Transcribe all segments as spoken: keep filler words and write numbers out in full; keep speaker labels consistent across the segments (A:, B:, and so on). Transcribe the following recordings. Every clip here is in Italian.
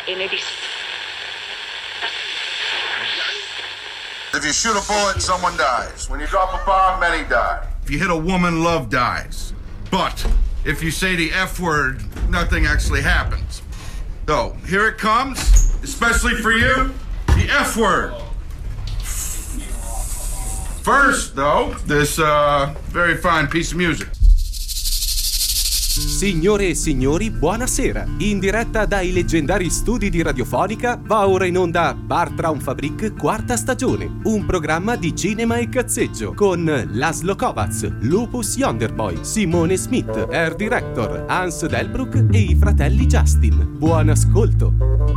A: If you shoot a bullet, someone dies. When you drop a bomb, many die. If you hit a woman, love dies. But if you say the F word, nothing actually happens. So, here it comes, especially for you, the F word. First, though, this uh, very fine piece of music.
B: Signore e signori, buonasera. In diretta dai leggendari studi di Radiofonica va ora in onda Bar Traumfabrik quarta stagione, un programma di cinema e cazzeggio con Laszlo Kovacs, Lupus Yonderboy, Simone Smith, Air Director, Hans Delbruck e i fratelli Justin. Buon ascolto.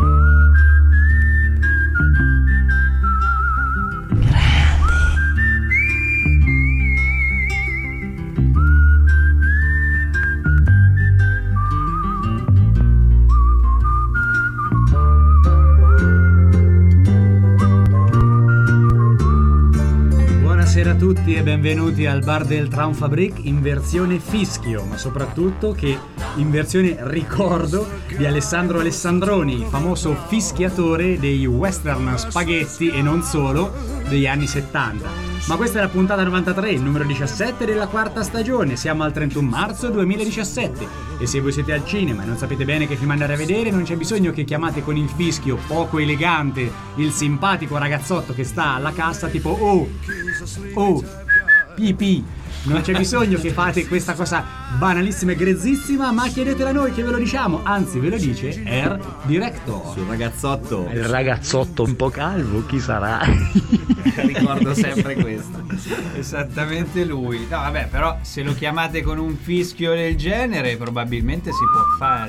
C: Buonasera a tutti e benvenuti al Bar del Traumfabrik in versione fischio, ma soprattutto che in versione ricordo di Alessandro Alessandroni, famoso fischiatore dei western spaghetti e non solo degli anni settanta. Ma questa è la puntata novantatré, il numero diciassette della quarta stagione. Siamo al trentuno marzo duemiladiciassette e se voi siete al cinema e non sapete bene che film andare a vedere, non c'è bisogno che chiamate con il fischio poco elegante il simpatico ragazzotto che sta alla cassa tipo oh, oh, pipì. Non c'è bisogno che fate questa cosa banalissima e grezzissima, ma chiedetela a noi che ve lo diciamo. Anzi, ve lo dice Air Director.
D: Sul ragazzotto.
E: Il ragazzotto un po' calvo, chi sarà?
D: Ricordo sempre questo.
C: Esattamente lui. No, vabbè, però se lo chiamate con un fischio del genere, probabilmente si può fare.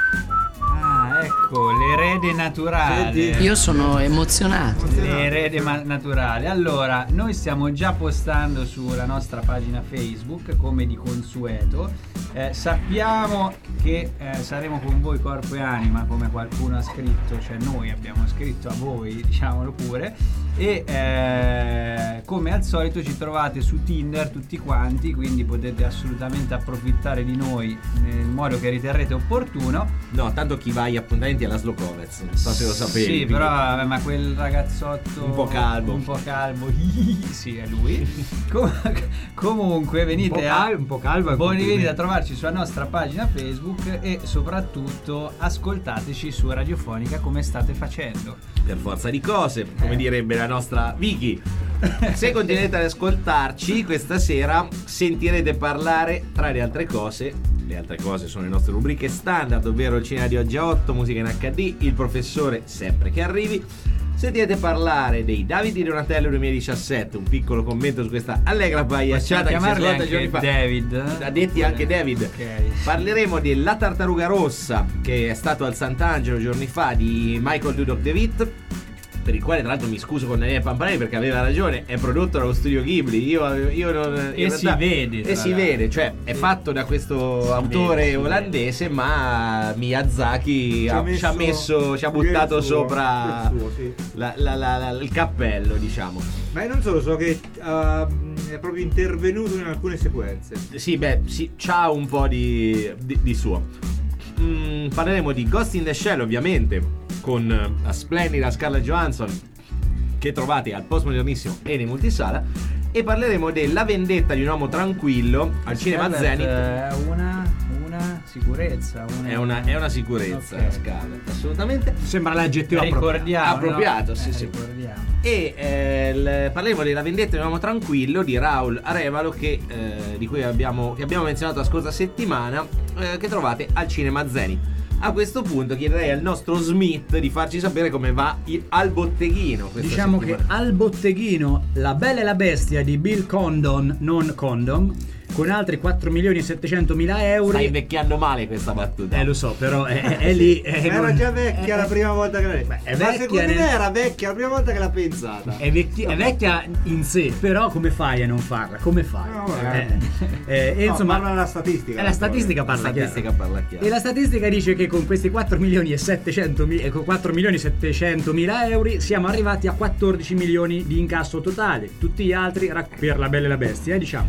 C: Ah, ecco, l'erede naturale.
F: Io sono emozionato.
C: L'erede ma- naturale. Allora, noi stiamo già postando sulla nostra pagina Facebook, come di consueto. Eh, sappiamo che eh, saremo con voi corpo e anima, come qualcuno ha scritto, cioè noi abbiamo scritto a voi, diciamolo pure. E eh, come al solito ci trovate su Tinder tutti quanti, quindi potete assolutamente approfittare di noi nel modo che riterrete opportuno.
D: No, tanto chi va agli appuntamenti è Laszlo Kovacs, non so se lo sapevi.
C: Sì,
D: quindi...
C: però vabbè, ma quel ragazzotto
D: un po' calvo.
C: Un po' calvo. Sì, è lui. Com- comunque venite
D: un po' cal-
C: a
D: un po' calvo.
C: Buoni, venite a trovarci sulla nostra pagina Facebook e soprattutto ascoltateci su Radiofonica come state facendo.
D: Per forza di cose, come direbbe la nostra Vicky. Se continuate ad ascoltarci questa sera sentirete parlare, tra le altre cose, le altre cose sono le nostre rubriche standard, ovvero il cinema di oggi a otto, musica in acca di, il professore sempre che arrivi. Sentirete parlare dei David di Donatello duemiladiciassette, un piccolo commento su questa allegra pagliacciata che si è svolta giorni fa.
C: David.
D: Ha detti anche David.
C: Okay.
D: Parleremo della Tartaruga Rossa, che è stato al Sant'Angelo giorni fa, di Michael Dudok De Witt, per il quale tra l'altro mi scuso con Daniele Pampanelli perché aveva ragione, è prodotto dallo studio Ghibli. Io, io non,
C: e realtà, si vede
D: e si vede, cioè è fatto da questo si autore vede, olandese, vede. Ma Miyazaki ci ha messo, ci ha, messo, ci ha buttato suo, sopra suo, sì. la, la, la, la, il cappello, diciamo.
G: Ma non solo, so che uh, è proprio intervenuto in alcune sequenze.
D: Sì, beh, sì, c'ha un po' di, di, di suo. Mm, parleremo di Ghost in the Shell, ovviamente, con la splendida Scarlett Johansson, che trovate al Postmodernissimo e nei multisala, e parleremo della vendetta di un uomo tranquillo al cinema Zenith.
C: È una, una sicurezza. Una...
D: È, una, è una sicurezza, okay. Scarlett, assolutamente.
C: Sembra l'aggettivo
D: ricordiamo, appropriato. No? Sì,
C: eh,
D: sì.
C: Ricordiamo.
D: E eh, l- parleremo della vendetta di un uomo tranquillo di Raul Arevalo, che, eh, di cui abbiamo, che abbiamo menzionato la scorsa settimana, eh, che trovate al cinema Zenith. A questo punto chiederei al nostro Smith di farci sapere come va il, al botteghino.
C: Diciamo settimana. Che al botteghino La Bella e la Bestia di Bill Condon, non Condon, con altri quattro milioni e settecentomila euro.
D: Stai invecchiando male questa battuta.
C: Eh lo so, però è, è, è lì è
G: era
C: non...
G: già vecchia è, la prima volta che l'ha
C: è
G: ma
C: vecchia
G: secondo
C: nel...
G: me era vecchia la prima volta che l'ha pensata.
C: È, vecchi... è vecchia in sé, però come fai a non farla? Come fai?
G: No,
C: eh, eh, e
G: no,
C: insomma
G: parla la statistica.
C: È la statistica parla,
D: la statistica
C: chiaro.
D: parla chiaro.
C: E la statistica dice che con questi quattro milioni e settecentomila con quattro milioni e settecentomila euro siamo arrivati a quattordici milioni di incasso totale. Tutti gli altri per La Bella e la Bestia, eh, diciamo.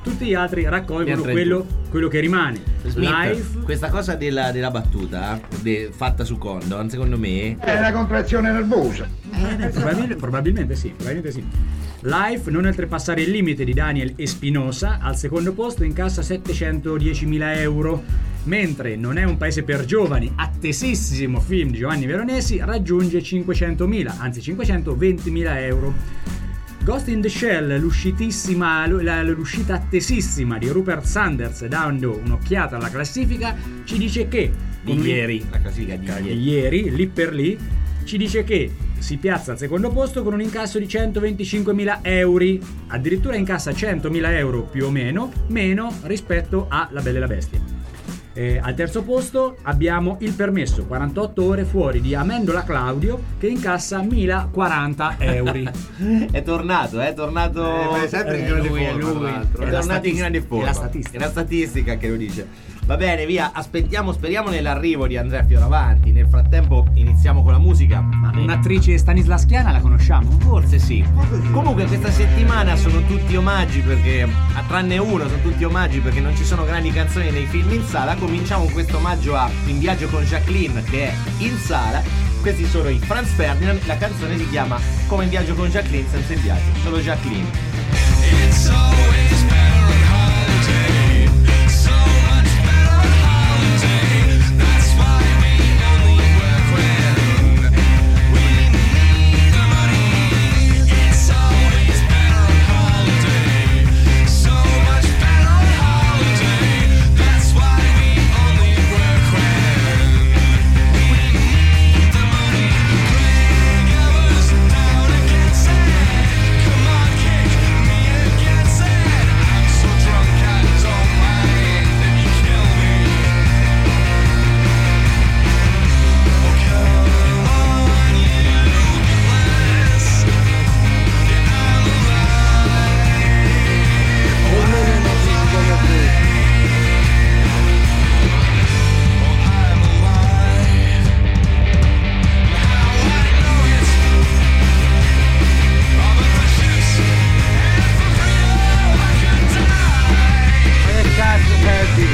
C: tutti gli altri raccolgono
D: Ne ha
C: quello, quello che rimane.
D: Smith,
C: Live.
D: questa cosa della, della battuta de- fatta su Condon, secondo me
H: È una contrazione nervosa.
C: Eh, probabil- probabilmente sì, probabilmente sì. Life, non oltrepassare il limite di Daniel Espinosa, al secondo posto incassa settecentodiecimila euro, mentre Non è un paese per giovani, attesissimo film di Giovanni Veronesi, raggiunge cinquecentomila, anzi cinquecentoventimila euro. Ghost in the Shell, l'uscitissima, la- l'uscita attesissima di Rupert Sanders, dando un'occhiata alla classifica, ci dice che
D: di
C: con un-
D: ieri, la classifica di
C: di
D: ieri.
C: ieri, lì per lì, ci dice che si piazza al secondo posto con un incasso di centoventicinquemila euro, addirittura incassa centomila euro più o meno, meno rispetto a La Bella e la Bestia. Eh, al terzo posto abbiamo Il permesso, quarantotto ore fuori, di Amendola Claudio, che incassa millequaranta euro.
D: È tornato, è tornato.
G: Eh, ma è sempre in
C: Eh,
G: grande
C: lui, è
G: forma,
C: lui.
G: tra l'altro.
D: È
C: È la
D: tornato in
C: statistica-
D: grande forma.
C: è la statistica.
D: È la statistica che lo dice. Va bene, via, aspettiamo, speriamo nell'arrivo di Andrea Fioravanti. Nel frattempo iniziamo con la musica.
C: Ma un'attrice stanislaschiana la conosciamo?
D: Forse sì. Comunque questa settimana sono tutti omaggi perché, a tranne uno, sono tutti omaggi perché non ci sono grandi canzoni nei film in sala. Cominciamo con questo omaggio a In viaggio con Jacqueline, che è in sala. Questi sono i Franz Ferdinand, la canzone si chiama Come In viaggio con Jacqueline senza il viaggio, solo Jacqueline.
I: It's always better on holiday. So much better on holiday. That's why we only work when we need the money. It's always better on holiday. So much better on holiday. That's why we only work when we need the money. Bring us down against it. Come on, kick me against it. I'm so drunk I don't mind if you kill me. Oh, come on, you bless. Yeah, I'm alive. Oh, I'm alive. Oh, I'm alive. How I know it. All of the ships and for freedom I could die.
G: Che cazzo perdi?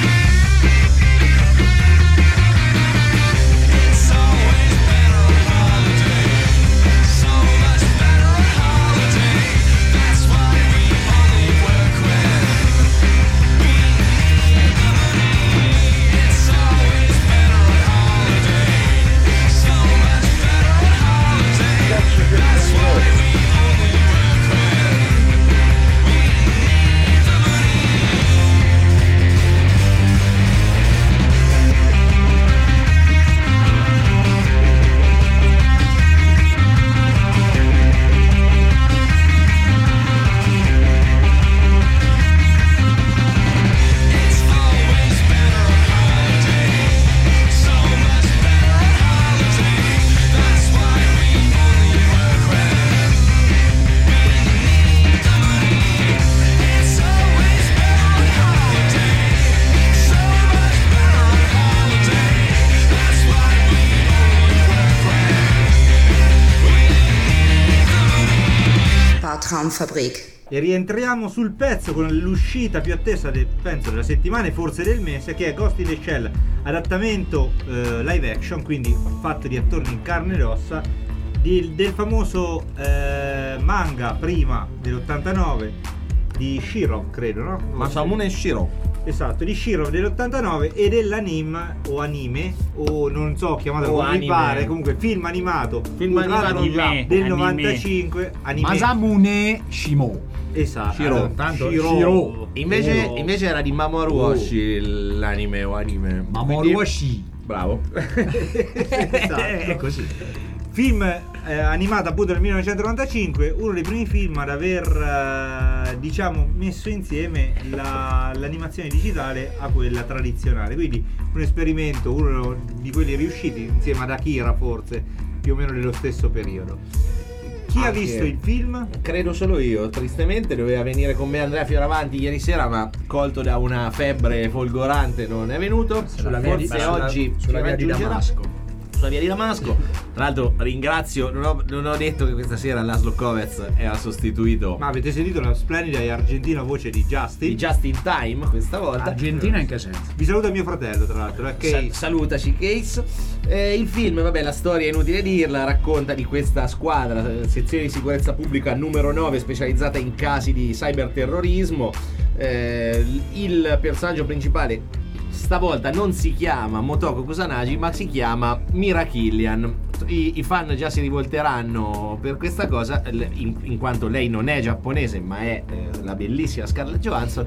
I: It's always better on holiday. So much better on holiday. That's why we only work when we need the money. It's always better on holiday. So much better on holiday. That's why we only work when we need the money. It's always better on holiday. So much better on holiday. That's why we only work when we need the money. It's always better on holiday. So much better on holiday. That's why we only work when we need the money.
J: Traumfabrik.
G: E rientriamo sul pezzo con l'uscita più attesa del, penso della settimana e forse del mese, che è Ghost in the Shell, adattamento eh, live action, quindi fatto di attori in carne e ossa, di- del famoso eh, manga prima dell'ottantanove di Shiro, credo, no?
D: Masamune Shiro.
G: Esatto, di Shiro dell'ottantanove e dell'anime o anime o non so chiamato
D: O
G: come mi
D: anime.
G: pare, comunque film animato,
D: Film
G: ultra
D: animato
G: anime del
C: anime.
G: novantacinque, anime.
C: Masamune Shimo.
G: Esatto.
D: Shiro.
G: Allora,
C: Tanto
G: Shiro.
C: Shiro.
D: Invece,
G: Shiro.
D: invece era di Mamoru Oshii l'anime o anime.
C: Mamoru
D: Quindi-
C: Oshii.
D: Bravo.
G: Esatto.
C: È così.
G: Film eh, animato appunto nel millenovecentonovantacinque, uno dei primi film ad aver eh, diciamo messo insieme la- l'animazione digitale a quella tradizionale, quindi un esperimento, uno di quelli riusciti insieme ad Akira forse, più o meno nello stesso periodo. Chi ha
D: Anche-
G: visto il film?
D: Credo solo io. Tristemente doveva venire con me Andrea Fioravanti ieri sera, ma colto da una febbre folgorante non è venuto.
C: Sulla via di-
D: Forse
C: sulla-
D: oggi
C: sulla
D: ci
C: via di
D: raggiungerà.
C: Damasco.
D: sulla via di Damasco. Tra l'altro ringrazio, non ho, non ho detto che questa sera Laszlo Kovacs era sostituito.
G: Ma avete sentito la splendida e argentina voce di Justin?
D: Di Just in Time questa volta.
C: Argentina in che senso?
G: Vi saluta mio fratello, tra l'altro, eh,
D: Sa-
G: Case.
D: salutaci Case. Eh, il film, vabbè, la storia è inutile dirla, racconta di questa squadra, eh, sezione di sicurezza pubblica numero nove, specializzata in casi di cyberterrorismo. Eh, il personaggio principale stavolta non si chiama Motoko Kusanagi, ma si chiama Mira Killian. I, i fan già si rivolteranno per questa cosa, in, in quanto lei non è giapponese, ma è eh, la bellissima Scarlett Johansson.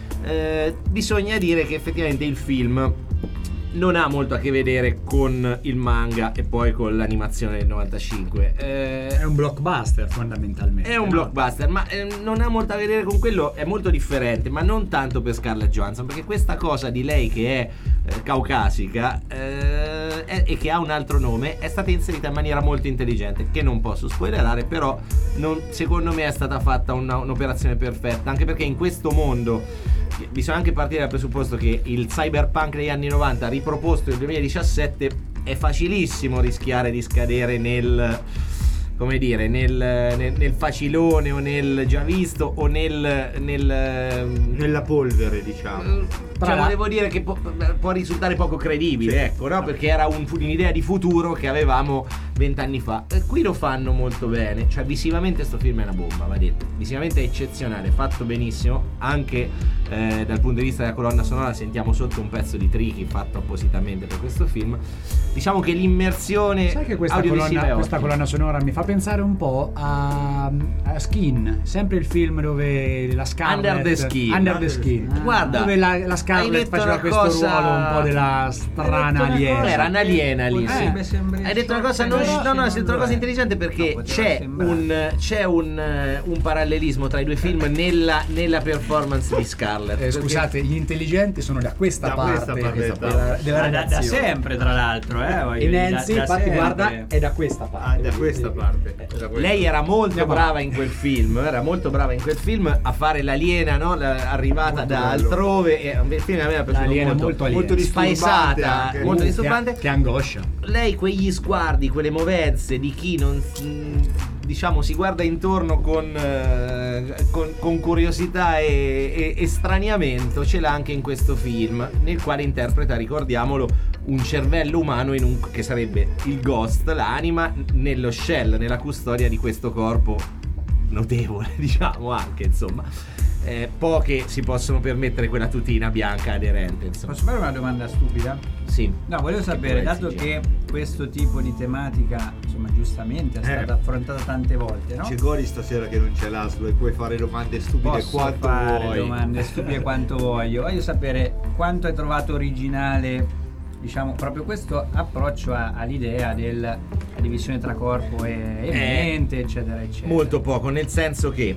D: Eh, bisogna dire che effettivamente il film non ha molto a che vedere con il manga e poi con l'animazione del novantacinque. Eh,
C: È un blockbuster fondamentalmente.
D: è un
C: no?
D: blockbuster, ma eh, non ha molto a che vedere con quello, è molto differente, ma non tanto per Scarlett Johansson, perché questa cosa di lei che è eh, caucasica eh, è- e che ha un altro nome è stata inserita in maniera molto intelligente, che non posso spoilerare, però non- secondo me è stata fatta una- un'operazione perfetta, anche perché in questo mondo bisogna anche partire dal presupposto che il cyberpunk degli anni novanta riproposto nel duemiladiciassette è facilissimo rischiare di scadere nel, come dire, nel, nel, nel facilone o nel già visto o nel, nel
G: Nella polvere, diciamo.
D: cioè, volevo dire che può, può risultare poco credibile,
G: Sì.
D: ecco, no? Perché era un- un'idea di futuro che avevamo vent'anni fa. E qui lo fanno molto bene, cioè visivamente sto film è una bomba, va detto. Visivamente è eccezionale, fatto benissimo, anche eh, dal punto di vista della colonna sonora sentiamo sotto un pezzo di Tricky fatto appositamente per questo film. Diciamo che l'immersione
C: Sai che questa
D: audiovisiva
C: colonna,
D: è
C: questa
D: ottima.
C: colonna sonora mi fa pensare un po' a, a Skin, sempre il film dove la Scarlett
D: Under the Skin.
C: Under the Skin.
D: Ah. Guarda,
C: dove la, la
D: hai
C: Scarlett
D: detto
C: faceva
D: una
C: questo
D: cosa-
C: ruolo un po' della strana
J: Hai detto una
C: aliena.
J: cosa
D: Era un'aliena lì,
J: potrebbe
D: sì.
J: sembrare
D: Hai detto una cosa, non,
J: sorprendente,
D: no, no, hai
J: non
D: detto una
J: lo
D: cosa
J: è.
D: intelligente perché
J: No, poteva
D: c'è,
J: sembrare.
D: un, c'è un, eh, un parallelismo tra i due film nella, nella performance di Scarlett.
C: Eh, scusate, gli intelligenti sono da questa
G: Da
C: parte,
G: questa parte
C: della,
G: del
C: della, della
J: Ma da, da
C: redazione.
J: sempre, tra l'altro, eh. voglio
C: E
J: dire,
C: Nancy,
J: da- da
C: infatti,
J: sempre.
C: guarda, è da questa parte.
G: Ah, da questa parte. Da questa.
D: Lei era molto
C: Andiamo
D: brava in quel film, era molto brava in quel film a fare l'aliena, no? La- arrivata
G: Molto
D: da
G: bello.
D: altrove. E il film a me era piaciuto
C: L'aliena
D: molto,
C: molto aliena.
G: Molto disturbante
D: spaesata,
G: anche.
D: molto
C: Uh,
D: disturbante.
C: Che, che angoscia.
D: Lei quegli sguardi, quelle movenze di chi non mh, diciamo si guarda intorno con, eh, con, con curiosità e, e, e straniamento ce l'ha anche in questo film, nel quale interpreta, ricordiamolo, un cervello umano in un, che sarebbe il ghost, l'anima, nello shell, nella custodia di questo corpo notevole, diciamo anche, insomma. Eh, poche si possono permettere quella tutina bianca aderente, insomma.
J: Posso fare una domanda stupida?
D: Sì.
J: No, volevo sapere,
D: puoi
J: dato
D: esigere.
J: che questo tipo di tematica, insomma, giustamente è stata
G: Eh.
J: affrontata tante volte, no?
G: C'è Gori stasera che non c'è Laszlo e puoi fare domande stupide
J: Posso
G: quanto
J: fare
G: vuoi.
J: domande stupide quanto voglio. Voglio sapere quanto hai trovato originale, diciamo, proprio questo approccio a- all'idea della divisione tra corpo e, e
D: Eh,
J: mente, eccetera, eccetera.
D: Molto poco, nel senso che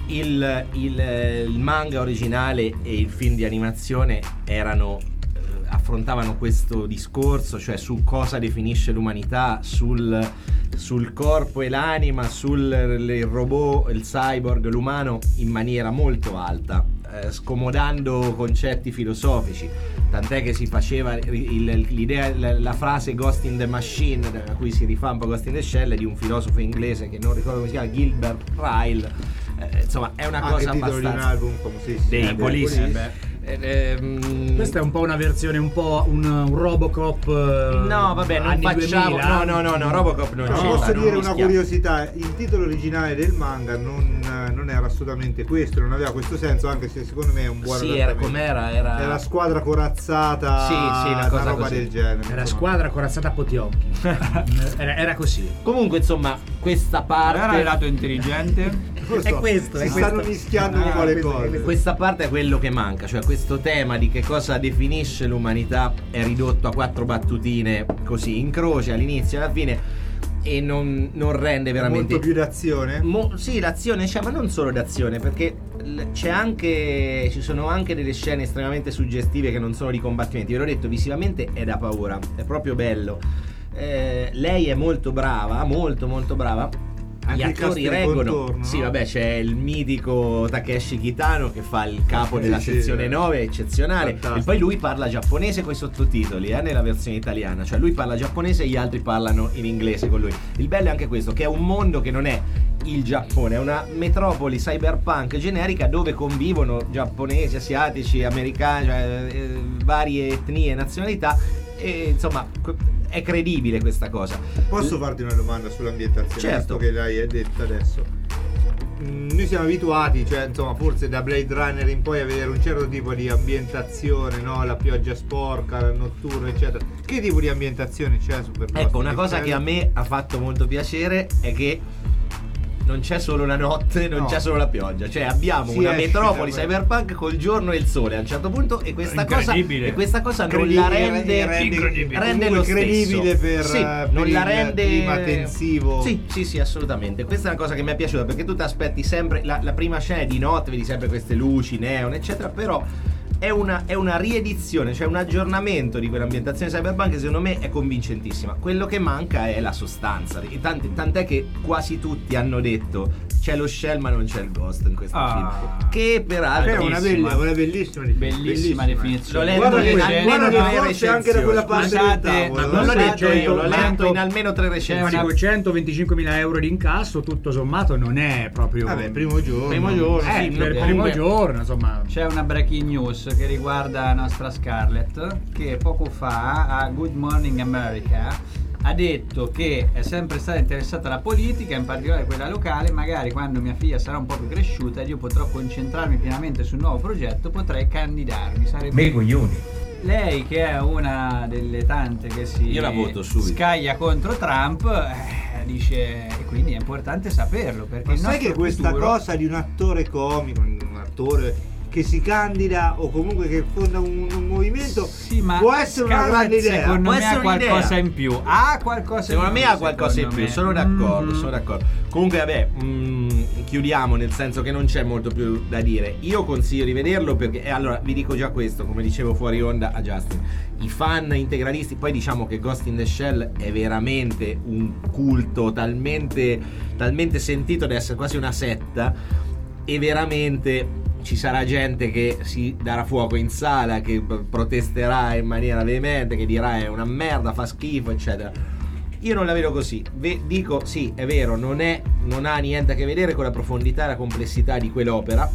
D: il, il- il manga originale e il film di animazione erano eh, affrontavano questo discorso, cioè su cosa definisce l'umanità, sul, sul corpo e l'anima, sul il robot, il cyborg, l'umano in maniera molto alta, eh, scomodando concetti filosofici. Tant'è che si faceva il- l'idea, la, la frase Ghost in the Machine, a cui si rifà un po' Ghost in the Shell, di un filosofo inglese che non ricordo come si chiama, Gilbert Ryle. Eh, insomma, è una
G: Anche
D: cosa
G: il titolo di un
D: abbastanza
G: album famosissimo.
D: dei
G: Eh,
D: Police.
G: Police.
D: Eh, ehm,
C: Questa è un po' una versione, un po' un, un Robocop. eh,
D: No, vabbè, non
C: anni
D: facciamo.
C: duemila.
D: No, no, no, no, Robocop non
G: No,
D: c'entra.
G: posso
D: non
G: dire una
D: mischiamo.
G: curiosità, il titolo originale del manga non, non era assolutamente questo, non aveva questo senso, anche se secondo me è un buon
D: Sì, era
G: adattamento.
D: com'era? Era,
G: Era squadra corazzata,
D: Sì, sì, una cosa
G: roba
D: così.
G: del genere.
C: Era
G: insomma.
C: squadra corazzata a Potiomkin. era, era così.
D: Comunque, insomma, questa parte.
J: Allora è lato intelligente.
G: Non lo so,
C: È questo,
G: si
C: è
G: stanno
C: questo.
G: mischiando
C: Ah,
G: un po' le
C: questo-
G: cose.
D: Questa parte è quello che manca, cioè questo tema di che cosa definisce l'umanità è ridotto a quattro battutine così in croce all'inizio e alla fine e non, non rende veramente
G: Molto più d'azione.
D: Mo- sì, l'azione c'è, ma non solo d'azione, perché l- c'è anche ci sono anche delle scene estremamente suggestive che non sono di combattimenti. Ve l'ho detto, visivamente è da paura, è proprio bello. Eh, lei è molto brava, molto molto brava
G: Anche
D: gli
G: il cast
D: attori
G: di
D: reggono.
G: contorno,
D: Sì,
G: no?
D: vabbè, c'è il mitico Takeshi Kitano che fa il capo
G: Sì,
D: della
G: sì,
D: sezione
G: sì.
D: nove, eccezionale.
G: Fantastico.
D: E poi lui parla giapponese con i sottotitoli, eh, nella versione italiana. Cioè lui parla giapponese e gli altri parlano in inglese con lui. Il bello è anche questo, che è un mondo che non è il Giappone, è una metropoli cyberpunk generica dove convivono giapponesi, asiatici, americani, cioè, eh, varie etnie e nazionalità. E insomma è credibile questa cosa.
G: Posso farti una domanda sull'ambientazione?
D: Certo.
G: Visto che l'hai detto adesso. Mm, Noi siamo abituati, cioè insomma forse da Blade Runner in poi a vedere un certo tipo di ambientazione, no? La pioggia sporca, la notturna, eccetera. Che tipo di ambientazione c'è su Superpost?
D: Ecco, una cosa che a me ha fatto molto piacere è che non c'è solo la notte, non
G: No.
D: c'è solo la pioggia, cioè abbiamo
G: Si
D: una
G: esce
D: metropoli
G: da-
D: cyberpunk col giorno e il sole a un certo punto e questa cosa
C: Incredibile.
D: e questa cosa non la rende
G: rende,
D: rende
G: comunque
D: lo stesso.
G: credibile per,
D: Sì,
G: per
D: non la
G: il
D: rende
G: clima tensivo.
D: Sì, sì, sì, assolutamente. Questa è una cosa che mi è piaciuta perché tu ti aspetti sempre la, la prima scena è di notte, vedi sempre queste luci, neon, eccetera, però è una, è una riedizione, cioè un aggiornamento di quell'ambientazione cyberpunk che secondo me è convincentissima. Quello che manca è la sostanza. E tanti- tant'è che quasi tutti hanno detto c'è lo shell ma non c'è il ghost in questo
C: Ah.
D: film. Che peraltro
G: È una, bella, una bellissima definizione.
J: Bellissima definizione.
D: L'ho letto
G: Guarda
D: in
G: che-
D: almeno
G: guarda che
D: tre
G: forse anche da quella parte del
J: Scusate,
G: tavolo,
D: Ma
G: eh.
D: non l'ho detto io, l'ho
C: cento,
D: letto in almeno tre
C: Cioè,
D: recensioni.
C: dico, centoventicinquemila euro di incasso, tutto sommato non è proprio
G: Vabbè, primo giorno.
D: Primo giorno,
C: eh,
D: sì,
C: per
D: no,
C: il primo
D: comunque-
C: giorno, insomma.
J: C'è una breaking news che riguarda la nostra Scarlett, che poco fa a Good Morning America ha detto che è sempre stata interessata alla politica, in particolare quella locale. Magari quando mia figlia sarà un po' più cresciuta ed io potrò concentrarmi pienamente sul nuovo progetto, potrei candidarmi. Sarebbe
E: coglioni.
J: lei, che è una delle tante che si
D: Io la voto subito.
J: scaglia contro Trump, eh, dice, e quindi è importante saperlo, perché
G: Ma
J: il
G: sai
J: nostro
G: che questa
J: futuro-
G: cosa di un attore comico, un attore che si candida o comunque che fonda un, un movimento
J: Sì, ma
G: può essere una
J: Scarlett,
G: grande idea?
J: secondo
D: Può
J: me
D: essere
J: ha qualcosa
D: un'idea.
J: in più. Ha qualcosa
D: Secondo
J: in
D: me
J: più.
D: ha qualcosa in
J: secondo
D: più,
J: me.
D: sono d'accordo,
J: Mhm.
D: sono d'accordo. Comunque vabbè, mm, chiudiamo nel senso che non c'è molto più da dire. Io consiglio di vederlo perché e allora vi dico già questo, come dicevo fuori onda a Justin. I fan integralisti, poi diciamo che Ghost in the Shell è veramente un culto talmente talmente sentito da essere quasi una setta e veramente ci sarà gente che si darà fuoco in sala, che protesterà in maniera veemente, che dirà è una merda, fa schifo, eccetera. Io non la vedo così. Ve- dico sì, è vero, non è non ha niente a che vedere con la profondità e la complessità di quell'opera.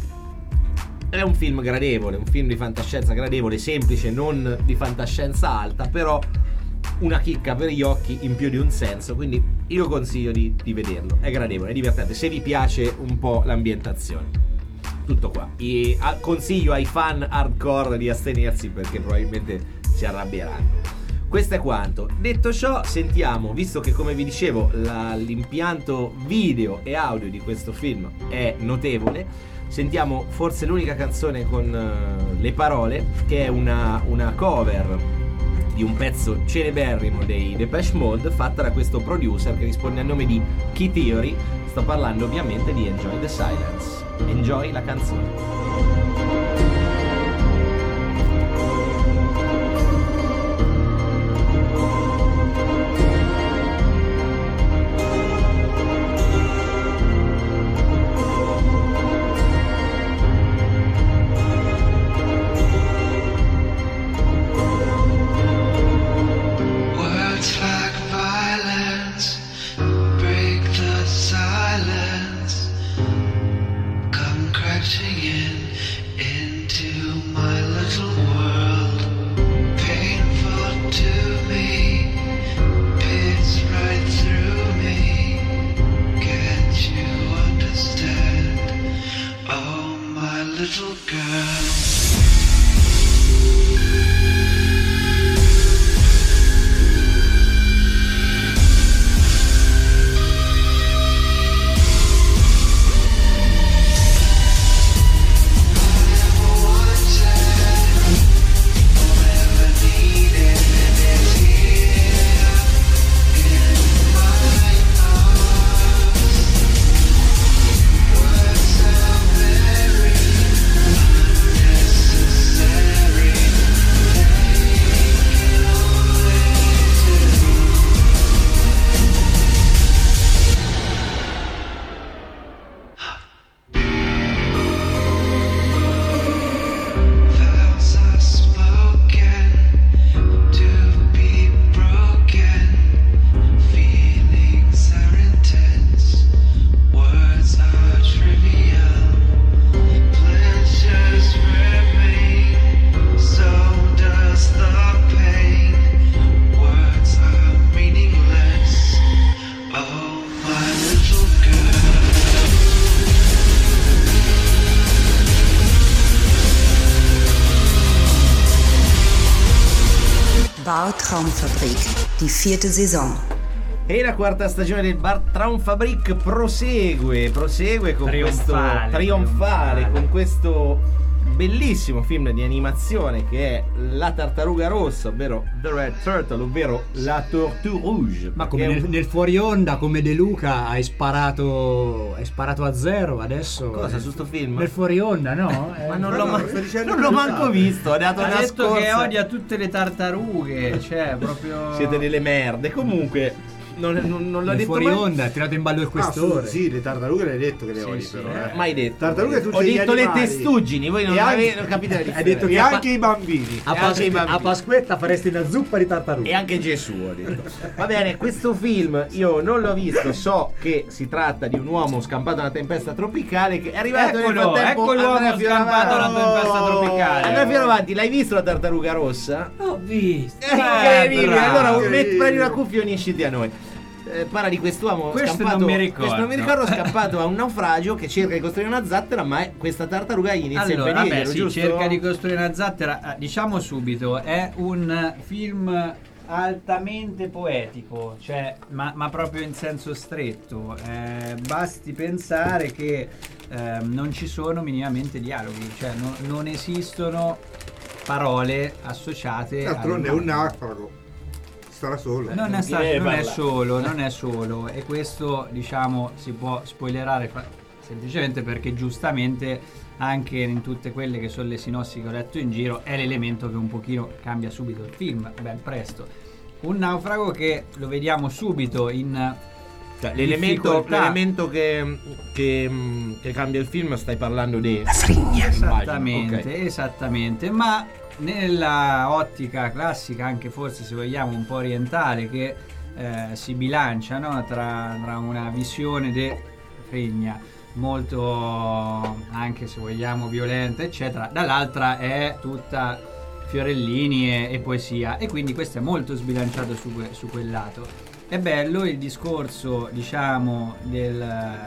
D: È un film gradevole, un film di fantascienza gradevole, semplice, non di fantascienza alta, però una chicca per gli occhi in più di un senso, quindi io consiglio di, di vederlo. È gradevole, è divertente, se vi piace un po' l'ambientazione. Tutto qua. E, a, consiglio ai fan hardcore di astenersi perché probabilmente si arrabbieranno. Questo è quanto. Detto ciò, sentiamo, visto che come vi dicevo la, l'impianto video e audio di questo film è notevole, sentiamo forse l'unica canzone con uh, le parole, che è una, una cover di un pezzo celeberrimo dei Depeche Mode fatta da questo producer che risponde al nome di Key Theory. Sto parlando ovviamente di Enjoy the Silence. Enjoy la canzone.
I: Words like violence break the silence, come crashing in
K: Bar Traumfabrik, die vierte Saison.
D: E la quarta stagione del Bar Traumfabrik prosegue, prosegue con
J: Trionfale,
D: questo trionfale,
J: trionfale.
D: con questo bellissimo film di animazione che è La Tartaruga Rossa, ovvero The Red Turtle, ovvero La Tortue Rouge.
C: Ma come
D: perché è
C: nel,
D: un-
C: nel fuori onda, come De Luca, hai sparato hai sparato a zero adesso.
D: Cosa su sto film?
C: Nel fuori onda, no? Eh,
D: Ma non
G: no,
D: l'ho,
G: no,
D: ma-
G: sto dicendo
D: non l'ho
G: che
D: manco
G: sa.
D: visto, ha dato
J: Ha
D: una
J: detto che
D: scorsa.
J: odia tutte le tartarughe, cioè proprio...
D: Siete delle merde. Comunque non, non, non l'ho
C: nel
D: detto
C: fuori
D: mai.
C: onda, ha tirato in ballo il
G: Ah,
C: questore.
G: su- sì, le tartarughe l'hai detto che le
J: Sì,
G: odi,
J: sì,
G: però.
J: eh.
G: Eh.
D: Mai detto.
G: Tartarughe tutti
D: Ho
G: gli
D: detto le
G: animali.
D: testuggini, voi non,
G: E anche-
D: avete, non capite la
G: Hai
D: differenza.
G: detto che
D: E a pa-
G: anche i bambini.
C: A,
D: E
C: Pas-
D: anche i bambini.
C: a Pasquetta faresti una zuppa di tartaruga.
D: E anche Gesù ho detto. Va bene, questo film io non l'ho visto, so che si tratta di un uomo scampato da una tempesta tropicale che è arrivato nel
J: Eccolo,
D: frattempo
J: ecco l'uomo
D: Andrea Fioravanti.
J: scampato da una tempesta tropicale.
D: Andrea Fioravanti, l'hai visto La Tartaruga Rossa?
J: Ho visto.
D: È incredibile,
J: bravo.
D: allora
G: Incredibile.
D: metti, prendi una cuffia e unisciti a noi. Eh, parla di quest'uomo
J: Questo
D: scappato,
J: non mi ricordo.
D: questo non mi ricordo, scappato a un naufragio che cerca di costruire una zattera, ma è- questa tartaruga gli inizia
J: Allora,
D: a
J: vabbè,
D: impedire,
J: sì,
D: giusto?
J: cerca di costruire una zattera. Eh, Diciamo subito, è un film altamente poetico, cioè, ma, ma proprio in senso stretto. Eh, basti pensare che ehm, non ci sono minimamente dialoghi, cioè no- non esistono parole associate.
G: D'altronde è
J: al-
G: un naufrago. Starà solo.
J: Non è, sta-
D: deve
J: non è
D: parlare.
J: solo, non è solo, e questo diciamo si può spoilerare fa- semplicemente perché giustamente anche in tutte quelle che sono le sinossi che ho letto in giro è l'elemento che un pochino cambia subito il film, ben presto. Un naufrago che lo vediamo subito in
D: Cioè, l'elemento,
J: difficoltà.
D: l'elemento che, che, mm, che cambia il film, stai parlando di
J: Esattamente,
D: Immagino, ok.
J: esattamente, ma nella ottica classica, anche forse se vogliamo un po' orientale, che eh, si bilancia, no, tra, tra una visione de fregna molto, anche se vogliamo, violenta, eccetera, dall'altra è tutta fiorellini e, e poesia, e quindi questo è molto sbilanciato su, que- su quel lato. È bello il discorso, diciamo, del,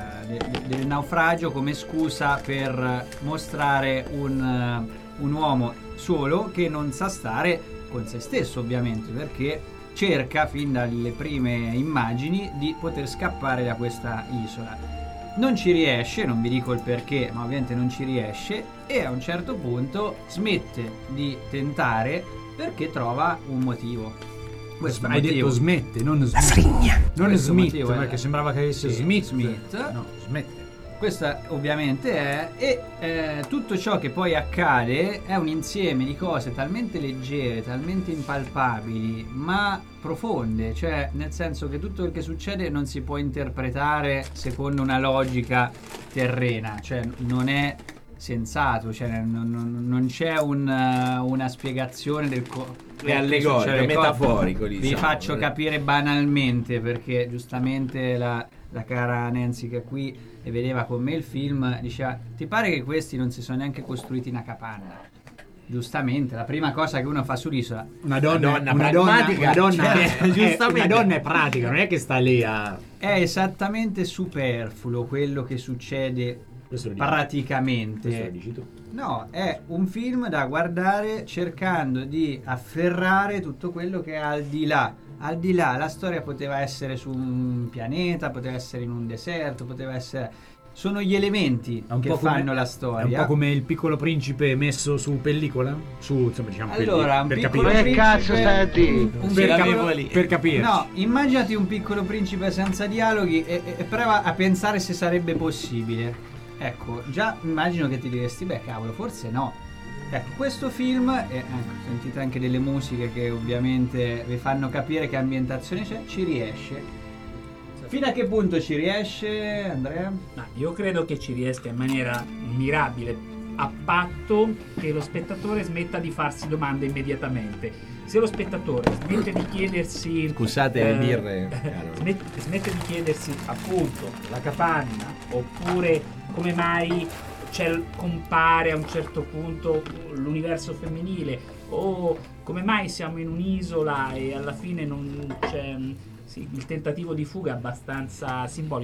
J: de- del naufragio come scusa per mostrare un, un uomo solo che non sa stare con se stesso, ovviamente, perché cerca fin dalle prime immagini di poter scappare da questa isola. Non ci riesce, non vi dico il perché, ma ovviamente non ci riesce, e a un certo punto smette di tentare perché trova un motivo. Questo
C: Hai
J: motivo-
C: detto smette, non Smith. Non
J: Questo
C: Smith,
J: motivo è-
C: perché sembrava che avesse
J: Sì,
C: Smith.
J: Smith.
C: No, smette.
J: Questa ovviamente è, e eh, tutto ciò che poi accade è un insieme di cose talmente leggere, talmente impalpabili, ma profonde, cioè nel senso che tutto quel che succede non si può interpretare secondo una logica terrena, cioè non è sensato, cioè non, non- non c'è un, uh, una spiegazione del co-
D: È allegorico,
J: succede,
D: è metaforico,
J: Vi
D: diciamo.
J: faccio capire banalmente, perché giustamente la, la cara Nancy che è qui e vedeva con me il film diceva: ti pare che questi non si sono neanche costruiti una capanna? Giustamente, la prima cosa che uno fa sull'isola,
C: Una donna,
D: Una donna
C: una donna,
D: pragmatica,
C: una donna,
D: cioè,
C: è-
D: giustamente.
C: una donna è pratica, non è che sta lì a...
J: è esattamente superfluo quello che succede
C: Questo lo dici. Questo lo
J: praticamente.
C: dici tu.
J: No, è un film da guardare cercando di afferrare tutto quello che è al di là. Al di là, la storia poteva essere su un pianeta, poteva essere in un deserto, poteva essere... Sono gli elementi
C: È un
J: che
C: po' come-
J: fanno la
C: È un
J: storia.
C: po' come il Piccolo Principe messo su pellicola? Su, insomma, diciamo,
J: Allora, un
C: per
J: piccolo
C: capire.
J: principe...
H: cazzo stai a dire?
J: un
C: Per, cap-
J: piccolo-
D: lì.
C: per capire.
J: No, immaginati un piccolo principe senza dialoghi e, e- e prova a pensare se sarebbe possibile. Ecco, già immagino che ti diresti, beh cavolo, forse no. Ecco, questo film, e ecco, sentite anche delle musiche che ovviamente vi fanno capire che ambientazione c'è, ci riesce. Fino a che punto ci riesce, Andrea?
L: Ma io credo che ci riesca in maniera mirabile, a patto che lo spettatore smetta di farsi domande immediatamente. Se lo spettatore smette di chiedersi...
D: Scusate le birre, caro.
L: smette, smette di chiedersi appunto la capanna, oppure come mai c'è, compare a un certo punto l'universo femminile, o come mai siamo in un'isola e alla fine non c'è... Sì, il tentativo di fuga è abbastanza simbolico.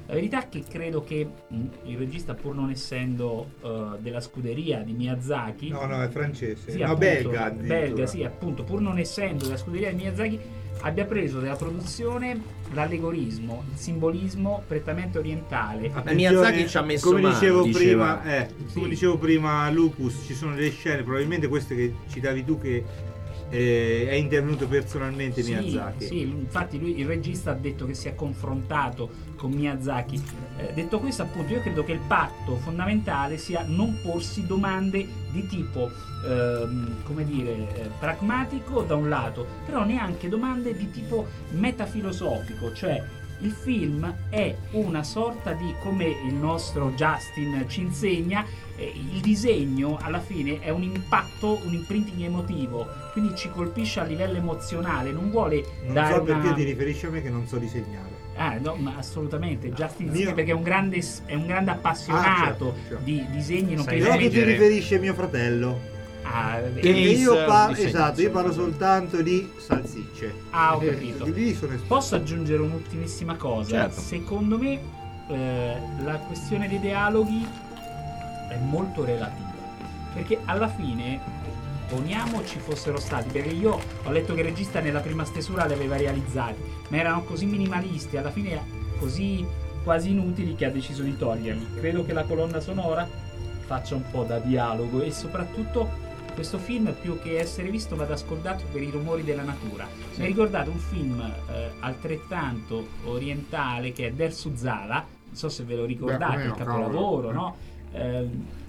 L: La verità è che credo che mh, il regista, pur non essendo uh, della scuderia di Miyazaki,
G: No, no, è francese.
L: sì,
G: no,
L: appunto,
G: belga. addirittura.
L: belga, sì, appunto, pur non essendo della scuderia di Miyazaki, abbia preso dalla produzione l'allegorismo, il simbolismo prettamente orientale.
G: Attenzione,
D: Miyazaki ci ha messo
G: come
D: mano,
G: dicevo
D: diceva.
G: prima, eh,
L: Sì.
G: come dicevo prima, Lupus, ci sono delle scene, probabilmente queste che citavi tu, che eh, è intervenuto personalmente
L: Sì,
G: Miyazaki.
L: sì, infatti lui, il regista, ha detto che si è confrontato con Miyazaki. Eh, detto questo, appunto, io credo che il patto fondamentale sia non porsi domande di tipo ehm, come dire eh, pragmatico da un lato, però neanche domande di tipo metafilosofico, cioè il film è una sorta di, come il nostro Justin ci insegna, eh, il disegno alla fine è un impatto, un imprinting emotivo, quindi ci colpisce a livello emozionale, non vuole
G: Non
L: dare
G: so
L: una...
G: perché ti riferisci a me che non so disegnare.
L: Ah, no, ma assolutamente, Justin
G: Io-
L: insegna perché è un grande, è un grande appassionato
G: Ah, certo, certo.
L: di disegni,
C: Sai
G: Però che ti
C: leggere.
G: riferisci a mio fratello?
L: Ah,
G: Perché
D: Ace,
G: io parlo,
D: disegno,
G: esatto, io
D: sì.
G: parlo soltanto di salsicce.
L: ah, ho
G: Eh,
L: capito.
G: di lì sono esperto.
L: Posso aggiungere un'ultimissima cosa?
D: Certo.
L: Secondo me eh, la questione dei dialoghi è molto relativa, perché alla fine, poniamo ci fossero stati, perché io ho letto che il regista nella prima stesura li aveva realizzati, ma erano così minimalisti, alla fine così quasi inutili, che ha deciso di toglierli. Credo che la colonna sonora faccia un po' da dialogo, e soprattutto questo film, più che essere visto, vada ascoltato per i rumori della natura. Mi ha ricordato un film eh, altrettanto orientale, che è Dersuzala, non so se ve lo ricordate,
G: Beh,
L: il
G: no,
L: capolavoro,
G: cavolo.
L: no? Eh,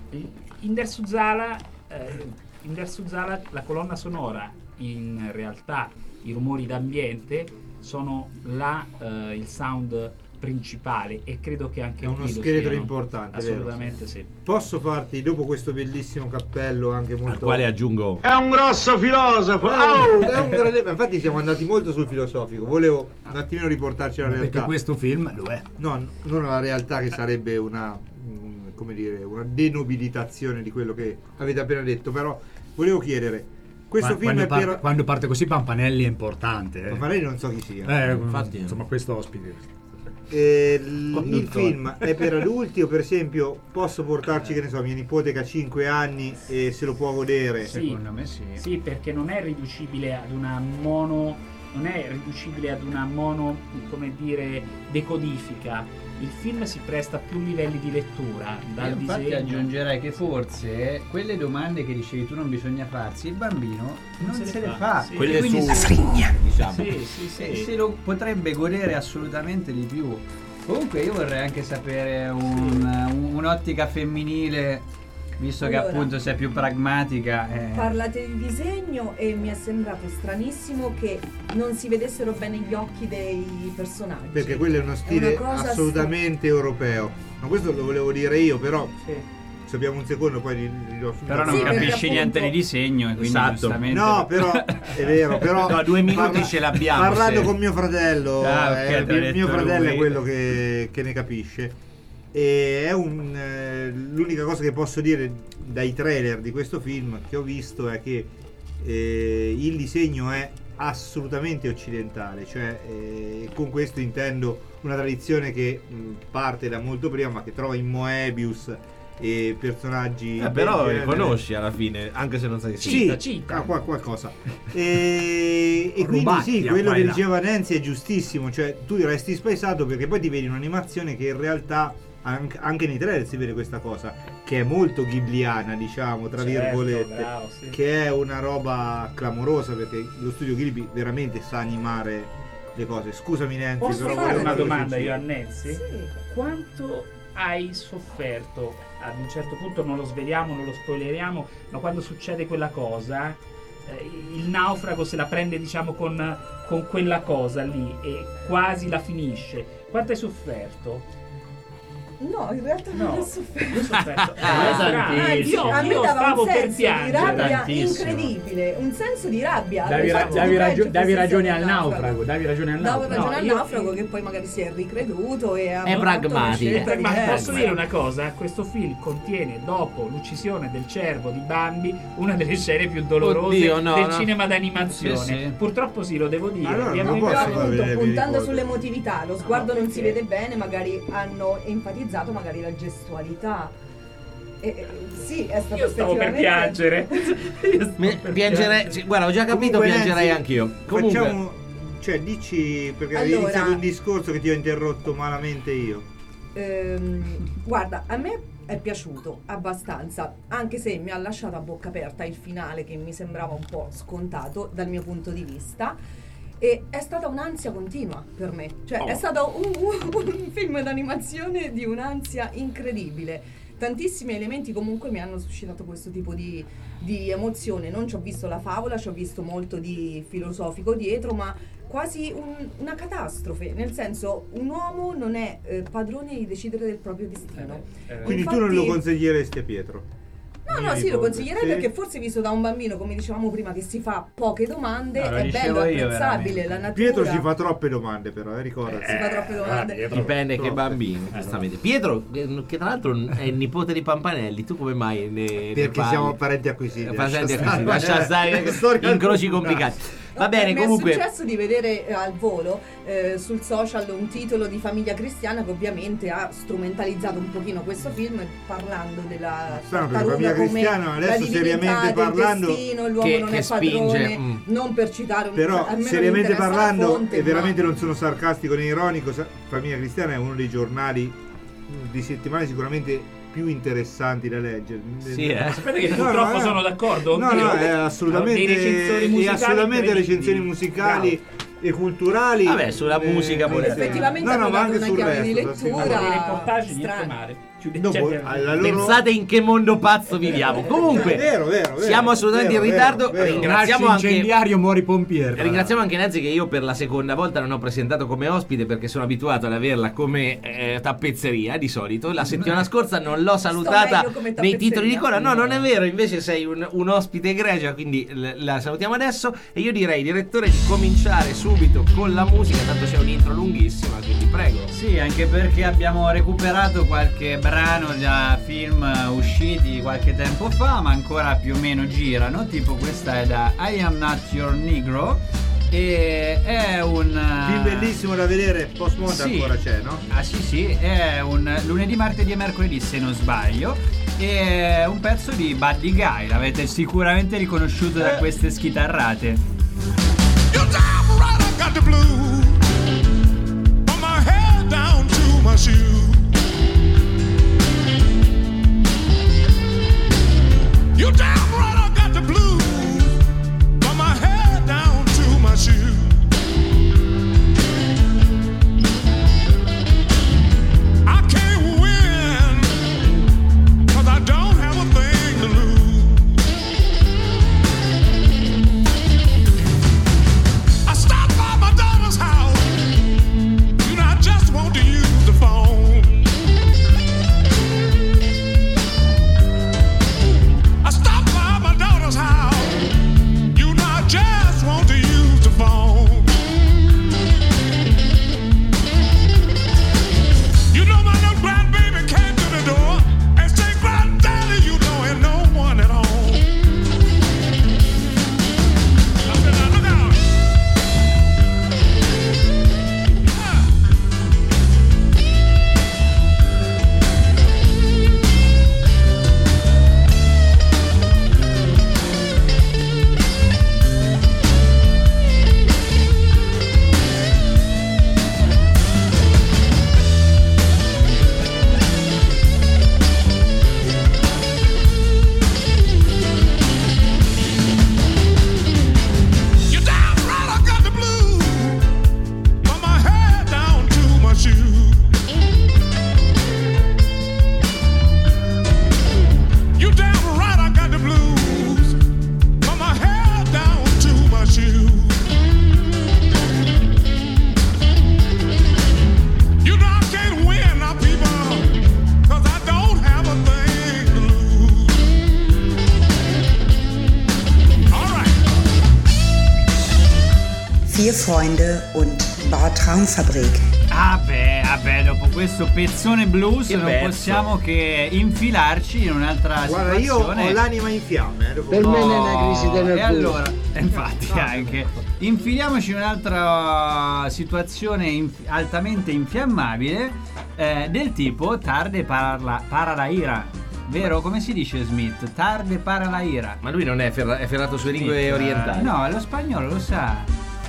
L: in Dersuzala, eh, in Dersuzala la colonna sonora, in realtà i rumori d'ambiente sono la, eh, il sound principale, e credo che anche
G: È uno
L: qui lo
G: scheletro
L: siano.
G: importante, vero?
L: Assolutamente sì.
G: Posso farti, dopo questo bellissimo cappello anche molto...
D: Al quale aggiungo
H: È un grosso filosofo.
G: Oh, è un grande- ma infatti siamo andati molto sul filosofico, volevo un attimino riportarci alla
C: Perché
G: realtà.
C: questo film lo è.
G: No, non alla realtà, che sarebbe una, mm, come dire, una denobilitazione di quello che avete appena detto, però volevo chiedere, questo
C: Qua-
G: film
C: quando,
G: è
C: parte,
G: per...
C: quando parte così Pampanelli è importante. Eh.
G: Ma magari non so chi sia.
C: Eh,
D: Infatti-
C: insomma, questo ospite.
G: Eh, l- il
D: Conduttore.
G: film è per adulti, o per esempio posso portarci, che ne so, mia nipote che ha cinque anni e se lo può godere?
L: Sì.
C: Secondo me sì.
L: Sì, perché non è riducibile ad una mono, non è riducibile ad una mono, come dire, decodifica. Il film si presta a più livelli di lettura, dal
J: Io infatti
L: disegno.
J: aggiungerei che forse quelle domande che dicevi tu non bisogna farsi, il bambino non
L: se
J: se,
L: le
J: le
L: fa,
J: fa.
L: sì.
J: E
D: quelle
J: quindi
D: su
J: se-
D: diciamo.
L: Sì, sì, sì.
J: e se lo potrebbe godere assolutamente di più. Comunque io vorrei anche sapere un- un- un'ottica femminile, visto che
M: Allora,
J: appunto sei più pragmatica. eh.
M: Parlate di disegno e mi è sembrato stranissimo che non si vedessero bene gli occhi dei personaggi.
G: Perché quello è uno stile
M: una cosa
G: assolutamente europeo. Ma questo lo volevo dire io, però
L: Sì.
G: se abbiamo un secondo poi li, li do
J: Però non
M: Sì, perché
J: capisci niente di
M: appunto-
J: disegno, e quindi
D: Esatto.
J: giustamente...
G: No, però è vero, però
D: No, due minuti ce l'abbiamo,
G: Parlando
D: se-
G: con mio fratello,
J: Ah, ok,
G: eh,
J: te l'ha
G: mio, mio
J: detto
G: fratello
J: lui.
G: è quello che, che ne capisce. E è un, eh, l'unica cosa che posso dire dai trailer di questo film che ho visto è che eh, il disegno è assolutamente occidentale, cioè eh, con questo intendo una tradizione che mh, parte da molto prima, ma che trova in Moebius e personaggi
D: Eh, però
G: del
D: li
G: genere.
D: conosci alla fine, anche se non sai che sia.
L: Cita,
G: Sì,
L: cita.
G: ah, qua- qualcosa. E, e quindi
C: Rubacchia,
G: sì, quello
C: qua
G: che
C: e là.
G: diceva Nancy è giustissimo, cioè tu resti spaesato perché poi ti vedi un'animazione che in realtà anche, anche nei trailer si vede questa cosa, che è molto ghibliana, diciamo, tra
L: Certo,
G: virgolette,
L: bravo, sì.
G: che è una roba clamorosa, perché lo studio Ghibli veramente sa animare le cose. Scusami Nancy,
L: Posso
G: però
L: fare
G: volevo
L: una
G: farlo
L: domanda
G: sentire.
L: io a Nancy?
M: Sì.
L: Quanto hai sofferto? Ad un certo punto non lo sveliamo, non lo spoileriamo, ma quando succede quella cosa, eh, il naufrago se la prende, diciamo, con, con quella cosa lì e quasi la finisce. Quanto hai sofferto?
M: No, in realtà
L: No.
M: non ho sofferto.
L: Io sofferto.
J: Ah,
M: Anzi,
L: io,
M: a me
L: io
M: dava
L: stavo
M: un
L: per
M: senso di
L: piangere.
M: rabbia
J: Tantissimo.
M: incredibile, un senso di rabbia.
C: Davi,
M: Il
C: ra-
M: fatto
C: davi
M: di
C: ragio-
M: peggio
C: davi
M: fosse
C: ragione
M: stato
C: al
M: un
C: naufrago, davi ragione al
M: Davo
C: naufrago.
M: ragione
L: No,
M: al
L: io-
M: naufrago che poi magari si è ricreduto e ha
D: È
M: fatto una
D: pragmatica.
M: scelta
L: Eh, ma
M: diversa.
L: posso dire una cosa? Questo film contiene, dopo l'uccisione del cervo di Bambi, una delle scene più dolorose
D: Oddio, no,
L: del
D: no.
L: cinema d'animazione.
J: Sì, sì.
L: Purtroppo sì, lo devo dire.
G: Allora,
L: abbiamo
G: non
M: Però
G: posso
L: inventato-
G: far
M: appunto
G: vedere, vi
M: puntando
G: ricordo.
M: sull'emotività, lo sguardo
L: No,
M: non si
L: perché?
M: vede bene, magari hanno enfatizzato magari la gestualità. E, e, sì, è stato
L: Io stavo per
M: effettivamente-
L: piangere. Io stavo
D: Me-
L: per
D: piangerei,
L: piangere.
D: sì, guarda, ho già capito,
G: Comunque,
D: piangerei
G: Nancy,
D: anch'io. Comunque,
G: Facciamo, cioè, dici perché avevi
M: Allora-
G: iniziato un discorso che ti ho interrotto malamente io.
M: Ehm, guarda, a me è piaciuto abbastanza, anche se mi ha lasciato a bocca aperta il finale che mi sembrava un po' scontato dal mio punto di vista. E è stata un'ansia continua per me, cioè
D: Oh.
M: è stato un, un- un film d'animazione di un'ansia incredibile. Tantissimi elementi comunque mi hanno suscitato questo tipo di, di emozione. Non ci ho visto la favola, ci ho visto molto di filosofico dietro, ma quasi un- una catastrofe, nel senso un uomo non è eh, padrone di decidere del proprio destino.
G: Quindi
M: Infatti-
G: tu non lo consiglieresti a Pietro?
M: No,
G: Mia
M: no, sì, lo
G: nipote.
M: consiglierei
G: Sì.
M: perché forse visto da un bambino, come dicevamo prima, che si fa poche domande,
J: No, lo
M: è
J: dicevo
M: bello,
J: io,
M: apprezzabile,
J: veramente.
M: la natura.
G: Pietro si fa troppe domande però, eh, ricordati.
M: Si fa troppe domande.
D: dipende che
G: Troppe.
D: bambino, giustamente. Pietro, eh, che tra l'altro è il nipote di Pampanelli, tu come mai ne, ne
G: Perché
D: parli?
G: siamo parenti acquisiti.
D: Eh, parenti
G: lascia
D: acquisiti,
G: stare.
D: lascia stare,
G: Eh, storia
D: incroci
G: lunga.
D: complicati. Va
M: No,
D: bene,
M: mi
D: comunque.
M: è successo di vedere eh, al volo eh, sul social un titolo di Famiglia Cristiana che ovviamente ha strumentalizzato un pochino questo film parlando della
G: Strano, perché
M: tartaruga
G: Famiglia
M: come
G: Cristiana, adesso
M: la divinità
G: seriamente
M: del
G: parlando,
M: destino, l'uomo
D: che-
M: non
D: che
M: è padrone,
D: spinge, mm.
M: non per citare un
G: Però
M: a me non
G: seriamente
M: interessa la
G: parlando,
M: fonte,
G: e
M: ma-
G: veramente non sono sarcastico né ironico, sa- Famiglia Cristiana è uno dei giornali mh, di settimane sicuramente più interessanti da leggere.
D: Sì, eh.
L: Sapete che
G: No,
L: purtroppo
G: no,
L: sono d'accordo.
G: No,
L: anch'io.
G: no, è
L: Dei
G: assolutamente,
L: recensori
G: è
L: musicali
G: assolutamente
L: incredibili.
G: recensioni musicali e culturali.
D: Vabbè, sulla
G: eh,
D: musica pure.
M: effettivamente
G: No, no,
M: hanno
G: ma
M: dato
G: anche
M: una
G: sul
M: chiave di
G: resto,
M: lettura
L: Allora, dei reportage niente
M: strani.
L: male. Chiude-
G: Dopo,
L: cioè,
G: alla loro-
D: Pensate in che mondo pazzo viviamo. Comunque,
G: È vero, vero, vero,
D: siamo assolutamente
G: vero,
D: in ritardo.
G: vero, vero.
D: Ringraziamo
C: Nasce
D: anche.
C: incendiario, muori pompiere.
D: Ringraziamo anche Nancy che io per la seconda volta non ho presentato come ospite perché sono abituato ad averla come eh, tappezzeria di solito. La settimana scorsa non l'ho salutata
M: meglio come
D: nei titoli di
M: tappezzeria.
D: coda. No, non è vero, invece sei un, un ospite egregia, quindi l- la salutiamo adesso. E io direi, direttore, di cominciare subito con la musica, tanto c'è un'intro lunghissima, quindi prego.
J: Sì, anche perché abbiamo recuperato qualche brano da film eh, usciti qualche tempo fa, ma ancora più o meno girano. Tipo questa è da I Am Not Your Negro. E è un
G: Film bellissimo da vedere, post moda
J: Sì.
G: ancora c'è, no?
J: Ah sì sì, è un lunedì, martedì e mercoledì se non sbaglio. E è un pezzo di Buddy Guy, l'avete sicuramente riconosciuto da queste schitarrate.
I: You damn right I got the blues. From my head down to my shoes. You damn right I got the blues. From my head down to my shoes. I can't win, 'cause I don't have a thing to lose. I stopped by my daughter's house.
K: Freunde und Bar Traumfabrik.
J: Ah beh, ah beh, dopo questo pezzone blues
D: Che
J: non
D: pezzo.
J: possiamo che infilarci in un'altra
G: Guarda, io
J: situazione.
G: ho l'anima in fiamme. eh, dopo-
E: Per me non è una crisi
J: Oh,
E: del
J: e
E: nervoso.
J: allora, infatti anche infiliamoci in un'altra situazione inf- altamente infiammabile eh, del tipo tarde para la, para la ira. Vero? Come si dice Smith? Tarde para la ira.
D: Ma lui non è, ferra- è ferrato sulle lingue
J: Smith,
D: orientali.
J: eh, No, lo spagnolo lo sa.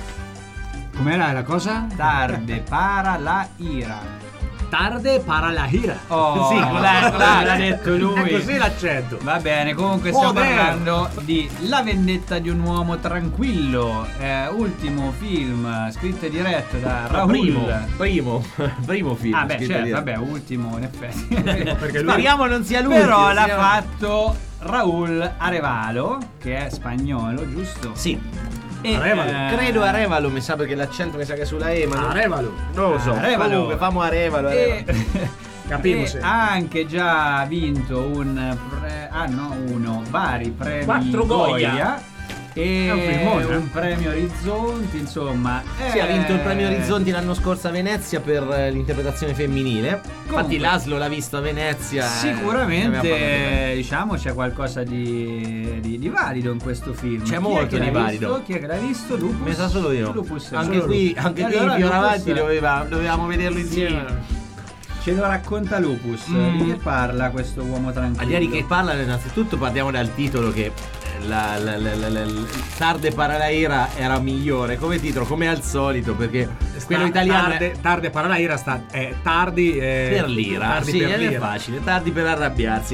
C: Com'era la cosa?
J: Tarde para la ira.
C: Tarde para la gira.
J: Oh,
D: Sì,
J: con la, con la- l'ha detto lui.
C: È così l'accento.
J: Va bene, comunque stiamo
C: Joder.
J: parlando di La vendetta di un uomo tranquillo, eh, ultimo film scritto e diretto da Raoul.
D: Primo, primo, primo film.
J: Ah beh,
D: scritto
J: certo,
D: di-
J: vabbè, ultimo in effetti.
C: Perché lui-
D: Speriamo non sia l'ultimo.
J: Però l'ha
D: speriamo-
J: fatto Raúl Arevalo, che è spagnolo, giusto?
D: Sì.
J: E,
C: Arevalo.
J: eh,
D: Credo Arevalo, mi sa perché l'accento mi sa che è sulla E, ma non,
C: Arevalo.
D: non lo so.
J: Arevalo.
D: Comunque, famo Arevalo.
J: E,
D: Arevalo.
C: Capimo
J: e
C: se.
J: ha anche già vinto un pre- ah no uno vari premi
L: Quattro Goya.
J: e
C: È un filmone, eh.
J: un premio Orizzonti, insomma.
D: Sì, ha vinto il
J: eh,
D: premio Orizzonti l'anno scorso a Venezia per eh, l'interpretazione femminile. Infatti
J: Comunque-
D: Laszlo l'ha visto a Venezia. eh, ne abbiamo parlato
J: Sicuramente
D: bene.
J: diciamo c'è qualcosa di, di, di valido in questo film.
D: C'è
J: Chi è
D: molto
J: che
D: di
J: l'ha
D: valido.
J: visto? Chi è che l'ha visto? Lupus?
D: Mi sa solo io.
J: Lupus,
D: Anche
J: solo
D: qui,
J: Lupus.
D: anche
J: E
D: qui
J: allora
D: più
J: Lupus-
D: avanti doveva- dovevamo vederlo insieme.
J: Ce lo racconta Lupus.
D: Mm.
J: Di che parla questo uomo tranquillo?
D: Agli Ari che parlano, innanzitutto partiamo dal titolo che la, la, la, la, la, la- Tarde para la ira era migliore come titolo, come al solito, perché quello italiano
C: tarde,
D: è
C: tarde para la ira sta è tardi eh,
D: per l'ira,
C: tardi
D: sì,
C: per
D: è
C: l'ira.
D: facile, tardi per arrabbiarsi.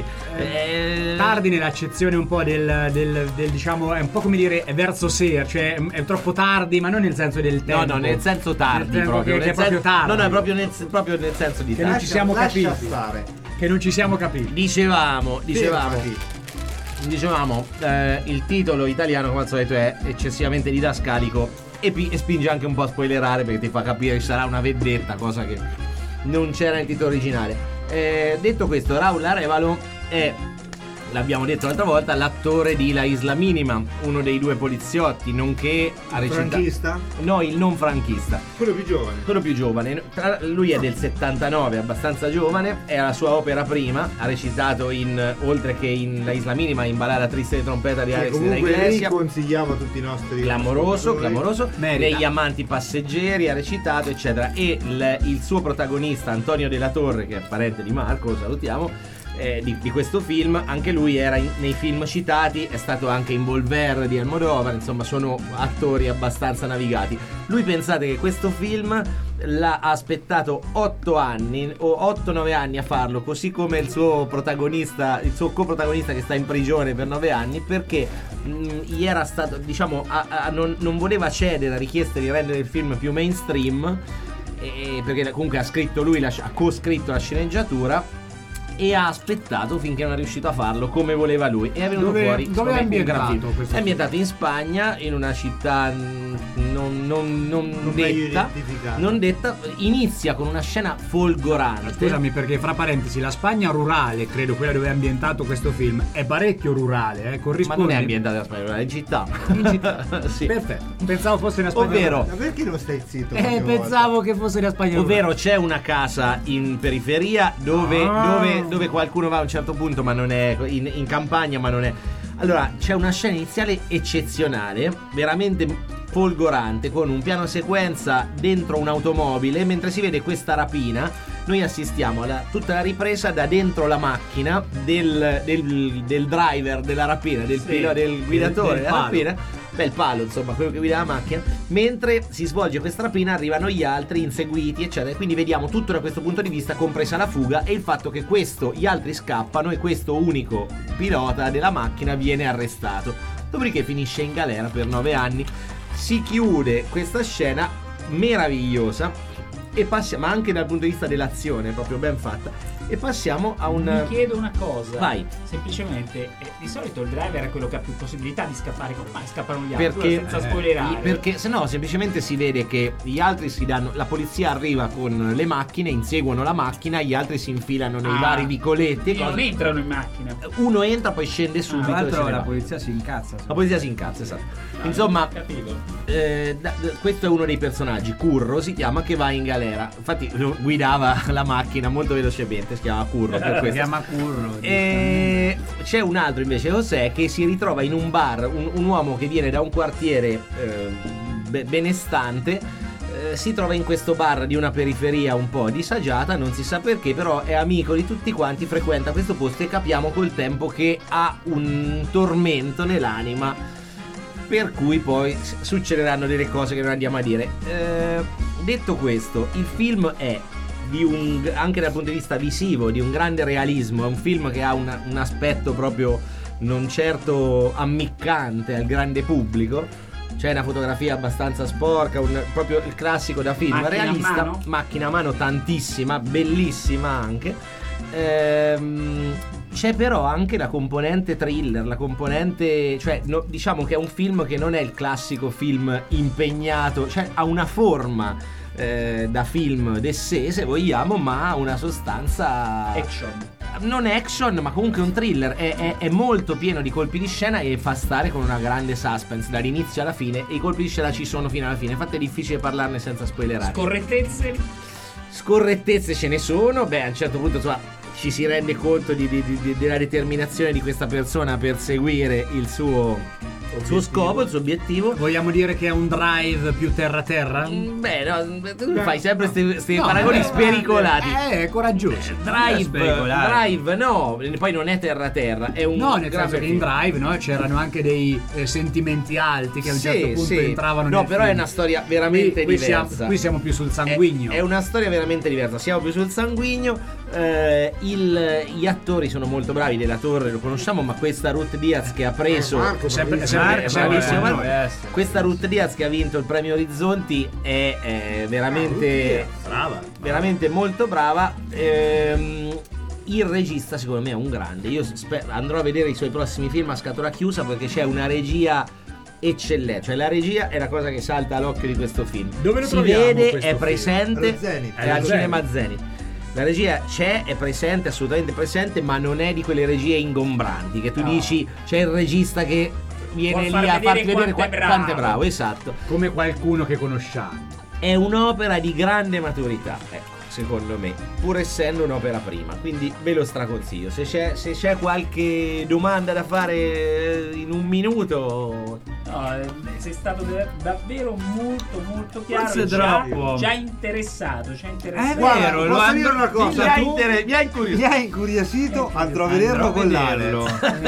D: Eh,
C: Tardi nell'accezione un po' del, del, del diciamo è un po' come dire è verso sera, cioè è troppo tardi, ma non nel senso del
D: No,
C: tempo.
D: no, nel senso tardi
C: Nel tempo
D: proprio,
C: che,
D: nel
C: che è proprio
D: sen-
C: tardi.
D: No, no, è proprio nel, proprio nel senso di
C: Che non
D: tardi.
C: ci siamo
G: Lascia
C: capiti.
G: stare.
C: Che non ci siamo capiti.
D: Dicevamo, dicevamo,
G: Fermati.
D: dicevamo, eh, il titolo italiano come al solito è eccessivamente didascalico e, pi- e spinge anche un po' a spoilerare perché ti fa capire che sarà una vendetta, cosa che non c'era nel titolo originale. Eh, detto questo, Raúl Arevalo è, l'abbiamo detto l'altra volta, l'attore di La Isla Minima, uno dei due poliziotti, nonché ha recitato...
G: Franchista?
D: No, il non franchista.
G: Quello più giovane.
D: Quello più giovane. Tra- lui è del settantanove, abbastanza giovane, è la sua opera prima, ha recitato in, oltre che in La Isla Minima, in Ballada triste di trompeta di
G: Che
D: Alex de la
G: comunque
D: Iglesia.
G: riconsigliamo a tutti i nostri
D: Clamoroso,
G: ascoltatori.
D: clamoroso.
C: Merita.
D: Negli Amanti passeggeri ha recitato, eccetera. E il, il suo protagonista, Antonio Della Torre, che è parente di Marco, lo salutiamo, eh, di, di questo film, anche lui era in- nei film citati, è stato anche in Volver di Almodovar, insomma sono attori abbastanza navigati. Lui, pensate che questo film l'ha aspettato otto anni o otto nove anni a farlo, così come il suo protagonista, il suo coprotagonista che sta in prigione per nove anni, perché mh, gli era stato, diciamo, a- a- non, non voleva cedere a richieste di rendere il film più mainstream, e- perché comunque ha scritto lui, la, ha co-scritto la sceneggiatura e ha aspettato finché non è riuscito a farlo come voleva lui, e è venuto
C: Dove-
D: fuori
C: dove
D: secondo
C: è
D: me, un gran
C: ambientato
D: film.
C: questo
D: È ambientato in Spagna, in una città mm, non, non, non,
G: Non meglio
D: detta
G: identificata.
D: non detta, inizia con una scena folgorante.
C: Scusami, perché fra parentesi la Spagna rurale, credo quella dove è ambientato questo film, è parecchio rurale, eh,
D: ma
C: corrisponde.
D: non è ambientata in Spagna, è in città.
C: In città.
D: Sì.
C: Perfetto. Pensavo fosse una Spagna
D: Ovvero-
C: rurale.
G: Ma perché non stai zitto?
C: Eh,
G: qualche
C: pensavo
G: volta?
C: che fosse una Spagna rurale.
D: Ovvero c'è una casa in periferia dove,
C: Ah.
D: dove, dove qualcuno va a un certo punto, ma non è in, in campagna, ma non è. Allora, c'è una scena iniziale eccezionale, veramente folgorante, con un piano sequenza dentro un'automobile. Mentre si vede questa rapina, noi assistiamo alla tutta la ripresa da dentro la macchina del, del, del driver della rapina, del,
C: Sì,
D: pilo- del guidatore
C: del
D: della
C: palo.
D: rapina. Bel palo, insomma, quello che guida la macchina. Mentre si svolge questa rapina, arrivano gli altri inseguiti, eccetera. Quindi vediamo tutto da questo punto di vista, compresa la fuga e il fatto che questo, gli altri scappano e questo unico pilota della macchina viene arrestato. Dopodiché finisce in galera per nove anni. Si chiude questa scena meravigliosa e passiamo, ma anche dal punto di vista dell'azione, proprio ben fatta. E passiamo a un...
L: Mi chiedo una cosa.
D: Vai.
L: Semplicemente, eh, di solito il driver è quello che ha più possibilità di scappare. Come mai scappano gli altri?
D: Perché,
L: senza spoilerare.
D: eh, perché se no semplicemente si vede che gli altri si danno, la polizia arriva con le macchine, inseguono la macchina, gli altri si infilano nei
L: Ah,
D: vari vicoletti e
L: non
D: cose.
L: entrano in macchina.
D: Uno entra, poi scende subito.
J: Tra
D: e
J: l'altro
D: se ne
J: la
D: va.
J: polizia si incazza.
D: La polizia si incazza, esatto. Insomma,
L: Capito.
D: eh, da- da- questo è uno dei personaggi, Curro si chiama, che va in galera. Infatti lo guidava la macchina molto velocemente, si chiama Curro per
J: Si
D: questo.
J: chiama Curro.
D: E c'è un altro invece, José, che si ritrova in un bar, un, un uomo che viene da un quartiere eh, be- benestante. eh, Si trova in questo bar di una periferia un po' disagiata, non si sa perché, però è amico di tutti quanti, frequenta questo posto e capiamo col tempo che ha un tormento nell'anima, per cui poi s- succederanno delle cose che non andiamo a dire. Eh, detto questo, il film è di un, anche dal punto di vista visivo, di un grande realismo. È un film che ha un, un aspetto proprio non certo ammiccante al grande pubblico. C'è una fotografia abbastanza sporca, un, proprio il classico da film
L: Macchina a
D: realista,
L: mano?
D: macchina a mano tantissima, bellissima anche. Ehm, c'è però anche la componente thriller, la componente, cioè no, diciamo che è un film che non è il classico film impegnato, cioè ha una forma eh, da film d'essè, se vogliamo, ma ha una sostanza
L: Action.
D: non action, ma comunque un thriller. È, è, è molto pieno di colpi di scena e fa stare con una grande suspense dall'inizio alla fine. E i colpi di scena ci sono fino alla fine. Infatti è difficile parlarne senza spoilerare.
L: Scorrettezze.
D: Scorrettezze ce ne sono. Beh, a un certo punto insomma, ci si rende conto di, di, di, della determinazione di questa persona a perseguire il suo, il suo scopo, il suo obiettivo.
C: Vogliamo dire che è un drive più terra-terra?
D: Beh, no, tu fai sempre questi
C: No,
D: paragoni
C: eh,
D: spericolati.
C: Eh, è coraggioso.
D: Drive,
J: Spericolare.
D: drive, no, poi non è terra-terra, è un
C: No, nel
D: grande
C: senso che in
D: film.
C: drive, no, c'erano anche dei eh, sentimenti alti che a un
D: Sì,
C: certo punto
D: sì.
C: entravano
D: No,
C: nel
D: però
C: film.
D: è una storia veramente
C: qui, qui
D: diversa.
C: Siamo, qui siamo più sul sanguigno.
D: È, è una storia veramente diversa. Siamo più sul sanguigno. Eh, il- gli attori sono molto bravi. Della Torre lo conosciamo, ma questa Ruth Diaz che ha preso.
G: Eh, Marco,
C: sempre-
G: bravissimo.
C: sempre-
D: Marco,
C: sempre-
D: bravissimo,
C: eh,
D: Marco.
J: deve essere.
D: Questa Ruth Diaz che ha vinto il premio Orizzonti è, è veramente,
G: Brava.
D: veramente molto brava. Ehm, il regista secondo me è un grande. Io sper- andrò a vedere i suoi prossimi film a scatola chiusa perché c'è una regia eccellente. Cioè la regia è la cosa che salta all'occhio di questo film.
C: Dove lo
D: si
C: troviamo
D: vede,
C: questo
D: è
C: film?
D: presente,
G: Allo Zenith.
D: è al
C: Allo
D: cinema Zenith. La regia c'è, è presente, assolutamente presente, ma non è di quelle regie ingombranti che tu
L: No.
D: dici c'è il regista che viene
L: Vuol
D: lì
L: far
D: a farti
L: vedere
D: vedere
L: quanto è
D: qua- quanto è
L: bravo.
D: bravo, esatto.
C: Come qualcuno che conosciamo.
D: È un'opera di grande maturità, ecco, secondo me, pur essendo un'opera prima, quindi ve lo straconsiglio. Se c'è, se c'è qualche domanda da fare in un minuto,
L: No, eh, sei stato de- davvero molto molto chiaro.
J: Forse
L: già,
J: troppo.
L: già interessato, già interessato.
J: È
G: Guarda,
J: vero, lo
G: posso dire
J: andrò-
G: una cosa?
D: mi ha,
G: Tu-
D: inter- mi ha incuriosito.
G: Mi ha incuriosito, andrò a vederlo
J: Andrò a
G: con
J: vederlo.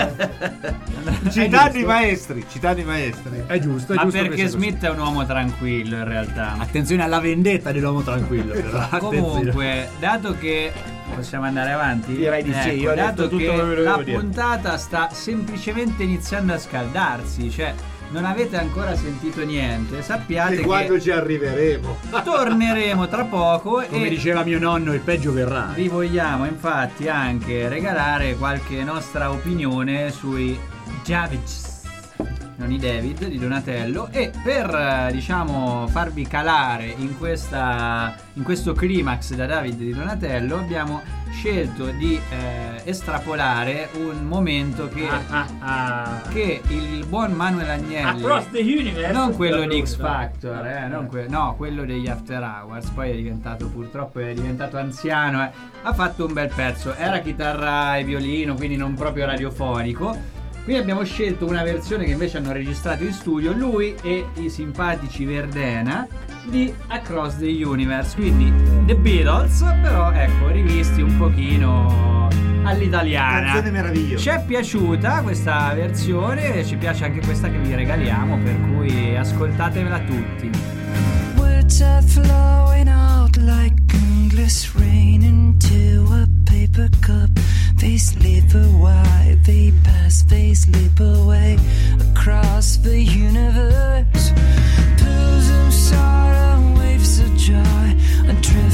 G: l'Alex. Citando i maestri, citando i maestri.
C: È giusto, è
J: Ma
C: giusto che
J: perché
C: sia così.
J: Smith è un uomo tranquillo in realtà.
C: Attenzione alla vendetta dell'uomo tranquillo. però. Attenzione.
J: Comunque, dato che possiamo andare avanti,
D: Direi di sì,
J: ecco,
D: io ho
J: dato
D: detto tutto
J: che
D: quello che volevo
J: la
D: dire.
J: puntata sta semplicemente iniziando a scaldarsi, cioè non avete ancora sentito niente, sappiate
G: E
J: che
G: quando ci arriveremo.
J: torneremo tra poco
C: Come
J: e
C: diceva mio nonno, il peggio verrà.
J: vi vogliamo infatti anche regalare qualche nostra opinione sui Davids, non i David di Donatello, e per eh, diciamo farvi calare in questa in questo climax da David di Donatello abbiamo scelto di eh, estrapolare un momento che,
L: Ah, ah, ah.
J: che il buon Manuel Agnelli,
L: Across the Universe.
J: non quello di
L: Brutta.
J: X Factor, eh, non que- no, quello degli After Hours, poi è diventato purtroppo è diventato anziano, eh, ha fatto un bel pezzo, era chitarra e violino, quindi non proprio radiofonico. Qui abbiamo scelto una versione che invece hanno registrato in studio lui e i simpatici Verdena di Across the Universe, quindi The Beatles, però ecco, rivisti un pochino all'italiana.
G: Canzone meravigliosa.
J: Ci è piaciuta questa versione, ci piace anche questa che vi regaliamo, per cui ascoltatevela tutti.
I: Words are flowing out like endless rain into a paper cup. They slip away, they pass, they slip away across the universe. Pools of sorrow, waves of joy, a trail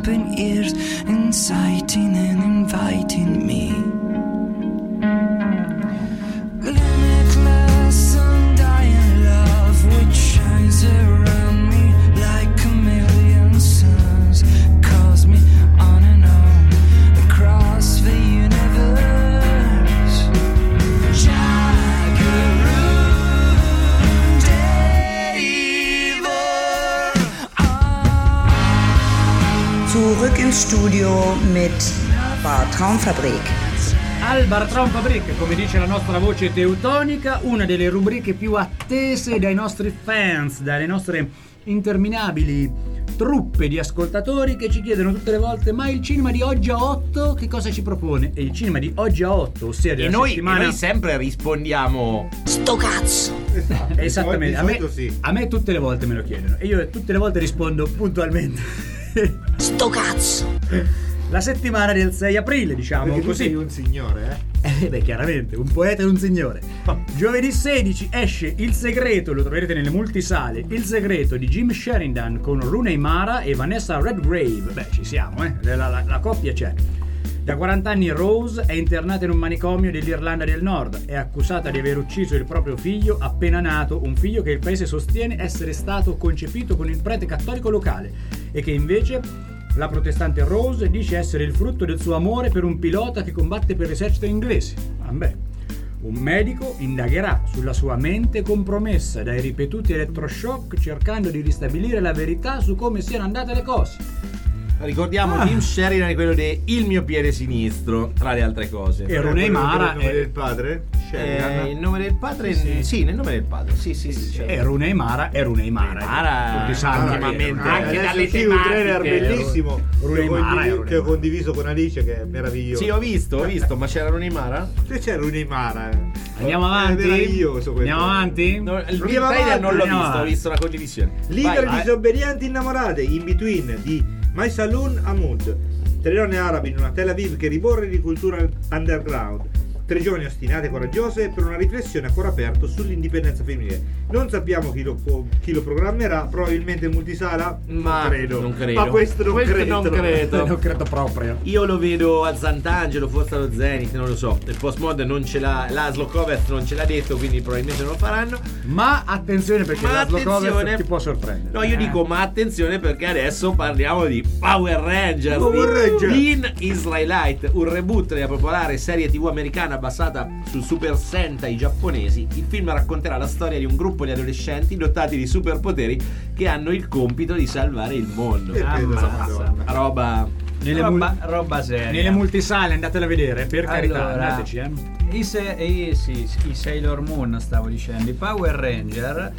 I: open ears, inciting and inviting me. Limitless, undying love which shines around me like a million suns, calls me on and on across the universe.
K: Zurück ins Studio mit Bar Traumfabrik.
C: Al Bar Traumfabrik, come dice la nostra voce teutonica, una delle rubriche più attese dai nostri fans, dalle nostre interminabili truppe di ascoltatori che ci chiedono tutte le volte: ma il cinema di oggi a otto che cosa ci propone? E il cinema di oggi a otto, ossia della
D: E noi,
C: settimana...
D: e noi sempre rispondiamo:
C: sto cazzo!
G: Esatto,
C: Esattamente, a me,
G: di solito sì.
C: a me tutte le volte me lo chiedono e io tutte le volte rispondo puntualmente. Sto cazzo! La settimana del sei aprile, diciamo.
G: Perché tu
C: così.
G: sei un signore, eh?
C: Eh beh, chiaramente, un poeta e un signore. Giovedì sedici esce Il Segreto, lo troverete nelle multisale. Il Segreto di Jim Sheridan con Rooney Mara e Vanessa Redgrave. Beh, ci siamo, eh? La, la, la coppia c'è. Da quaranta anni Rose è internata in un manicomio dell'Irlanda del Nord. È accusata di aver ucciso il proprio figlio appena nato, un figlio che il paese sostiene essere stato concepito con il prete cattolico locale e che invece la protestante Rose dice essere il frutto del suo amore per un pilota che combatte per l'esercito inglese. Vabbè. Un medico indagherà sulla sua mente compromessa dai ripetuti elettroshock cercando di ristabilire la verità su come siano andate le cose.
D: Ricordiamo
C: Ah.
D: Jim Sheridan è quello di Il mio piede sinistro, tra le altre cose.
C: E Rooney Mara
G: Il nome
C: è-
G: del padre? Sheridan.
D: Eh, il nome del padre? Sì,
C: Sì.
D: nel nome del padre. Sì, sì, sì. certo.
C: E Rooney Mara è Rooney Mara.
D: Mara,
C: Tutti sanno
D: ultimamente-
C: che-
L: Anche
G: Adesso
L: dalle
G: sì, un trailer
L: tematiche.
G: bellissimo
C: Rooney
G: che ho,
C: Mara,
G: condivi-
C: Rooney
G: che ho
C: Mara.
G: condiviso con Alice, che è meraviglioso.
D: Sì, ho visto, ho visto, ma c'era Rooney Mara?
G: Se c'è Rooney Mara, eh.
C: Andiamo
G: È
C: avanti?
G: meraviglioso questo.
C: Andiamo avanti?
D: No, il
G: Andiamo
D: trailer
G: avanti,
D: non l'ho
C: andiamo
D: visto, ho
C: avanti.
D: visto la condivisione.
G: Libere
D: Vai.
G: disobbedienti innamorate, In Between di My Saloon Hamoud. Tre donne arabe in una Tel Aviv che riborre di cultura underground. Tre giovani ostinate e coraggiose per una riflessione a cuore aperto sull'indipendenza femminile. Non sappiamo chi lo, chi lo programmerà, probabilmente in multisala.
D: Ma
G: non credo.
D: non credo.
G: Ma questo non
D: Questo
G: credo.
D: non credo.
C: Non credo proprio.
D: Io lo vedo a Sant'Angelo, forse allo Zenith, non lo so. Il postmod non ce l'ha, l'Aslo Covert non ce l'ha detto, quindi probabilmente non lo faranno.
C: Ma attenzione perché
D: Ma
C: la
D: attenzione.
C: Cover ti può sorprendere.
D: No, io
C: Eh.
D: dico ma attenzione perché adesso parliamo di Power Rangers
G: Power
D: di
G: Rangers.
D: In Israelite, un reboot della popolare serie tivù americana basata sul Super Sentai giapponesi. Il film racconterà la storia di un gruppo di adolescenti dotati di superpoteri che hanno il compito di salvare il mondo.
G: Perché
D: Insomma,
G: no?
D: roba
C: Nelle,
J: roba,
C: mul-
J: roba seria.
C: nelle multisale andatela a vedere, per carità,
J: Allora,
C: andateci, eh.
J: I, se- i- sì, i Sailor Moon, stavo dicendo, i Power Ranger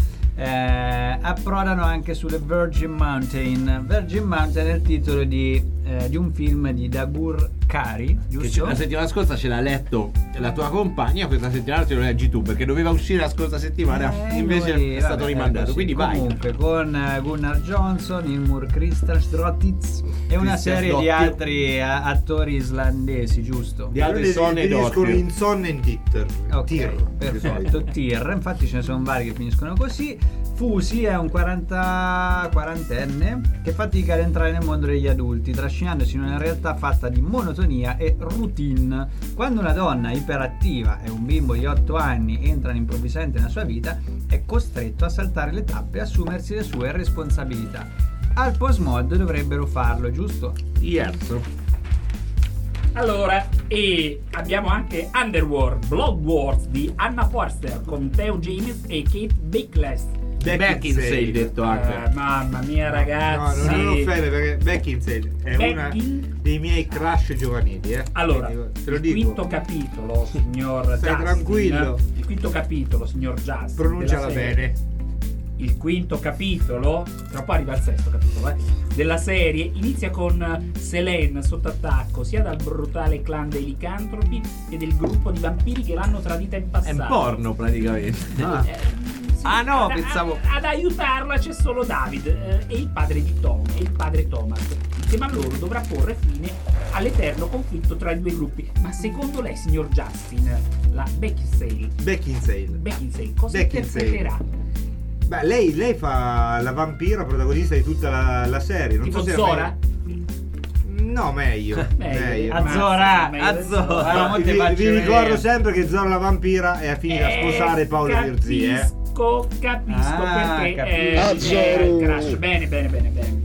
J: eh, approdano anche sulle Virgin Mountain. Virgin Mountain è il titolo di, eh, di un film di Dagur Kari,
D: che ce-
J: giusto?
D: la settimana scorsa ce l'ha letto la tua compagna, questa settimana te lo leggi tu perché doveva uscire la scorsa settimana,
J: Eh,
D: invece
J: noi-
D: è stato
J: vabbè,
D: rimandato.
J: così.
D: Quindi vai.
J: Comunque con eh, Gunnar Johnson, Ilmur Kristiansdottir e una serie di
D: Kristiansdottir.
J: altri eh, attori islandesi, giusto?
D: Di altre sonne
G: finiscono
D: d'occhio.
G: in sonne e in titter.
J: Ok,
G: Tir.
J: perfetto, Tir, infatti ce ne sono vari che finiscono così. Fusi è un quaranta quarantenne che fatica ad entrare nel mondo degli adulti, trascinandosi in una realtà fatta di monotonia e routine. Quando una donna iperattiva e un bimbo di otto anni entrano improvvisamente nella sua vita, è costretto a saltare le tappe e assumersi le sue responsabilità. Al postmod dovrebbero farlo, giusto?
D: Yes.
L: Allora, e abbiamo anche Underworld, Blood Wars di Anna Forster con Theo James e Kate Beckinsale.
D: Beckinsale detto anche.
L: Eh, mamma mia, ragazzi.
G: No, non è un'offesa perché Beckinsale è
L: Beckin-
G: una dei miei crush giovanili, eh.
L: Allora,
G: Quindi, te lo
L: il
G: dico.
L: quinto capitolo, signor
G: Stai
L: Justin,
G: tranquillo.
L: Il quinto capitolo, signor Justin.
G: Pronunciala
L: della serie.
G: bene.
L: Il quinto capitolo, tra poi arriva il sesto capitolo, eh, della serie inizia con Selene sotto attacco sia dal brutale clan dei licantropi che del gruppo di vampiri che l'hanno tradita in
D: È
L: passato.
D: un porno praticamente.
C: Ah.
L: Eh, sì,
D: Ah, no,
L: ad,
D: pensavo-
L: ad, ad aiutarla c'è solo David eh, e il padre di Tom e il padre Thomas. Insieme a loro dovrà porre fine all'eterno conflitto tra i due gruppi. Ma secondo lei, signor Justin, la Beckinsale,
G: Beckinsale.
L: Beckinsale cosa
G: Beckinsale.
L: interpreterà?
G: Beh, lei, lei fa la vampira protagonista di tutta la, la serie. Non
L: Tipo
G: so se
L: Zora?
G: No, meglio. meglio.
J: Azzora,
L: meglio
J: Azzora.
G: No,
J: Molte
G: vi, vi
J: facce
G: ricordo
J: vedere.
G: sempre che Zora la vampira è finita a sposare Paolo Virzì, eh.
L: Capisco, capisco
J: Ah,
L: perché
J: capisco.
L: è, è il crash. Bene, bene, bene, bene.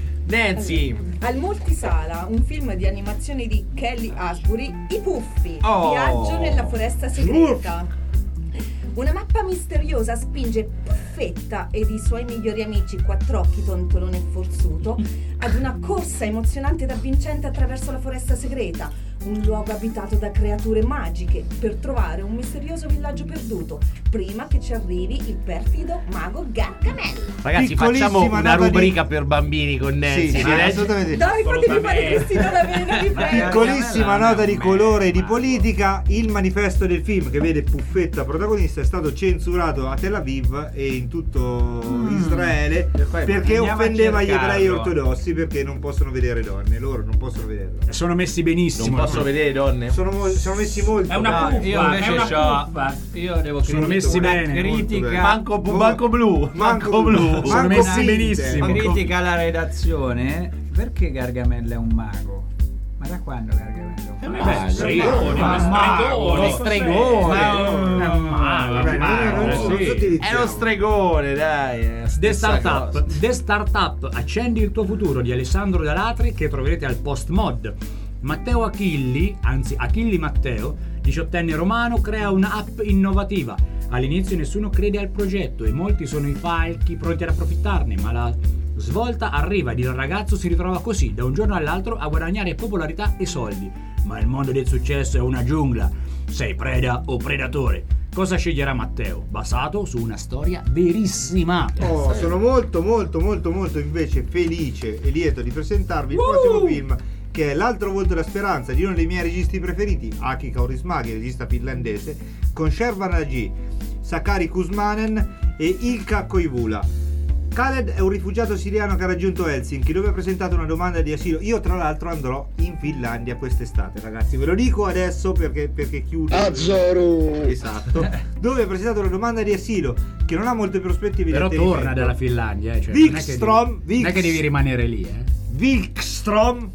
D: Nancy.
M: Al Multisala, un film di animazione di Kelly Asbury, I Puffi,
D: Oh.
M: viaggio nella foresta segreta. Una mappa misteriosa spinge Puffetta ed i suoi migliori amici Quattrocchi, Tontolone e Forzuto ad una corsa emozionante ed avvincente attraverso la foresta segreta, un luogo abitato da creature magiche, per trovare un misterioso villaggio perduto, prima che ci arrivi il perfido mago Gargamel.
D: Ragazzi, facciamo
G: Piccolissima
D: una
G: nota di-
D: rubrica per bambini con Nancy.
G: Sì, sì,
D: direi.
G: assolutamente.
M: Dai, fatemi fare Cristina D'Avena, vi prego.
G: Piccolissima nota di colore e di politica: il manifesto del film, che vede Puffetta protagonista, è stato censurato a Tel Aviv e in tutto Israele perché
J: andiamo a
G: offendeva gli
J: cercarlo.
G: ebrei ortodossi, perché non possono vedere donne, loro non possono vederlo.
C: Sono messi benissimo.
D: Non posso vedere donne.
G: Sono, mo- sono messi molto
L: È una
G: bene.
L: puffa,
J: Io invece
L: è una
J: c'ho-
L: puffa.
J: Io devo
C: Sono
J: critica-
C: messi
J: una
C: bene,
J: critica.
G: molto
D: Manco, manco blu. Manco blu.
G: Manco
C: Sono messi
G: finte.
C: benissimo.
J: Critica alla redazione. Perché Gargamel è un mago? Ma da quando Gargamel è un mago?
L: Beh, stregone,
J: Ma-
L: ma stregone,
D: Lo stregone.
J: Ma un-
L: È un mago,
G: Vabbè,
L: un
G: non-
L: mago,
G: non- non
L: sì.
G: sottilizziamo.
D: È lo stregone, dai. è la
C: The
D: stessa
C: Startup,
D: cosa.
C: The Startup, accendi il tuo futuro di Alessandro Dalatri, che troverete al Post Mod. Matteo Achilli, anzi Achilli Matteo, diciottenne romano, crea un'app innovativa. All'inizio nessuno crede al progetto e molti sono i falchi pronti ad approfittarne, ma la svolta arriva ed il ragazzo si ritrova così, da un giorno all'altro, a guadagnare popolarità e soldi. Ma il mondo del successo è una giungla. Sei preda o predatore? Cosa sceglierà Matteo? Basato su una storia verissima.
G: Oh, sono molto molto molto molto invece felice e lieto di presentarvi il prossimo film, che è L'altro volto della speranza, di uno dei miei registi preferiti, Aki Kaurismäki, regista finlandese, con Shervan Haji, Sakari Kuzmanen e Ilkka Koivula. Khaled è un rifugiato siriano che ha raggiunto Helsinki, dove ha presentato una domanda di asilo. Io tra l'altro andrò in Finlandia quest'estate, ragazzi, ve lo dico adesso perché, perché chiudo.
H: Azzaro!
G: Esatto. Dove ha presentato una domanda di asilo che non ha molte prospettive
C: Però
G: di
C: torna
G: attenimento.
C: dalla Finlandia, eh, cioè, non è che
G: Wikström,
C: devi- non è che devi rimanere lì, eh.
G: Wikström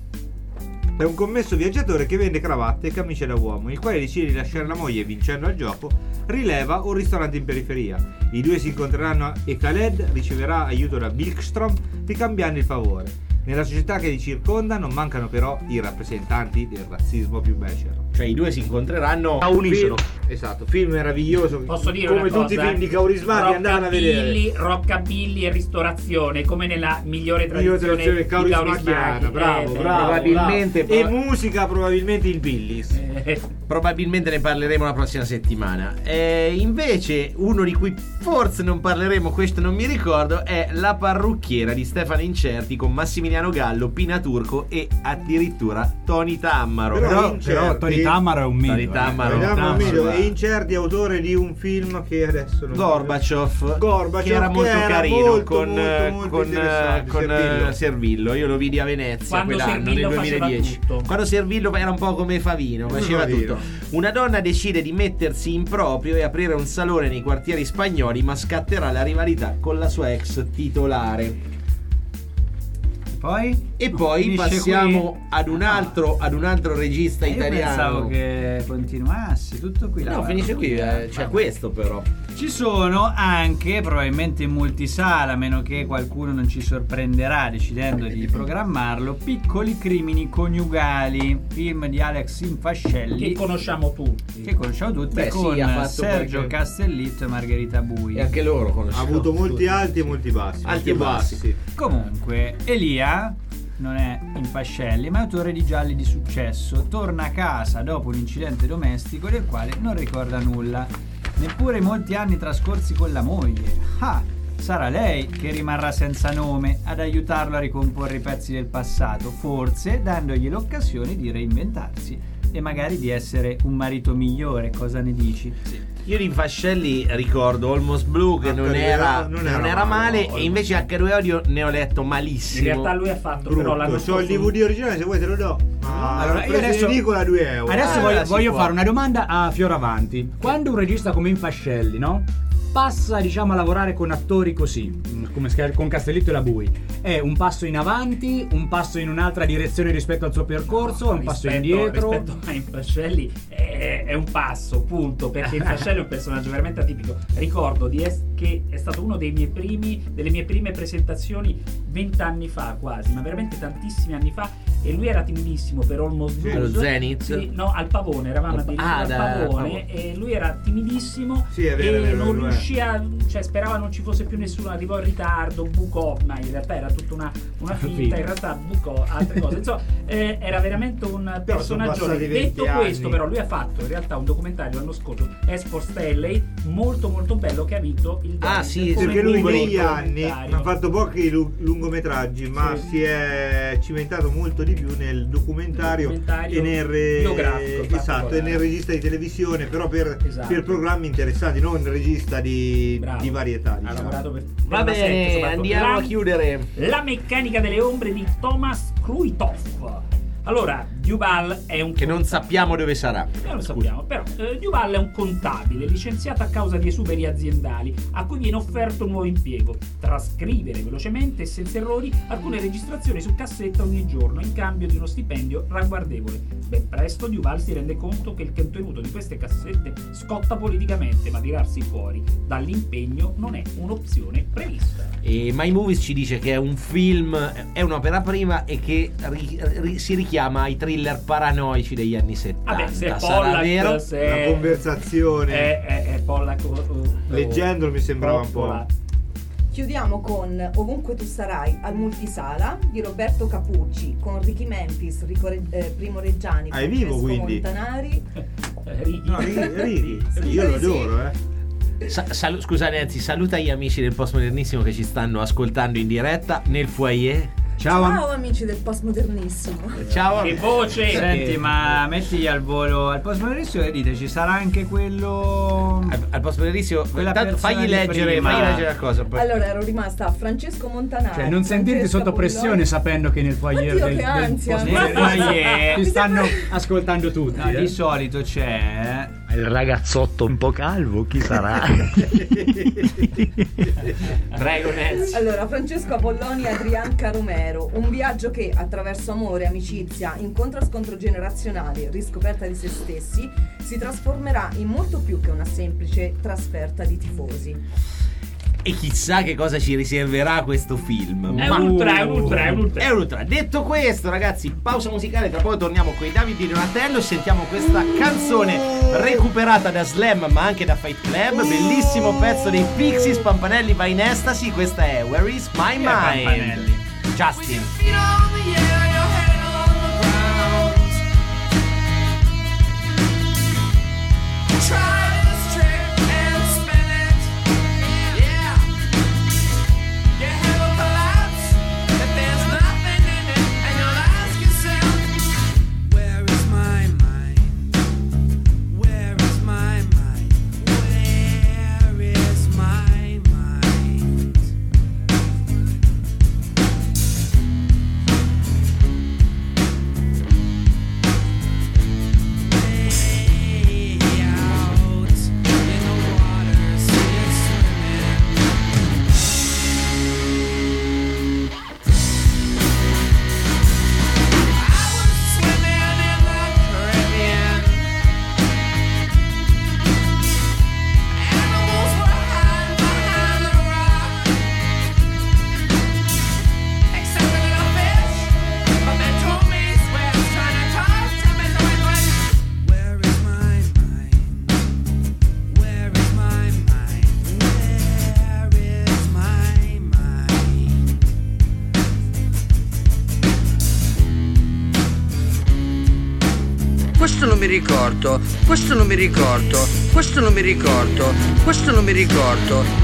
G: è un commesso viaggiatore che vende cravatte e camicie da uomo, il quale decide di lasciare la moglie vincendo al gioco, rileva un ristorante in periferia. I due si incontreranno e Khaled riceverà aiuto da Wikström, ricambiando il favore. Nella società che li circonda non mancano però i rappresentanti del razzismo più becero.
D: Cioè i due si incontreranno
G: A unisono. Esatto, film meraviglioso.
L: Posso dire
G: come
L: una cosa?
G: tutti i film di Kaurismäki, andavano a vedere.
L: Rockabilly, rockabilly e ristorazione, come nella migliore
G: Io
L: tradizione
G: tradizione
L: di
G: kaurismäkiana,
L: Kaurismäki.
G: bravo,
L: Eh, beh,
G: bravo,
D: probabilmente-
G: bravo. E musica probabilmente il Billis.
L: eh,
D: Probabilmente ne parleremo la prossima settimana. E invece uno di cui forse non parleremo, questo non mi ricordo, è La parrucchiera di Stefano Incerti con Massimiliano Gallo, Pina Turco e addirittura Tony Tammaro.
G: Però
C: Però,
G: Incerti-
C: però Tony Tammaro è un mito.
D: Tony
C: eh.
D: Tammaro.
C: Tony
G: Vediamo un
C: Tammaro.
G: video. E Incerti è autore di un film che adesso non
D: Gorbaciov,
G: Gorbaciov,
D: che era
G: che
D: molto
G: era
D: carino
G: molto,
D: con,
G: molto, molto
D: con,
G: interessante,
D: con,
G: Servillo.
D: eh, Servillo. Io lo vidi a Venezia
L: Quando
D: quell'anno,
L: Servillo
D: nel
L: faceva
D: duemiladieci.
L: tutto.
D: Quando Servillo era un po' come Favino, faceva
G: Favino.
D: tutto. Una donna decide di mettersi in proprio e aprire un salone nei quartieri spagnoli, ma scatterà la rivalità con la sua ex titolare.
J: Poi?
D: E poi
J: Finisce
D: passiamo
J: qui?
D: ad un altro ad un altro regista
J: Io
D: italiano.
J: pensavo che continuasse tutto qui.
D: No, finisce qui, eh, c'è questo però.
J: Ci sono anche, probabilmente in multisala, a meno che qualcuno non ci sorprenderà decidendo di programmarlo, Piccoli crimini coniugali, film di Alex Infascelli,
L: che conosciamo tutti.
J: che conosciamo tutti,
D: Beh, sì,
J: con
D: ha fatto
J: Sergio
D: qualche-
J: Castellitto e Margherita Bui.
D: E anche loro
G: Ha
D: conosciamo.
G: avuto molti
D: tutti.
G: alti e molti bassi.
D: Alti e
G: molti
D: bassi.
J: Comunque, Elia non è Infascelli, ma è autore di gialli di successo. Torna a casa dopo un incidente domestico del quale non ricorda nulla, neppure i molti anni trascorsi con la moglie. Ah, sarà lei che rimarrà senza nome ad aiutarlo a ricomporre i pezzi del passato, forse dandogli l'occasione di reinventarsi e magari di essere un marito migliore. Cosa ne dici?
D: Io di Infascelli ricordo Almost Blue che
G: H
D: non
G: due O
D: era,
G: non
D: non
G: era
D: era male,
G: male,
D: e invece H due O ne ho letto
L: In
D: malissimo.
L: realtà lui ha fatto però l'anno
G: Brutto. C'ho il
L: scorso
G: D V D originale, se vuoi te lo do. Ah,
C: Allora, io adesso-
G: Nicola due euro.
C: Adesso
D: Ah,
C: voglio,
D: si
C: voglio
D: può.
C: fare una domanda a Fioravanti. Quando un regista come Infascelli, no? passa, diciamo, a lavorare con attori così, come scher- con Castellitto e la Bui? È un passo in avanti, un passo in un'altra direzione rispetto al suo percorso,
L: No,
C: un passo
L: rispetto-
C: indietro?
L: Rispetto a Infascelli è, è un passo, punto, perché Infascelli è un personaggio veramente atipico. Ricordo di es- che è stato uno dei miei primi, delle mie prime presentazioni vent'anni fa quasi, ma veramente tantissimi anni fa, e lui era timidissimo per Almost Blues.
D: Allo Zenith?
L: Sì, no, al Pavone, eravamo
D: Al-
L: addirittura
D: ah,
L: al
D: da-
L: Pavone,
D: Pavone.
L: e lui era timidissimo
G: Sì, è vero,
L: e
G: è vero,
L: non
G: lo è.
L: riusciva, cioè sperava non ci fosse più nessuno, arrivò in ritardo, bucò, ma in realtà era tutta una, una finta, in realtà bucò altre cose, insomma eh, era veramente un
G: Però sono
L: personaggio.
G: passati venti
L: Detto
G: anni.
L: questo, però, lui ha fatto in realtà un documentario l'anno scorso, Esports Stanley, molto molto bello, che ha vinto il
D: Ah,
L: David
D: sì,
L: come
G: Perché lui
L: miglior
G: negli anni
L: documentario.
G: ha fatto pochi lu- lungometraggi, ma
L: Sì.
G: si è cimentato molto di più nel documentario,
L: Documentario
G: e nel, re-
L: biografico,
G: esatto, e
L: particolare.
G: nel regista di televisione, però per,
L: Esatto.
G: per programmi interessanti, non regista di,
L: Bravo.
G: di varietà.
L: Ha
G: Diciamo.
L: lavorato per,
D: Va
L: per la sette,
D: bene,
L: soprattutto.
D: andiamo
L: La-
D: a chiudere.
L: La meccanica delle ombre di Thomas Kruithoff. Allora, Duval è un
D: Che non sappiamo dove sarà.
L: Non lo sappiamo, però eh, Duval è un contabile licenziato a causa di esuberi aziendali a cui viene offerto un nuovo impiego: trascrivere velocemente e senza errori alcune registrazioni su cassetta ogni giorno in cambio di uno stipendio ragguardevole. Ben presto Duval si rende conto che il contenuto di queste cassette scotta politicamente, ma tirarsi fuori dall'impegno non è un'opzione prevista.
D: E My Movies ci dice che è un film, è un'opera prima e che ri- ri- si richiama ai thriller paranoici degli anni settanta.
L: Vabbè, se è
D: Sarà
L: Pollack,
D: vero?
L: se
G: La conversazione,
L: è, è, è Pollack o- o-
G: leggendolo mi sembrava un po'.
L: Coppola.
M: Chiudiamo con Ovunque tu sarai al multisala di Roberto Capucci con Ricky Memphis, Rico Re- eh, Primo Reggiani,
G: Ah, è vivo,
M: Francesco
G: quindi?
M: Montanari.
L: Eh, Ricky.
G: No, Ricky, Ricky. Io lo adoro, eh.
D: Sa- salu- scusa Nancy, saluta gli amici del Postmodernissimo che ci stanno ascoltando in diretta nel foyer.
C: Ciao, am-
M: Ciao amici del postmodernissimo.
D: Ciao.
L: Che voce!
C: Senti, ma metti al volo al postmodernissimo e dite, ci sarà anche quello...
D: Al, al Postmodernissimo,
C: Quella
D: tanto
C: persona
D: fagli
C: di
D: leggere,
C: prima.
D: fagli leggere la cosa. Poi.
M: Allora ero rimasta a Francesco Montanari.
C: Cioè, non sentirti
M: Francesca
C: sotto pressione
M: Polloni.
C: sapendo che nel foyer
M: Oddio,
C: del,
M: che
C: del
M: ansia.
C: postmodernissimo ti
M: Mi
C: stanno
M: sembra-
C: ascoltando tutti.
J: No,
C: eh.
J: di solito c'è
E: Il ragazzotto un po' calvo, chi sarà?
D: Prego Nancy.
M: Allora, Francesco Apolloni e Adrianca Romero, un viaggio che attraverso amore, amicizia, incontro e scontro generazionale, riscoperta di se stessi, si trasformerà in molto più che una semplice trasferta di tifosi.
D: E chissà che cosa ci riserverà questo film.
L: È
D: Ma-
L: un ultra, è un ultra, è un ultra.
D: È un ultra. Detto questo, ragazzi, pausa musicale. Tra poco torniamo con i David di Donatello. Sentiamo questa canzone recuperata da Slam, ma anche da Fight Club. Bellissimo pezzo dei Pixies. Pampanelli va in estasi. Questa è Where is My
J: Chi è Pampanelli?
D: Mind? Justin.
N: Questo non mi ricordo, questo non mi ricordo, questo non mi ricordo, questo non mi ricordo.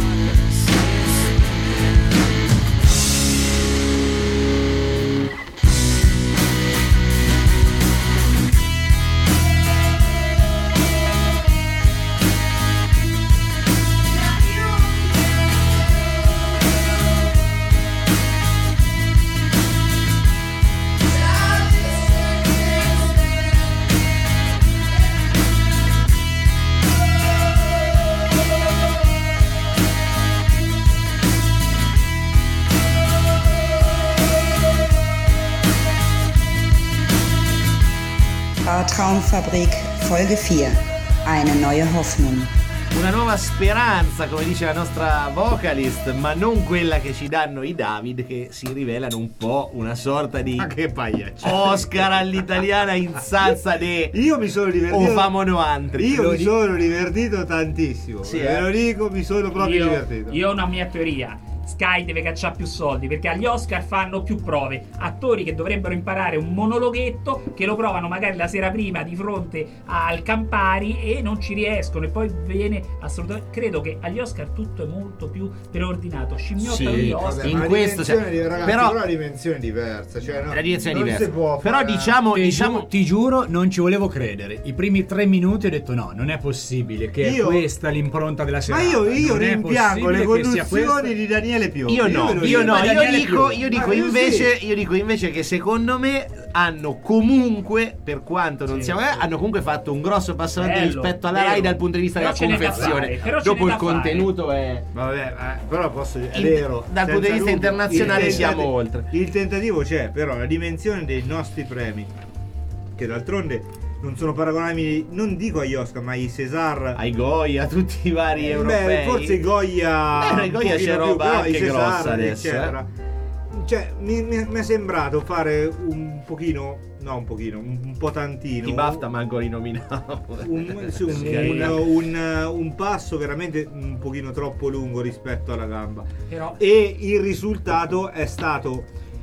K: Bar Traumfabrik Folge vier. Eine neue Hoffnung.
D: Una nuova speranza, come dice la nostra vocalist, ma non quella che ci danno i David, che si rivelano un po' una sorta di
G: Ma che pagliaccio.
D: Oscar all'italiana in salsa de
G: Io mi sono divertito.
D: o famono antri.
G: Io
D: Lo
G: mi
D: di-
G: sono divertito tantissimo.
D: Sì,
G: Ve
D: eh.
G: lo dico, mi sono proprio
L: Io,
G: divertito.
L: io ho una mia teoria. Sky deve cacciare più soldi perché agli Oscar fanno più prove. Attori che dovrebbero imparare un monologhetto che lo provano magari la sera prima di fronte al Campari e non ci riescono e poi viene assolutamente. Credo che agli Oscar tutto è molto più preordinato. Scimmiottano
D: Sì,
L: gli Oscar.
G: Vabbè,
D: in
G: ma
D: questo
G: dimensione
D: c'è-
G: di- ragazzi,
D: però-
G: però la dimensione è diversa, cioè no,
D: La direzione è
G: non
D: diversa.
G: si può
D: Però
G: fare-
D: diciamo,
C: Ti,
D: diciamo
C: giu- ti giuro, non ci volevo credere. I primi tre minuti ho detto no, non è possibile che
G: Io-
C: è questa l'impronta della
G: Ma
C: serata.
G: io, io
C: Non è
G: rimpiango le
C: possibile che sia
G: conduzioni
C: questa-
G: di Daniele Pio.
D: Io no,
G: ve lo
D: io
G: dico.
D: no, io
C: Daniele
D: dico,
C: Più.
D: io dico
G: Ma io
D: invece,
G: sì.
D: io dico invece che secondo me hanno comunque, per quanto non
L: Sì,
D: siamo,
L: sì.
D: hanno comunque fatto un grosso passo avanti
L: Bello,
D: rispetto alla
L: vero.
D: Rai dal punto di vista
L: Però
D: della
L: ce n'è da
D: confezione.
L: fare, però ce
D: Dopo
L: n'è
D: il
L: da fare.
D: contenuto è
G: Vabbè, eh, però posso dire, è
D: In-
G: vero.
D: dal punto di
G: senza
D: vista
G: dubbio.
D: internazionale
G: Il
D: siamo
G: tentati-
D: oltre.
G: Il tentativo c'è, però la dimensione dei nostri premi, che d'altronde non sono paragonabili, non dico agli Oscar, ma ai César.
D: ai Goya, a tutti i vari
G: Beh,
D: europei.
G: forse i Goya.
D: Eh, i
G: un
D: Goya
G: pochino
D: c'è
G: più,
D: roba
G: però
D: anche
G: i César,
D: grossa adesso,
G: eccetera. Cioè, mi, mi- mi è sembrato fare un pochino, no, un pochino, un, un po' tantino.
D: I BAFTA manco li nominavo.
G: un, sì, un,
D: Sì.
G: un- un- un passo veramente un pochino troppo lungo rispetto alla gamba.
L: Però
G: E il risultato è stato,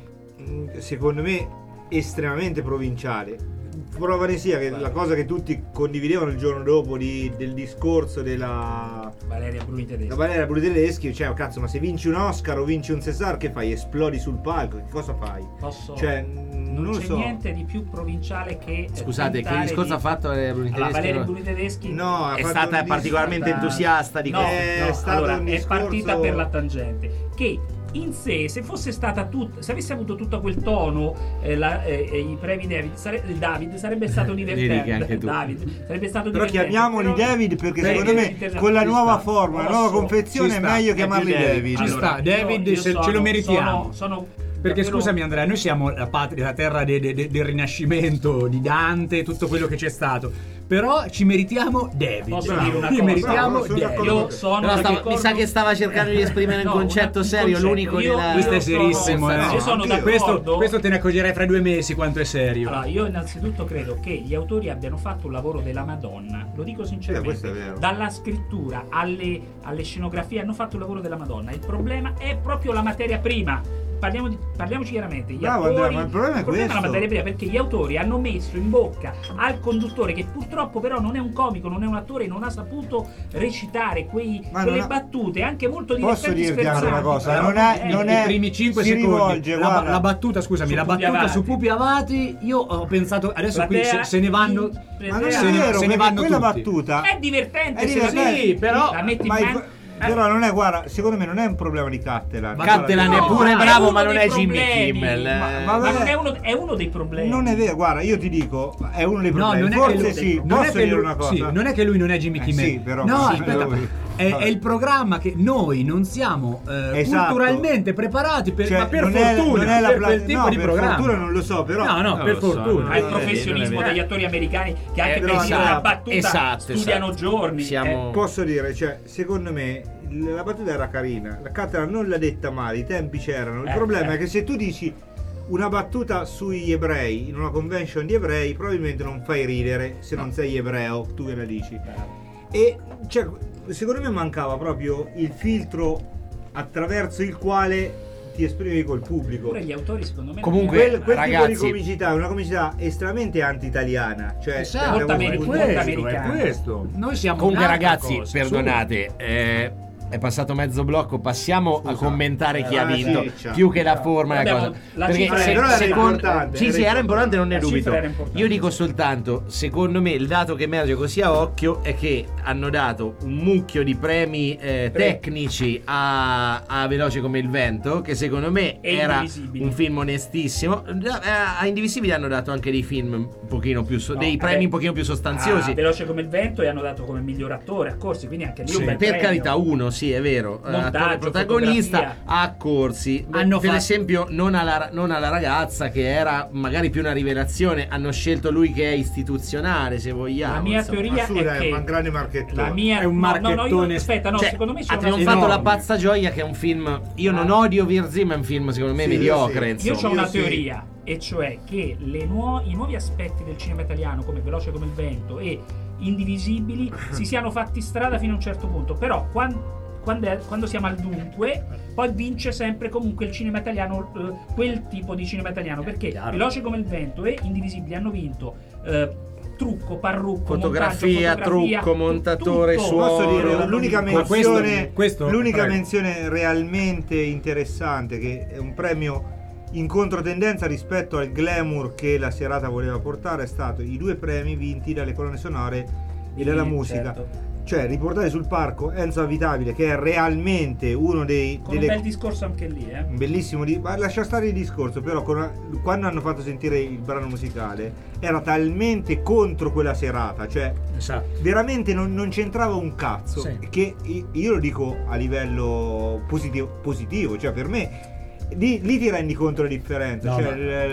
G: mh, secondo me, estremamente provinciale. Prova ne sia che la cosa che tutti condividevano il giorno dopo di- del discorso della
L: Valeria Bruni
G: da
L: tedesco.
G: Valeria Brunelleschi, cioè cazzo, ma se vinci un Oscar o vinci un César, che fai? Esplodi sul palco? Che cosa fai?
L: Posso...
G: Cioè, mh,
L: non
G: non lo
L: c'è
G: so.
L: niente di più provinciale che
D: Scusate, che
L: tentare
D: discorso
L: di-
D: ha fatto Valeria Bruni
L: Allora,
D: Tedeschi?
L: Valeria Bruni tedeschi
G: No, ha
D: È
G: fatto
D: stata
G: un
D: particolarmente
L: stata-
D: entusiasta di
L: no,
D: questo.
G: È
L: no,
G: stato
L: allora,
G: un
L: è
G: discorso-
L: partita per la tangente che in sé, se fosse stata tutta, se avesse avuto tutto quel tono, eh, la- eh, eh, i premi David, sare- David sarebbe stato
D: Li
L: divertente.
D: righi anche tu.
L: David sarebbe stato
G: Però
L: divertente.
G: chiamiamoli
L: Però-
G: David perché
L: Beh,
G: secondo me
L: David
G: con la
L: ci
G: nuova
L: sta.
G: formula, la
L: Lo
G: nuova
L: so,
G: confezione
C: ci
G: è
C: sta,
G: meglio
C: è
G: chiamarli
C: più David.
G: David.
C: Ci
L: Allora,
C: sta, David,
L: io
C: se-
L: sono-
C: ce lo meritiamo.
L: sono- sono
C: Perché
L: davvero-
C: scusami Andrea, noi siamo la patria, la terra de- de- de- del Rinascimento, di Dante, tutto quello che c'è stato. Però ci meritiamo David.
L: Posso
G: Bravo,
L: dire una
C: Ci
L: cosa?
C: meritiamo
G: Bravo, sono
C: David.
G: d'accordo.
L: Io sono
D: Però stava-
L: d'accordo-
D: mi sa che stava cercando di esprimere un
L: No,
D: concetto
L: un
D: serio,
L: concetto.
D: l'unico
L: Io-
D: della...
C: Questo è
L: io
C: serissimo,
L: sono-
C: eh.
L: io sono
G: Anch'io.
C: Questo,
L: d'accordo.
C: questo te ne accorgerai fra due mesi quanto è serio.
L: Allora, io innanzitutto credo che gli autori abbiano fatto un lavoro della Madonna, lo dico sinceramente.
G: Eh, questo è vero.
L: Dalla scrittura alle, alle scenografie hanno fatto un lavoro della Madonna. Il problema è proprio la materia prima. Parliamo di, parliamoci chiaramente. Gli
G: Bravo,
L: autori,
G: Andrea, ma il problema è questo.
L: la materia prima perché gli autori hanno messo in bocca al conduttore, che purtroppo però non è un comico, non è un attore, non ha saputo recitare quei,
G: Ma
L: quelle
G: non ha-
L: battute anche molto
G: Posso
L: divertenti,
G: dirti anche
L: sferzanti,
G: una cosa,
L: però
G: non è-
L: eh,
G: non
C: I
G: è-
C: primi cinque
G: si
C: secondi.
G: rivolge,
C: la,
G: guarda.
C: la battuta, scusami,
L: Su
C: la
L: Pupi
C: battuta
L: Avati.
C: su Pupi Avati, io ho pensato adesso qui
L: Platea
C: se, se ne vanno
L: in-
G: Ma non è
C: se ne-
G: vero,
C: se ne
G: perché
C: vanno
G: quella
C: tutti.
G: battuta
L: È divertente,
G: È
L: se
G: divertente.
L: sì,
C: però-
L: la metti
G: ma
L: in
G: il-
L: mano. Eh,
G: però non è, guarda, secondo me non è un problema di Cattelan.
D: Cattelan
L: No,
D: è pure
L: è
D: bravo,
L: uno
D: ma non
L: dei
D: è Jimmy
L: problemi.
D: Kimmel.
G: Ma-
D: eh.
G: ma-
L: ma non è uno, è uno dei problemi.
G: Non è vero, guarda, io ti dico, è uno dei
C: No,
G: problemi.
C: non è,
G: Forse
C: che lui,
G: sì,
C: non, è
G: posso
C: che
G: dire
C: lui,
G: una cosa?
C: sì, non è che lui non è Jimmy
G: Eh,
C: Kimmel.
G: sì, però-
C: no,
G: sì,
C: aspetta,
G: però-
C: è, è il programma che noi non siamo eh,
G: Esatto.
C: culturalmente preparati per,
G: Cioè,
C: ma per
G: non è-
C: fortuna
G: non è la
C: per
G: pla-
C: quel tipo
G: no,
C: di
G: per
C: programma.
G: fortuna non lo so, però
C: No, no,
D: Non
C: per
D: lo so,
C: fortuna.
L: Ma il
G: Eh,
L: professionismo
D: non è
L: degli attori americani che anche
G: Eh,
L: per
G: però
L: dire
G: sa-
L: una battuta
D: esatto,
L: studiano
D: esatto.
L: giorni.
D: Siamo-
L: eh.
G: posso dire, cioè, secondo me il- la battuta era carina, la Cattelan non l'ha detta male, i tempi c'erano. Il
L: Eh,
G: problema
L: eh.
G: è che se tu dici una battuta sugli ebrei in una convention di ebrei, probabilmente non fai ridere se non sei ebreo, tu che la dici. E cioè, secondo me mancava proprio il filtro attraverso il quale ti esprimevi col pubblico.
L: Pure gli autori secondo me
D: Comunque,
G: Quel, quel tipo
D: ragazzi-
G: di comicità è una comicità estremamente anti-italiana, cioè
C: Esatto,
G: abbiamo
L: molto
C: è
L: americano,
G: avuto-
L: molto
C: questo, è
L: americano.
C: questo. Noi siamo
D: Comunque
C: un'altra
D: ragazzi,
C: cosa,
D: perdonate, eh, è passato mezzo blocco, passiamo a commentare chi ha
G: Ah,
D: vinto,
G: sì, ciao.
D: più che la forma e la
L: Abbiamo
D: cosa.
L: la
D: Perché
L: cifra-
D: se-
G: però era
D: secondo-
G: importante,
D: sì,
G: era
D: sì, era importante, non ne
L: La
D: dubito.
L: cifra era importante.
D: Io dico soltanto, secondo me il dato che emerge così a occhio è che hanno dato un mucchio di premi eh, tecnici a, a Veloce come il vento, che secondo me
L: E
D: era
L: Indivisibili.
D: un film onestissimo. Eh, A Indivisibili hanno dato anche dei film un pochino più so-
L: No,
D: dei
L: vabbè.
D: premi un pochino più sostanziosi.
L: Ah, Veloce come il vento e hanno dato come miglior attore a corsi, quindi anche lì
D: Sì,
L: un bel
D: per
L: premio.
D: carità, uno, sì. sì, è vero.
L: Montaggio,
D: Attore protagonista
L: fotografia.
D: ha corsi. Beh,
C: Hanno
D: per
C: fatto-
D: esempio, non alla, non alla ragazza, che era magari più una rivelazione. Hanno scelto lui che è istituzionale, se vogliamo.
L: La mia
D: insomma.
L: teoria
G: Su,
L: è
G: dai,
L: che
G: ma un grande marchettone.
L: la mia
C: È un
L: no, no, no, io-
C: marchettone.
L: aspetta, no,
D: Cioè,
L: secondo me c'è
D: ha
L: una
D: trionfato
C: enorme.
D: La Pazza Gioia, che è un film. Io non
L: Ah.
D: odio Virzì, ma è un film secondo me
G: Sì,
D: mediocre.
G: sì.
D: Insomma.
L: Io ho una
G: Io sì.
L: teoria, e cioè che le nuo- i nuovi aspetti del cinema italiano, come Veloce come il vento e Indivisibili, si siano fatti strada fino a un certo punto. Però quan- quando, è- quando siamo al dunque, poi vince sempre comunque il cinema italiano, eh, quel tipo di cinema italiano. Perché
C: Chiaro.
L: Veloce come il vento e Indivisibili hanno vinto eh, trucco, parrucco,
D: Fotografia,
L: montaggio, fotografia,
D: trucco,
L: tu-
D: montatore,
L: tutto.
D: suono.
G: Posso dire l'unica
C: Ma questo-
G: menzione,
C: questo-
G: l'unica
C: prego.
G: menzione realmente interessante, che è un premio in controtendenza rispetto al glamour che la serata voleva portare, è stato i due premi vinti dalle colonne sonore e dalla
L: Sì,
G: musica.
L: certo.
G: Cioè, riportare sul palco Enzo Avitabile, che è realmente uno dei
L: Con un
G: delle-
L: bel discorso anche lì, eh.
G: un bellissimo di... ma lascia stare il discorso, però con una- quando hanno fatto sentire il brano musicale era talmente contro quella serata, cioè
C: Esatto.
G: veramente non, non c'entrava un cazzo,
C: Sì.
G: che i- io lo dico a livello positivo, positivo, cioè per me lì, lì ti rendi conto la differenza.
C: No,
G: cioè,
C: ma-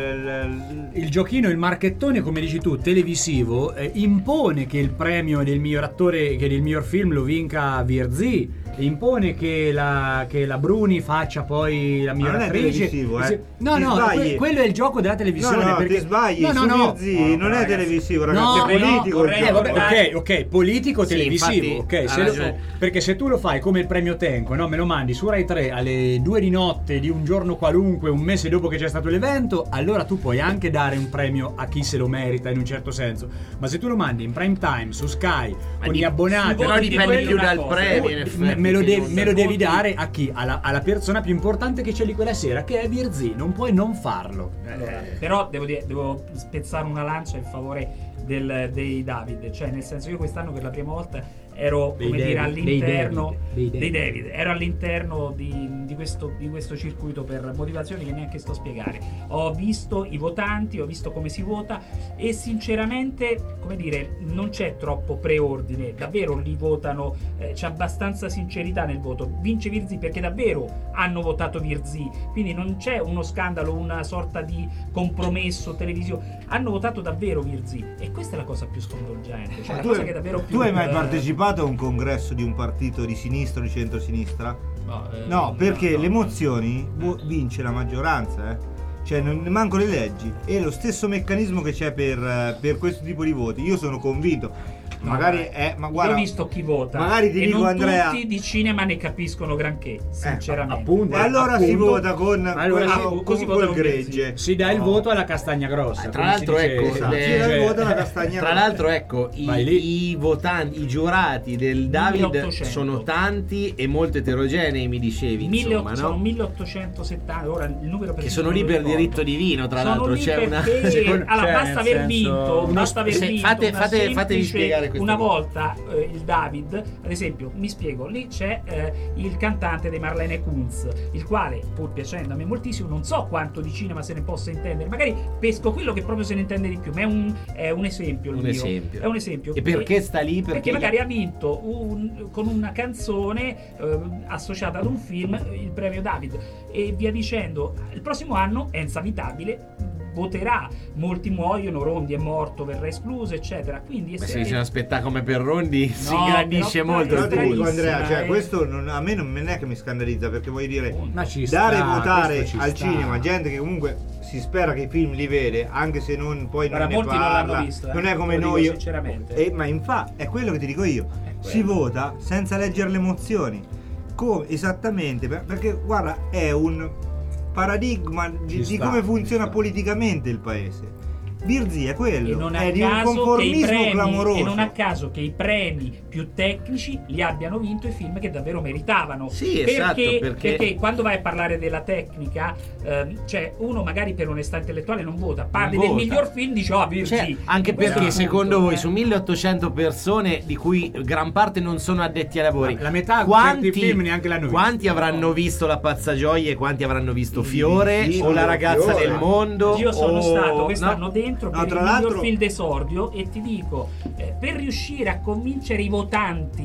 G: l- l-
C: Il giochino, il marchettone, come dici tu, televisivo, eh, impone che il premio del miglior attore, che del miglior film lo vinca Virzì, impone che la, che la Bruni faccia poi la miglior
G: non è
C: attrice.
G: televisivo, eh.
C: Se- No,
G: Ti
C: no,
G: sbagli.
C: que- quello è il gioco della televisione.
G: No, no,
C: perché...
G: ti sbagli,
C: No, no,
G: su
C: no.
G: Virzì non è televisivo, ragazzi,
C: No,
G: è politico.
C: no,
G: il
C: eh,
G: gioco.
C: vabbè, ok, ok, politico
D: Sì,
C: televisivo,
D: infatti,
C: ok,
D: ha
C: se lo-
D: ragione.
C: perché se tu lo fai come il premio Tenco, no, me lo mandi su Rai tre alle due di notte di un giorno qualunque, un mese dopo che c'è stato l'evento, allora tu puoi anche dare un premio a chi se lo merita in un certo senso. Ma se tu lo mandi in prime time su Sky con
D: di-
C: gli abbonati,
D: però
L: voti di
D: dipende
L: quello
D: più
L: una
D: dal
L: cosa.
D: premio, in
C: me-
D: effetti,
C: me lo,
D: che
C: devi,
D: non-
C: me lo devi
L: voti-
C: dare a chi? Alla, alla persona più importante che c'è lì quella sera, che è Virzì, non puoi non farlo.
L: Allora,
C: Eh,
L: però devo, dire, devo spezzare una lancia in favore del- dei David, cioè nel senso io quest'anno per la prima volta ero
C: Dei
L: come dire
C: David,
L: all'interno
C: dei David,
L: dei
C: dei
L: David, ero all'interno di, di questo, di questo circuito per motivazioni che neanche sto a spiegare. Ho visto i votanti, ho visto come si vota e sinceramente, come dire, non c'è troppo preordine, davvero li votano, eh, c'è abbastanza sincerità nel voto. Vince Virzì perché davvero hanno votato Virzì, quindi non c'è uno scandalo, una sorta di compromesso televisivo, hanno votato davvero Virzì e questa è la cosa più sconvolgente, cioè
G: Ma
L: la
G: tu,
L: cosa che è davvero più
G: tu hai mai
L: eh,
G: partecipato a un congresso di un partito di sinistra o di centrosinistra?
L: no, eh,
G: No, perché
L: no.
G: le mozioni vo- vince la maggioranza, eh. Cioè non manco le leggi. È lo stesso meccanismo che c'è per, eh, per questo tipo di voti. Io sono convinto.
L: No,
G: Magari
L: dai.
G: è. Ma
L: Io
G: guarda.
L: ho visto chi vota
G: magari ti
L: e
G: dico,
L: non
G: Andrea.
L: tutti di cinema ne capiscono granché, sinceramente.
C: appunto.
G: E allora si
C: appunto.
G: vota con
C: Allora
G: quello-
C: si-
G: con
L: così
G: quel
L: votano
G: gregge.
C: Si dà il
G: No.
C: voto alla castagna grossa.
D: Tra
C: come si
D: l'altro,
C: dice-
D: ecco,
C: esatto.
D: le-
G: Si dà il
C: Cioè-
G: voto alla castagna
D: Tra l'altro, ecco,
C: Vai
D: i,
C: lì.
D: i votanti, i giurati del David
L: milleottocento.
D: sono tanti e molto eterogenei, mi dicevi,
L: Mille-
D: insomma,
L: sono
D: no?
L: milleottocentosettanta, ora il numero
D: Che
L: preciso
D: sono
L: non
D: lì
L: lo
D: per
L: ricordo.
D: diritto divino, tra
L: Sono
D: l'altro
L: lì
D: c'è una
L: perché-
C: Secondo-
L: allora
C: cioè,
L: basta
C: nel
L: aver
C: senso,
L: vinto,
C: uno-
L: basta aver
D: se-
L: vinto
D: fate-
L: una
D: fate- fatevi
L: semplice-
D: spiegare questa
L: una
D: cosa.
L: volta eh, il David, ad esempio, mi spiego, lì c'è eh, il cantante dei Marlene Kunz, il quale, pur piacendo a me moltissimo, non so quanto di cinema se ne possa intendere, magari pesco quello che proprio se ne intende di più, ma è un, è un esempio il
D: Un
L: mio.
D: esempio.
L: È un esempio.
D: E perché sta lì?
L: Perché,
D: Perché-
L: magari ha vinto un- con una canzone eh, associata ad un film il premio David e via dicendo. Il prossimo anno Enzo Avitabile voterà, molti muoiono, Rondi è morto, verrà escluso, eccetera. Quindi
D: Beh,
L: se-
D: se diciamo aspettare come per Rondi si
L: No,
D: ingrandisce
L: però-
D: molto
G: Però
D: il
G: ti dico,
D: pubblico.
G: Andrea, cioè,
L: eh.
G: questo non- a me non è che mi scandalizza, perché voglio dire,
C: Ma ci
G: dare
C: sta,
G: a votare
C: questo ci
G: al
C: sta.
G: cinema gente che comunque si spera che i film li vede, anche se non poi non
L: Guarda,
G: ne
L: molti non
G: parla,
L: l'hanno visto, eh.
G: non è come
L: Lo dico
G: noi.
L: sinceramente.
G: Eh, ma infatti è quello che ti dico io, si vota senza leggere le emozioni, come esattamente, per- perché guarda, è un paradigma di,
C: Ci
G: di
C: sta,
G: come
C: ci
G: funziona
C: sta.
G: politicamente il paese. Virzì è
L: E
G: quello,
L: non,
G: è
L: a
G: di un
L: caso che i
G: conformismo
L: premi,
G: clamoroso.
L: e non a caso che i premi più tecnici li abbiano vinto i film che davvero meritavano.
D: Sì,
L: perché,
D: esatto, perché-
L: perché quando vai a parlare della tecnica, ehm, cioè uno magari per onestà intellettuale non vota, parli
D: Non
L: del
D: vota.
L: miglior film, dice oh Virzì.
D: Cioè, anche
L: Questo
D: perché
L: è il
D: secondo
L: punto,
D: voi
L: eh.
D: su milleottocento persone, di cui gran parte non sono addetti ai lavori,
C: La metà
D: quanti,
C: certi film neanche l'hanno visto.
D: quanti avranno visto La Pazzagioia e quanti avranno visto Fiore
G: sì,
D: o La
G: no,
D: ragazza
G: Fiore.
D: del mondo?
L: Io sono
D: o-
L: stato quest'anno
D: no?
L: dentro
G: No,
L: per
G: tra
L: il miglior
G: l'altro-
L: film d'esordio e ti dico, eh, per riuscire a convincere i votanti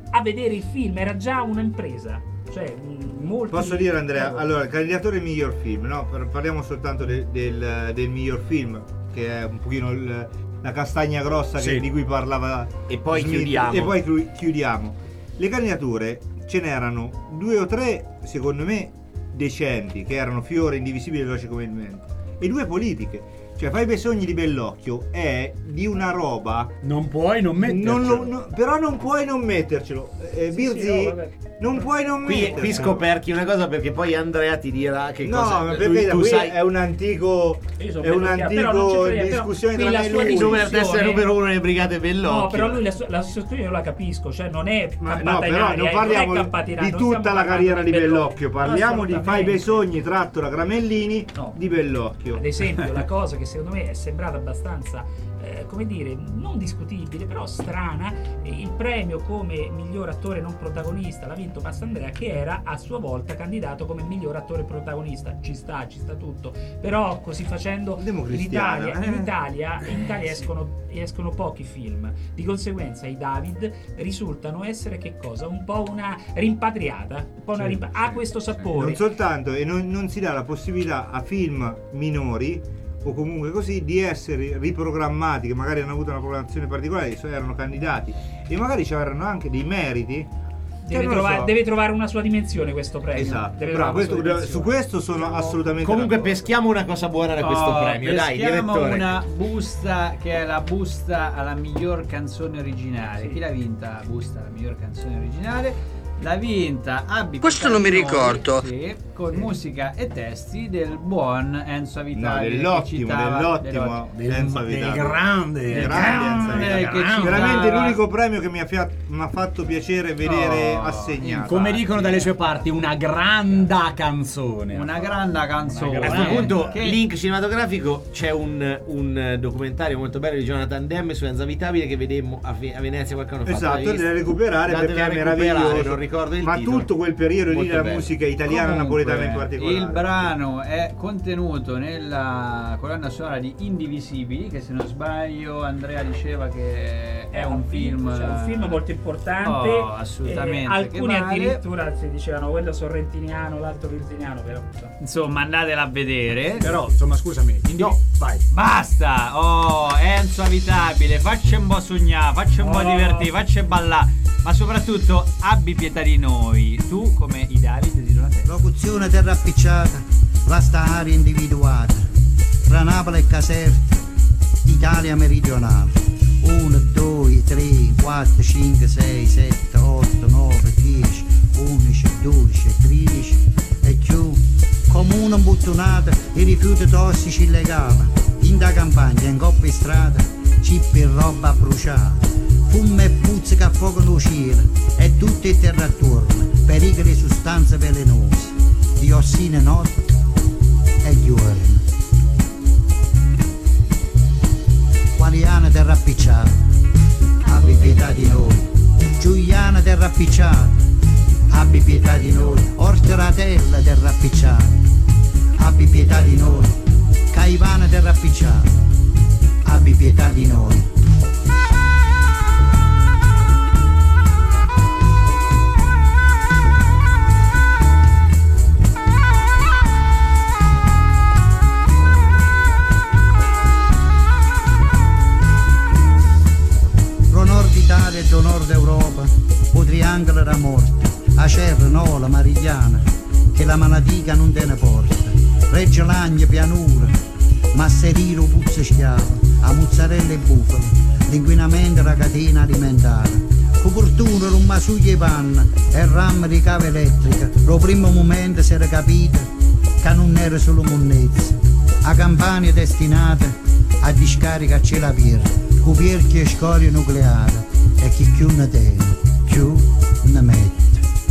L: a vedere il film, era già un'impresa. Cioè, mh, molti...
G: Posso dire, Andrea, allora il candidatore miglior film, no? Parliamo soltanto de, del, del miglior film, che è un pochino il, la castagna grossa
D: sì.
G: che, di cui parlava
D: e poi
G: Smith,
D: chiudiamo
G: e poi chiudiamo. Le candidature ce n'erano due o tre, secondo me, decenti, che erano Fiore, Indivisibile e Veloce come il vento, e due politiche. Cioè, Fai bei sogni di Bellocchio è di una roba.
C: Non puoi non mettercelo.
G: Non lo, no, però non puoi non mettercelo. Eh,
L: Sì,
G: Birzi,
L: sì, no, vabbè.
G: non puoi non
D: qui,
G: mettercelo.
D: qui scoperchi una cosa, perché poi Andrea ti dirà che
G: no,
D: cosa
G: ma perché
D: tu, tu
G: qui
D: sai
G: è un antico
L: Io so
G: è un
L: Bellocchio, però non
G: antico
L: c'è frega,
G: discussione
L: però
G: tra
L: qui
G: me
L: la
G: e lui.
L: sua
D: dovrebbe essere
L: discussione-
D: numero uno delle brigate Bellocchio.
L: No, però lui la sua, la sua storia io la capisco, cioè non è
G: Ma
L: campata
G: no,
L: in
G: però
L: aria,
G: non
L: eh,
G: parliamo
L: è campata in
G: di
L: aria, non
G: tutta
L: stiamo
G: la
L: parlando
G: carriera di Bellocchio, parliamo di Fai bei
L: Assolutamente.
G: sogni tratto da Gramellini
L: No.
G: di Bellocchio.
L: Ad esempio, la cosa che secondo me è sembrata abbastanza, eh, come dire, non discutibile, però strana, eh, il premio come miglior attore non protagonista l'ha vinto Mastandrea, che era a sua volta candidato come miglior attore protagonista. Ci sta, ci sta tutto. Però così facendo in
G: Democristiano,
L: Italia,
G: eh.
L: in Italia, in Italia escono, escono pochi film. Di conseguenza i David risultano essere che cosa? Un po' una rimpatriata, un po' una
G: Sì,
L: rimpa- ha questo sapore.
G: Non soltanto, e non, non si dà la possibilità a film minori o comunque così di essere riprogrammati, che magari hanno avuto una programmazione particolare, cioè erano candidati e magari c'erano anche dei meriti.
L: Deve,
G: non lo
L: trova-
G: so.
L: deve trovare una sua dimensione questo premio.
G: Esatto,
L: Deve
G: bravo,
L: trovare una
G: questo-
L: sua dimensione.
G: su questo sono assolutamente
D: Comunque
G: d'accordo.
D: peschiamo una cosa buona da questo
J: Oh,
D: premio, dai,
J: peschiamo
D: direttore.
J: una busta che è la busta alla miglior canzone originale.
L: Sì.
J: Chi l'ha vinta la busta alla miglior canzone originale? L'ha vinta Abbi
N: Questo non mi
J: Pittannoni,
N: ricordo.
J: sì, con musica e testi del buon Enzo Vitali.
G: No, dell'ottimo, dell'ottimo Enzo Vitali.
C: del grande,
J: Del
G: grande
J: grande
G: Enzo Vitali.
J: che citava-
G: Veramente l'unico premio che mi ha, fia- mi ha fatto piacere vedere
J: Oh,
G: assegnato.
C: come dicono dalle sue parti, una granda canzone.
J: Una grande canzone.
D: A questo punto,
J: Che-
D: link cinematografico, c'è un, un documentario molto bello di Jonathan Demme su Enzo Vitabile che vedemmo a, Ve- a Venezia qualche anno fa.
G: Esatto, da recuperare
D: Datela
G: perché è
D: a recuperare,
G: meraviglioso.
D: non ricordo il
G: Ma
D: titolo.
G: tutto quel periodo lì
D: Molto
G: della
D: bello.
G: musica italiana
J: Comunque,
G: napoletana in particolare.
J: il brano è contenuto nella colonna sonora di Indivisibili, che se non sbaglio Andrea diceva che è un film,
L: cioè, un film molto importante.
J: Oh, assolutamente,
L: Eh,
J: che
L: alcuni
J: vale.
L: addirittura si dicevano quello sorrentiniano, l'altro virginiano, però insomma.
J: insomma andatela a vedere.
C: Però, insomma, scusami, Indi-
J: No.
C: vai.
J: Basta! Oh, Enzo Avitabile, facci un po' sognare, facci un po'
L: Oh.
J: divertire, facci ballare, ma soprattutto abbi pietà di noi. Tu come i David di Donatello.
O: Locuzione terra appicciata, vasta area individuata, tra Napoli e Caserta, Italia meridionale. uno, due, tre, quattro, cinque, sei, sette, otto, nove, dieci, undici, dodici, tredici e più. Comune imbuttonata, i rifiuti tossici illegali, in da campagna, in coppa in strada, cibi e roba bruciata, fumo e puzza che affogano il cielo, e tutto il terra attorno, pericoli e sostanze velenose, diossine notte e giorno. Qualiana terra appicciata, abbi pietà di noi. Giuliana terra appicciata, abbi pietà di noi. Orteratella terra appicciata, abbi pietà di noi. Caivana terra appicciata, abbi pietà di noi. Pro nord Italia e do nord Europa, o triangolo della morte, Acerra, Nola, Marigliana, che la malatica non te ne porta. Reggio Lagna, pianura, Masserino, puzza schiavo, a mozzarella e bufalo, l'inquinamento della catena alimentare. Copertura, un masuglia e panna, e ram di cava elettrica, lo primo momento si era capito che non era solo monnezza. A campagna destinata a discarica a cielo aperto, coperchie e scorie nucleari, e chi più ne tiene, più ne mette.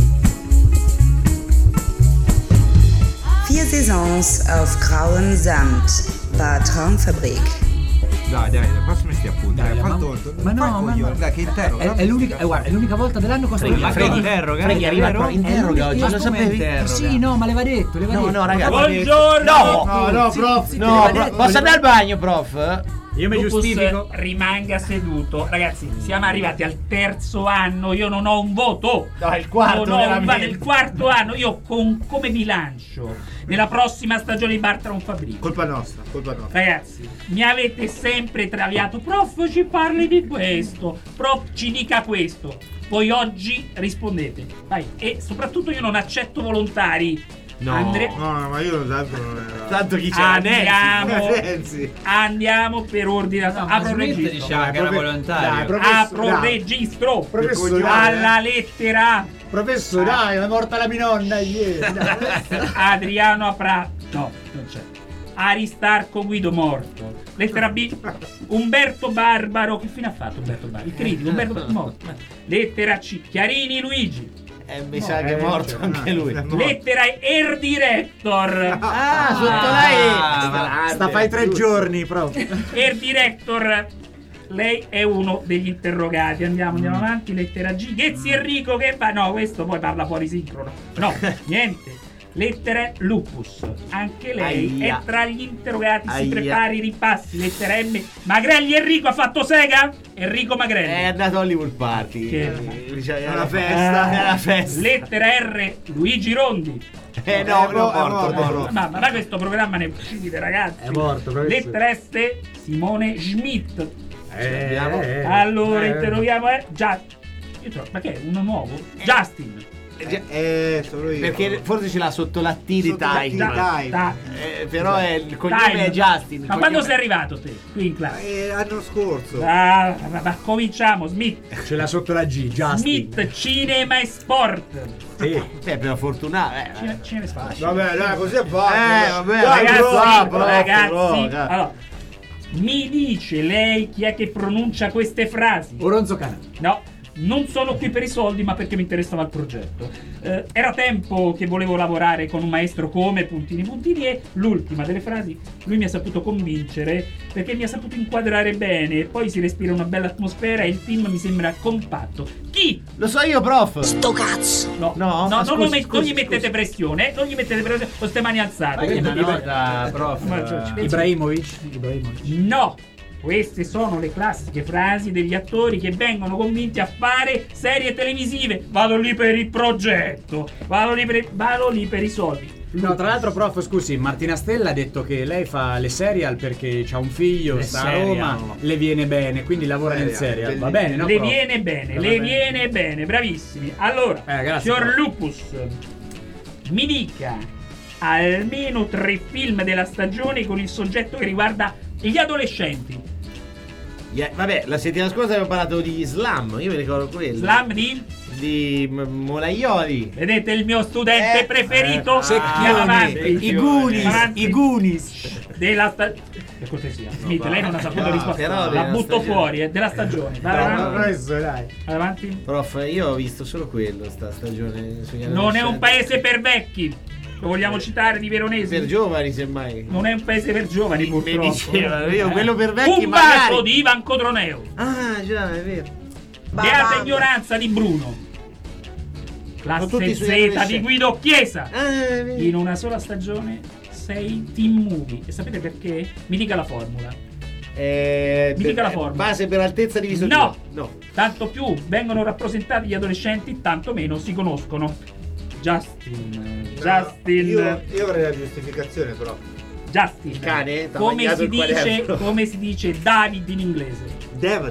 K: Vier Saisons auf grauen Sand war Traumfabrik.
G: Dai, dai, la prossima stia appunto.
C: Dai,
G: Dai,
C: ma-
G: fa tonto.
C: ma no,
G: Fai
C: ma
G: coglione,
C: no.
G: dai, che interroga.
C: È, è l'unica, eh, guarda, è l'unica volta dell'anno che
D: Freghi,
C: ma
D: Freghi,
J: interroga,
D: Freghi,
J: è
D: arriva
J: vero?
D: qua, interroga
J: È
D: oggi,
J: l'unica-
D: lo sapevi?
J: interroga.
C: Sì, no, ma l'aveva detto, l'aveva
D: No,
C: detto.
D: no, ragazzi.
L: Buongiorno!
D: No!
G: No, no,
D: No,
G: prof.
D: prof, posso andare al bagno, prof?
C: Io mi
L: Lupus
C: giustifico.
L: rimanga seduto. Ragazzi, siamo arrivati al terzo anno, io non ho un voto.
D: No, il quarto,
L: Non ho un
D: veramente.
L: va- nel quarto anno, io con, come bilancio nella prossima stagione di Bartram Fabric.
G: Colpa nostra, colpa nostra.
L: Ragazzi, mi avete sempre traviato. Prof, ci parli di questo. Prof, ci dica questo. Voi oggi rispondete. Vai. E soprattutto io non accetto volontari.
D: No.
L: Andre-
G: No, no, ma io lo tanto non era.
D: Tanto chi c'è?
L: Andiamo,
G: Renzi.
L: andiamo per ordine.
J: No, ma
L: apro il
J: Smith
L: registro.
J: diceva che era volontario.
G: Dai, professor-
L: Apro il
G: dai.
L: registro.
G: Professore,
L: Alla lettera A.
O: Professore, dai, è morta la mia nonna ieri.
L: Adriano Apra. No, non c'è. Aristarco Guido morto. Lettera B. Umberto Barbaro. Che fine ha fatto Umberto Barbaro? Il critico Umberto Barbaro morto. Lettera C. Chiarini Luigi.
D: Eh, mi sa che è morto anche lui.
L: Lettera E. Air Director.
D: Ah, sotto
J: Ah,
D: lei.
O: Sta fai tre giorni proprio.
L: Air Director. Lei è uno degli interrogati. Andiamo, andiamo avanti. Lettera G. Ghezzi Enrico che fa. No, questo poi parla fuori sincrono. No, niente. Lettera Lupus. Anche lei
D: Aia.
L: è tra gli interrogati. Si
D: Aia.
L: prepari i ripassi. Lettera M. Magrelli Enrico ha fatto sega? Enrico Magrelli.
D: È andato a Hollywood Party.
L: Che-
D: Eh, diciamo,
G: È
D: era
G: una
D: festa. È una festa.
L: Lettera R. Luigi Rondi.
D: Eh no,
G: Eh,
D: no,
G: mo- è
D: morto,
G: morto,
D: morto.
G: morto.
L: Ma, ma da questo programma ne uccidi ragazzi.
O: È morto, professore.
L: Lettera S. Simone Schmidt.
D: Abbiamo-
O: Eh,
L: Allora
O: eh.
L: interroghiamo eh, già. Io trovo- ma che è uno nuovo? Justin.
G: Eh, solo io.
D: Perché forse ce l'ha sotto la T di
G: Sotto la T
D: Time.
G: di Time.
L: Ta-
D: Eh, però è, il cognome
L: Time.
D: è Justin. il
L: Ma quando
D: cognome-
L: sei arrivato te? Qui in classe.
G: Eh, l'anno scorso.
L: Ah, ma, ma cominciamo. Smith.
O: Ce l'ha sotto la G, Justin.
L: Smith, cinema e sport.
O: Sì.
D: Cioè, per fortuna. Eh,
L: Cinema, cinema e sport.
G: Vabbè, dai, così è facile.
D: Eh, vabbè,
G: Dai,
L: Ragazzi,
G: bro,
D: ah, però,
L: ragazzi,
D: però, dai.
L: allora, mi dice lei chi è che pronuncia queste frasi?
C: Oronzo Cana.
L: No, non sono qui per i soldi, ma perché mi interessava il progetto. Eh, era tempo che volevo lavorare con un maestro come puntini puntini e l'ultima delle frasi lui mi ha saputo convincere perché mi ha saputo inquadrare bene. Poi si respira una bella atmosfera e il team mi sembra compatto. Chi?
D: Lo so io, prof.
F: Sto cazzo!
L: No,
D: No,
L: no,
D: ma
L: non,
D: scusi,
L: lo met-
D: scusi,
L: non gli
D: scusi.
L: mettete pressione, eh, non gli mettete pressione con ste mani alzate.
J: Fagli una
L: Questo-
J: nota, prof.
L: Ma- cioè, ci pensi-
C: Ibrahimovic. Ibrahimovic.
L: No! Queste sono le classiche frasi degli attori che vengono convinti a fare serie televisive. Vado lì per il progetto, vado lì per, vado lì per i soldi.
C: No, tra l'altro, prof, scusi, Martina Stella ha detto che lei fa le serial perché c'ha un figlio,
D: Le
C: sta a
D: serial.
C: Roma, le viene bene, quindi lavora nel
G: Serial,
C: serial. Va bene, no?
L: le
C: prof?
L: viene bene,
C: Va
L: le
C: bene.
L: viene bene, bravissimi. Allora,
C: Eh, grazie,
L: signor
C: prof.
L: Lupus, mi dica almeno tre film della stagione con il soggetto che riguarda gli adolescenti.
D: Yeah, vabbè, la settimana scorsa abbiamo parlato di Slam. Io mi ricordo quello.
L: Slam di...
D: Di M- Molaioli.
L: Vedete il mio studente
D: Eh,
L: preferito?
D: eh,
L: Andiamo avanti.
D: I Goonies,
L: Avanti.
D: i Goonies.
L: Della sta... Per cortesia, Smith, lei non ha saputo
D: no,
L: rispondere.
D: però
L: La
D: della
L: butto
D: stagione.
L: fuori, è della stagione. Vai
O: No,
L: avanti.
O: professore, dai.
L: Vai avanti.
D: Prof, io ho visto solo quello sta stagione. sugli
L: Non è un
D: adolescenti.
L: paese per vecchi. Lo vogliamo citare di Veronesi?
D: Per giovani, semmai.
L: Non è un paese per giovani,
D: Mi
L: purtroppo.
D: dicevano, io
L: Eh.
D: quello per vecchi
L: Un
D: magari.
L: bacio di Ivan Codroneo.
D: Ah, già, è vero.
L: Beata ignoranza di Bruno.
D: Sono
L: Classe
D: tutti sugli
L: Z
D: adolescenti.
L: di Guido Chiesa.
D: Ah, è vero.
L: In una sola stagione, sei team movie. E sapete perché? Mi dica la formula.
D: Eh,
L: Mi dica la formula.
D: Base per altezza diviso
L: No!
D: due. No.
L: Tanto più vengono rappresentati gli adolescenti, tanto meno si conoscono. Justin, Justin,
G: Io, io avrei la giustificazione, però.
L: Justin.
D: Il cane? T'ha
L: Come
D: mangiato
L: si
D: il
L: dice,
D: quaderno.
L: come si dice David in inglese?
G: David.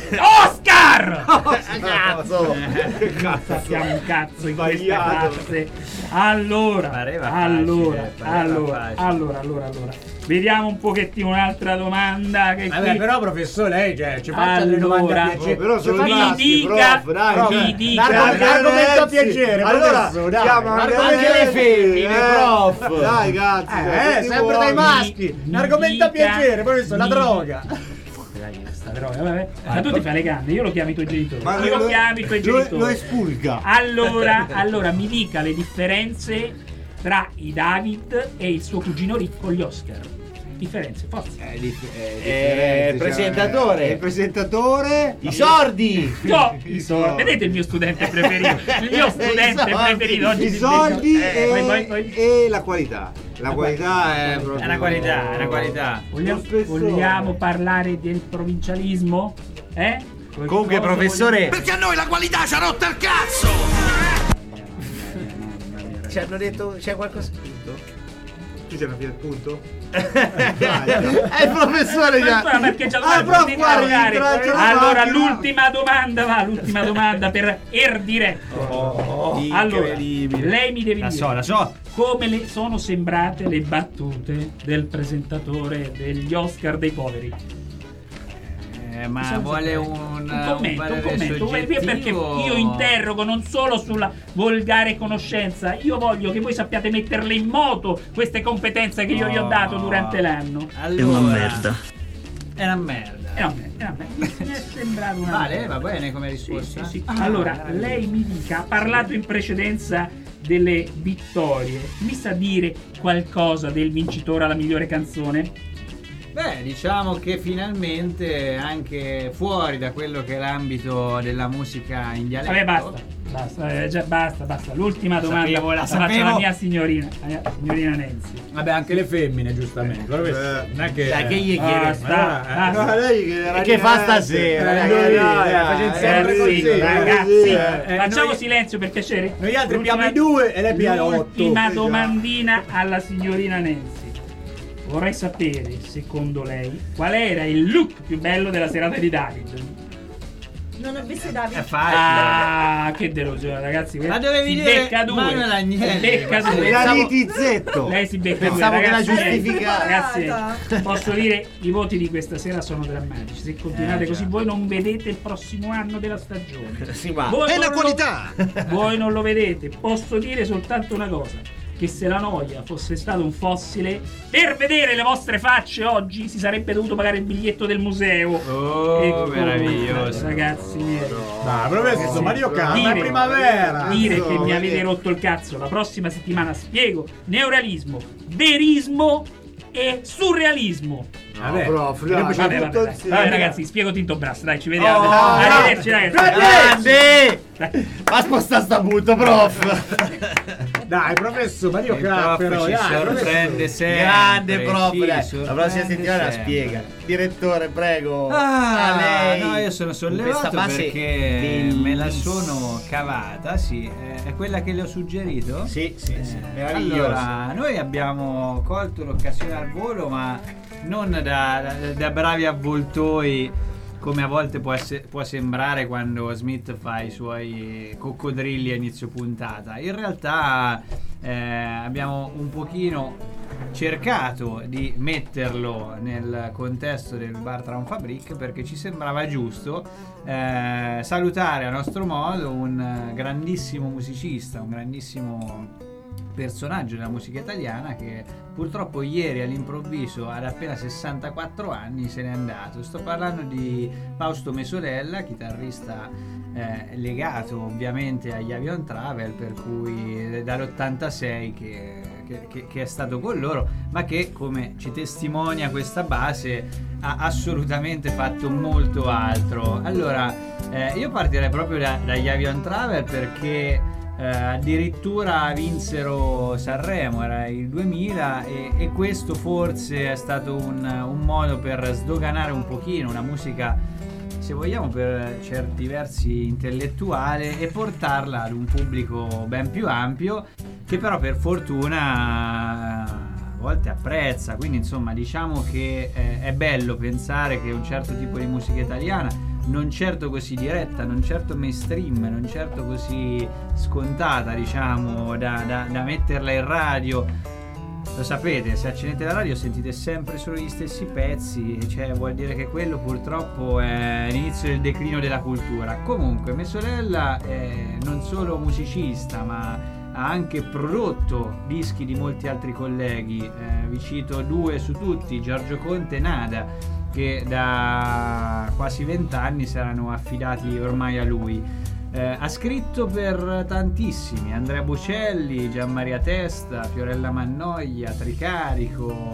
L: Oscar!
D: Cazzo!
L: Non sappiamo un cazzo in queste
G: Sbagliato.
L: classi. Allora,
J: Pareva
L: allora,
J: facile, pareva
L: allora,
J: facile.
L: allora, allora, allora. Vediamo un pochettino un'altra domanda che
C: Vabbè,
L: qui...
C: però, professore, lei cioè, ci faccia le domande a
L: Allora,
C: piacere.
G: Oh, però sono
L: mi
G: maschi,
L: dica,
G: prof, dai,
L: mi
G: cioè,
L: dica,
C: l'argomento- l'argomento a
G: Renzi.
C: piacere,
G: Allora,
C: professore, dai.
G: chiama
C: Argomento-
G: anche
D: anche le femmine, prof.
G: Eh, Dai, cazzo.
C: Eh,
G: cioè,
C: eh,
G: tutti
C: sempre dai
G: buoni.
C: maschi.
L: Mi
C: L'argomento a
L: dica-
C: piacere, professore, la
L: mi-
C: droga.
L: Dai, sta droga, vabbè. Ma tu ti fai le canne, io lo chiamo i tuoi genitori.
G: Ma
L: io
G: lo-
L: lo chiamo i tuoi
G: lo-
L: genitori.
G: Lo espulga.
L: Allora, allora, mi dica le differenze tra i David e il suo cugino ricco, gli Oscar. Differenze, forza.
D: Eh, dif- eh, il presentatore.
G: Il presentatore.
D: I sordi.
L: No, i sordi. Vedete il mio studente preferito? Il mio studente preferito oggi.
G: I
L: si
G: soldi
L: becca-
G: e,
L: eh, poi, poi, poi.
G: e la qualità. La qualità è proprio.
J: È una qualità, è una qualità.
L: Vogliamo, vogliamo parlare del provincialismo? Eh?
D: Comunque, professore.
I: Perché a noi la qualità ci ha rotto il cazzo!
D: Ci hanno detto c'è qualcosa scritto?
G: Qui c'è una fila del punto?
D: È il professore già.
L: Ma perché già
G: Ah,
L: domani
G: però guarda,
L: interrogare.
G: intralcia la
L: Allora
G: macchina.
L: l'ultima domanda va, l'ultima domanda per Er Diretto.
D: Oh,
L: allora,
D: incredibile.
L: lei mi deve
J: La
L: dire
J: so, la so.
L: come le sono sembrate le battute del presentatore degli Oscar dei poveri.
J: Eh, ma
L: Sono
J: vuole
L: sembrate.
J: un,
L: un
J: un
L: commento, un
J: parere
L: commento,
J: soggettivo.
L: perché io interrogo non solo sulla volgare conoscenza, io voglio che voi sappiate metterle in moto queste competenze che io vi ho dato durante l'anno.
J: Allora,
E: È una merda.
J: È una merda.
L: È una merda, è una merda. Mi è sembrato una
J: Vale,
L: merda.
J: va bene come risposta.
L: Sì, sì, sì.
J: Ah,
L: allora,
J: meraviglioso.
L: lei mi dica, ha parlato in precedenza delle vittorie, mi sa dire qualcosa del vincitore alla migliore canzone?
J: Beh, diciamo che finalmente anche fuori da quello che è l'ambito della musica in dialetto.
L: Vabbè, basta, basta, eh, già basta, basta. L'ultima domanda
J: Sapevo, la
L: la faccio
J: sapevo.
L: alla mia signorina, la mia signorina Nancy.
C: Vabbè, anche le femmine, giustamente. Però non è che.
D: Dai, che gli chiede?
L: Basta,
C: Ma
L: basta.
G: No, lei che era
D: E che fa
G: niente.
D: stasera?
G: Eh,
D: Dai,
G: no,
D: dai,
G: no,
D: dai,
G: facendo sempre
L: Ragazzi,
G: così,
L: ragazzi,
G: così, eh.
L: facciamo
C: noi-
L: silenzio per piacere.
C: Noi altri
L: L'ultima-
C: abbiamo i due e lei pigliano otto.
L: L'ultima domandina alla signorina Nancy. Vorrei sapere, secondo lei, qual era il look più bello della serata di David?
M: Non ho visto Davide.
J: È facile.
L: Ah, che delusione, ragazzi.
J: Ma dovevi
L: si
J: dire
L: becca due.
J: Manuel Agnelli.
L: Si becca
J: Ma
L: due.
G: Era
D: Pensavo-
G: Nitizzetto.
L: Lei si becca
D: Pensavo
L: due,
D: che la
L: ragazzi.
D: giustificasse.
L: Ragazzi, posso dire, i voti di questa sera sono drammatici. Se continuate
J: Eh,
L: così,
J: già.
L: voi non vedete il prossimo anno della stagione.
D: Sì, ma
L: Voi
I: È
L: non
I: la
L: lo-
I: qualità!
L: Voi non lo vedete. Posso dire soltanto una cosa: che se la noia fosse stato un fossile, per vedere le vostre facce oggi si sarebbe dovuto pagare il biglietto del museo.
J: Oh,
L: E comunque,
J: meraviglioso.
L: ragazzi miei,
C: Dai, proprio che Mario Kart,
L: Dire-
C: è primavera.
L: dire
G: Cazzo,
L: che mi avete
G: vedete.
L: rotto il cazzo. La prossima settimana spiego neorealismo, verismo e surrealismo.
C: Vabbè,
G: prof, dai,
C: Dobbiamo-
L: Vabbè, vabbè,
G: tutto
L: dai.
G: insieme.
L: Vabbè, ragazzi, spiego Tinto Brass. Dai, ci vediamo.
D: Oh,
L: Arrivederci, ragazzi.
D: grande!
L: Dai.
D: Ma sposta sta butto, prof!
C: Dai, professor Mario
J: Il
C: Kart,
J: prof
C: però,
J: ci
C: dai,
J: sorprende
C: professor.
J: sempre.
D: Grande prof,
J: sì,
D: dai. La
J: sorprende
D: prossima settimana la
J: sempre.
D: spiega. Direttore, prego.
J: Ah,
D: A lei.
J: no, io sono sollevato
D: Questa base
J: perché me la
D: bellissima.
J: sono cavata, sì. È quella che le ho suggerito?
D: Sì, sì, sì.
J: Eh,
D: Meraviglioso.
J: allora, noi abbiamo colto l'occasione al volo, ma non da, da- da bravi avvoltoi come a volte può, esse- può sembrare quando Smith fa i suoi coccodrilli a inizio puntata. In realtà eh, abbiamo un pochino cercato di metterlo nel contesto del bar Traum Fabric perché ci sembrava giusto eh, salutare a nostro modo un grandissimo musicista, un grandissimo personaggio della musica italiana che purtroppo ieri all'improvviso ad appena sessantaquattro anni se n'è andato. Sto parlando di Fausto Mesolella, chitarrista eh, legato ovviamente agli Avion Travel, per cui dall'ottantasei che, che, che, che è stato con loro, ma che, come ci testimonia questa base, ha assolutamente fatto molto altro. Allora eh, io partirei proprio da, dagli Avion Travel perché Eh, addirittura vinsero Sanremo, era il duemila, e, e questo forse è stato un, un modo per sdoganare un pochino una musica, se vogliamo per certi versi intellettuale, e portarla ad un pubblico ben più ampio che però per fortuna a volte apprezza. Quindi insomma diciamo che eh, è bello pensare che un certo tipo di musica italiana, non certo così diretta, non certo mainstream, non certo così scontata, diciamo, da, da, da metterla in radio. Lo sapete, se accendete la radio sentite sempre solo gli stessi pezzi, cioè vuol dire che quello purtroppo è l'inizio del declino della cultura. Comunque mia sorella è non solo musicista, ma ha anche prodotto dischi di molti altri colleghi. Eh, vi cito due su tutti: Giorgio Conte e Nada, che da quasi vent'anni saranno affidati ormai a lui. Eh, ha scritto per tantissimi: Andrea Bocelli, Gianmaria Testa, Fiorella Mannoia, Tricarico,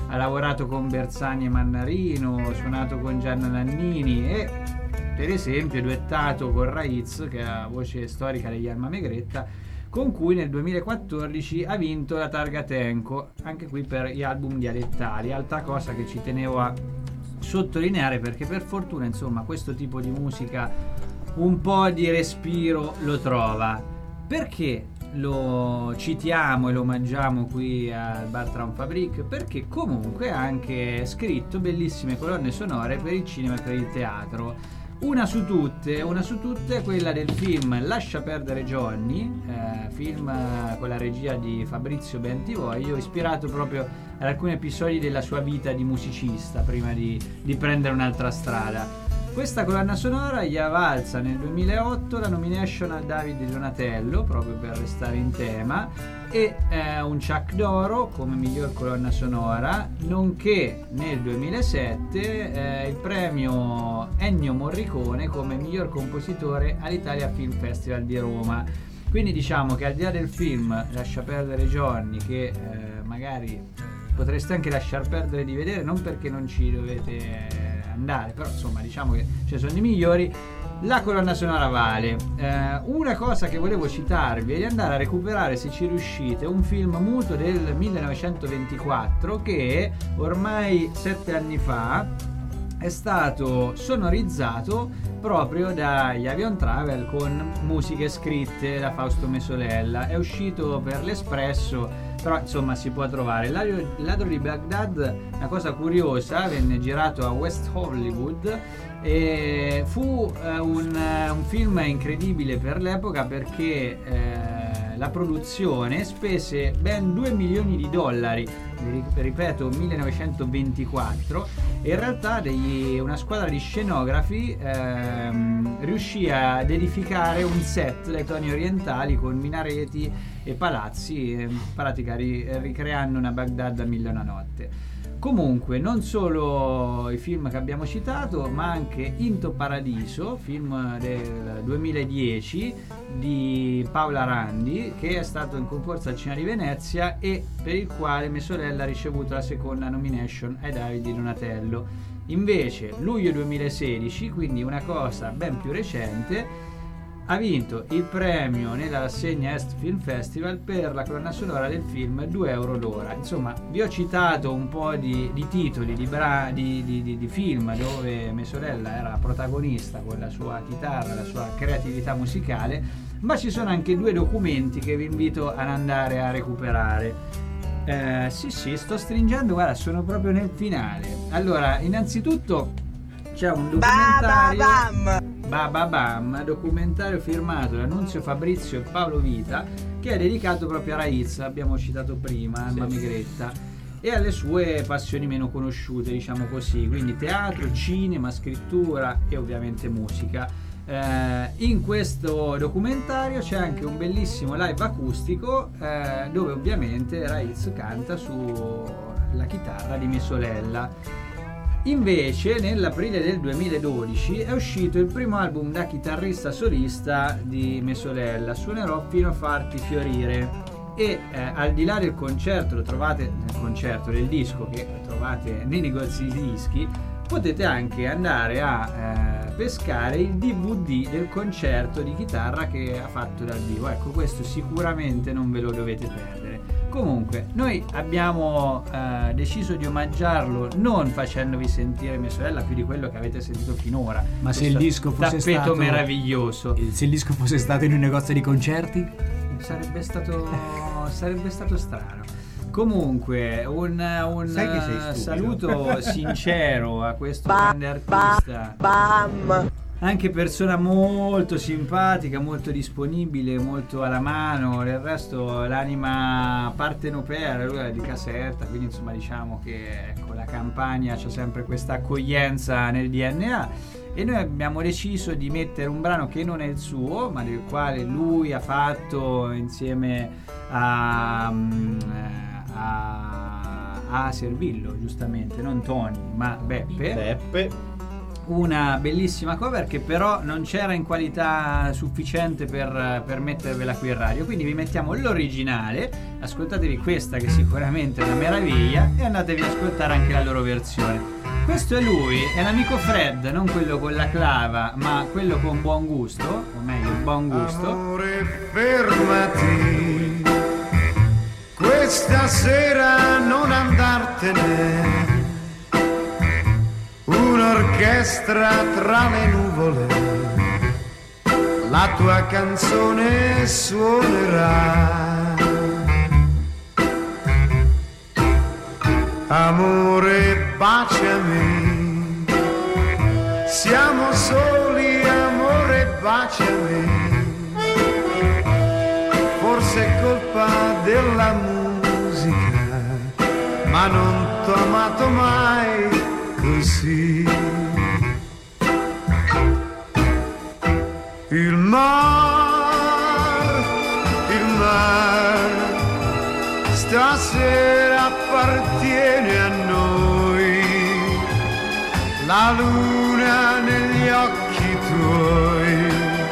J: ha lavorato con Bersani e Mannarino, suonato con Gianna Nannini e per esempio duettato con Raiz, che è la voce storica degli Alma Megretta, con cui nel duemilaquattordici ha vinto la Targa Tenco, anche qui per gli album dialettali. Altra cosa che ci tenevo a sottolineare, perché per fortuna insomma questo tipo di musica un po' di respiro lo trova. Perché lo citiamo e lo omaggiamo qui al Bar Traumfabrik? Perché comunque ha anche scritto bellissime colonne sonore per il cinema e per il teatro. Una su tutte, una su tutte è quella del film Lascia perdere Johnny, eh, film con la regia di Fabrizio Bentivoglio, ispirato proprio ad alcuni episodi della sua vita di musicista prima di, di prendere un'altra strada. Questa colonna sonora gli ha valsa nel duemilaotto la nomination al David di Donatello, proprio per restare in tema, e eh, un Chuck d'Oro come miglior colonna sonora, nonché nel duemilasette eh, il premio Ennio Morricone come miglior compositore all'Italia Film Festival di Roma. Quindi diciamo che al di là del film Lascia perdere Johnny, che eh, magari potreste anche lasciar perdere di vedere, non perché non ci dovete andare, però insomma diciamo che ci sono i migliori, la colonna sonora vale. Eh, una cosa che volevo citarvi è di andare a recuperare, se ci riuscite, un film muto del millenovecentoventiquattro che ormai sette anni fa è stato sonorizzato proprio dagli Avion Travel con musiche scritte da Fausto Mesolella. È uscito per l'Espresso, però insomma si può trovare. Ladro, Ladro di Baghdad, una cosa curiosa, venne girato a West Hollywood e fu eh, un, un film incredibile per l'epoca, perché eh, la produzione spese ben due milioni di dollari, ripeto millenovecentoventiquattro, e in realtà degli, una squadra di scenografi ehm, riuscì ad edificare un set dai toni orientali con minareti e palazzi, in pratica ri, ricreando una Baghdad a mille e una notte. Comunque, non solo i film che abbiamo citato, ma anche Into Paradiso, film del duemiladieci di Paola Randi, che è stato in concorso al Cinema di Venezia e per il quale Mesolella ha ricevuto la seconda nomination ai David di Donatello. Invece, luglio duemilasedici, quindi una cosa ben più recente, ha vinto il premio nella rassegna Est Film Festival per la colonna sonora del film due euro l'ora. Insomma, vi ho citato un po' di, di titoli di, bra- di, di, di, di film dove Mesolella era protagonista con la sua chitarra, la sua creatività musicale, ma ci sono anche due documenti che vi invito ad andare a recuperare. Eh, sì sì, sto stringendo, guarda, sono proprio nel finale. Allora, innanzitutto c'è un documentario ba, ba, bam. Ba, ba, bam, documentario firmato da Nunzio Fabrizio e Paolo Vita, che è dedicato proprio a Raiz, abbiamo citato prima, Alma Megretta, e alle sue passioni meno conosciute, diciamo così, quindi teatro, cinema, scrittura e ovviamente musica. Eh, in questo documentario c'è anche un bellissimo live acustico eh, dove ovviamente Raiz canta sulla chitarra di Mesolella. Invece nell'aprile del duemiladodici è uscito il primo album da chitarrista solista di Mesolella, Suonerò fino a farti fiorire, e eh, al di là del concerto, lo trovate nel concerto del disco che trovate nei negozi di dischi, potete anche andare a eh, pescare il D V D del concerto di chitarra che ha fatto dal vivo. Ecco, questo sicuramente non ve lo dovete perdere. Comunque, noi abbiamo eh, deciso di omaggiarlo non facendovi sentire Mesolella più di quello che avete sentito finora.
C: Ma se il disco fosse
J: tappeto
C: stato
J: meraviglioso,
C: se il disco fosse stato in un negozio di concerti,
J: sarebbe stato sarebbe stato strano. Comunque, un, un
G: Sai che sei
J: saluto sincero a questo grande artista. Bam. Anche persona molto simpatica, molto disponibile, molto alla mano. Del resto l'anima partenopea, lui è di Caserta, quindi insomma diciamo che ecco, la Campania c'ha sempre questa accoglienza nel D N A. E noi abbiamo deciso di mettere un brano che non è il suo, ma del quale lui ha fatto insieme a, a, a Servillo, giustamente, non Tony, ma Beppe.
D: Beppe.
J: una bellissima cover che però non c'era in qualità sufficiente per, per mettervela qui in radio, quindi vi mettiamo l'originale, ascoltatevi questa che sicuramente è una meraviglia e andatevi ad ascoltare anche la loro versione. Questo è lui, è l'amico Fred, non quello con la clava, ma quello con buon gusto, o meglio, buon gusto.
I: Amore, fermati, questa sera non andartene, un'orchestra tra le nuvole, la tua canzone suonerà. Amore, baciami, siamo soli, amore, baciami, forse è colpa della musica, ma non t'ho amato mai così. Il mar, il mar, stasera appartiene a noi, la luna negli occhi tuoi,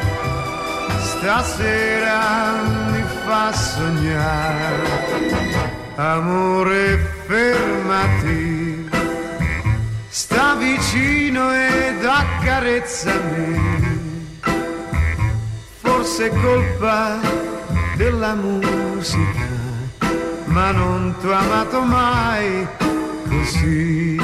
I: stasera mi fa sognare. Amore, fermati, sta vicino ed accarezzami, forse è colpa della musica, ma non t'ho amato mai così.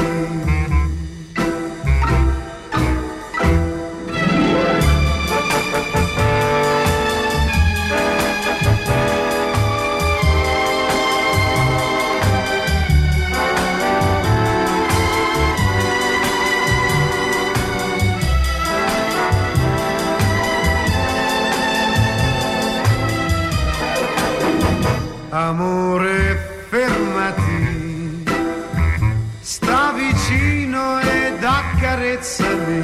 I: Amore, fermati, sta vicino ed accarezzami,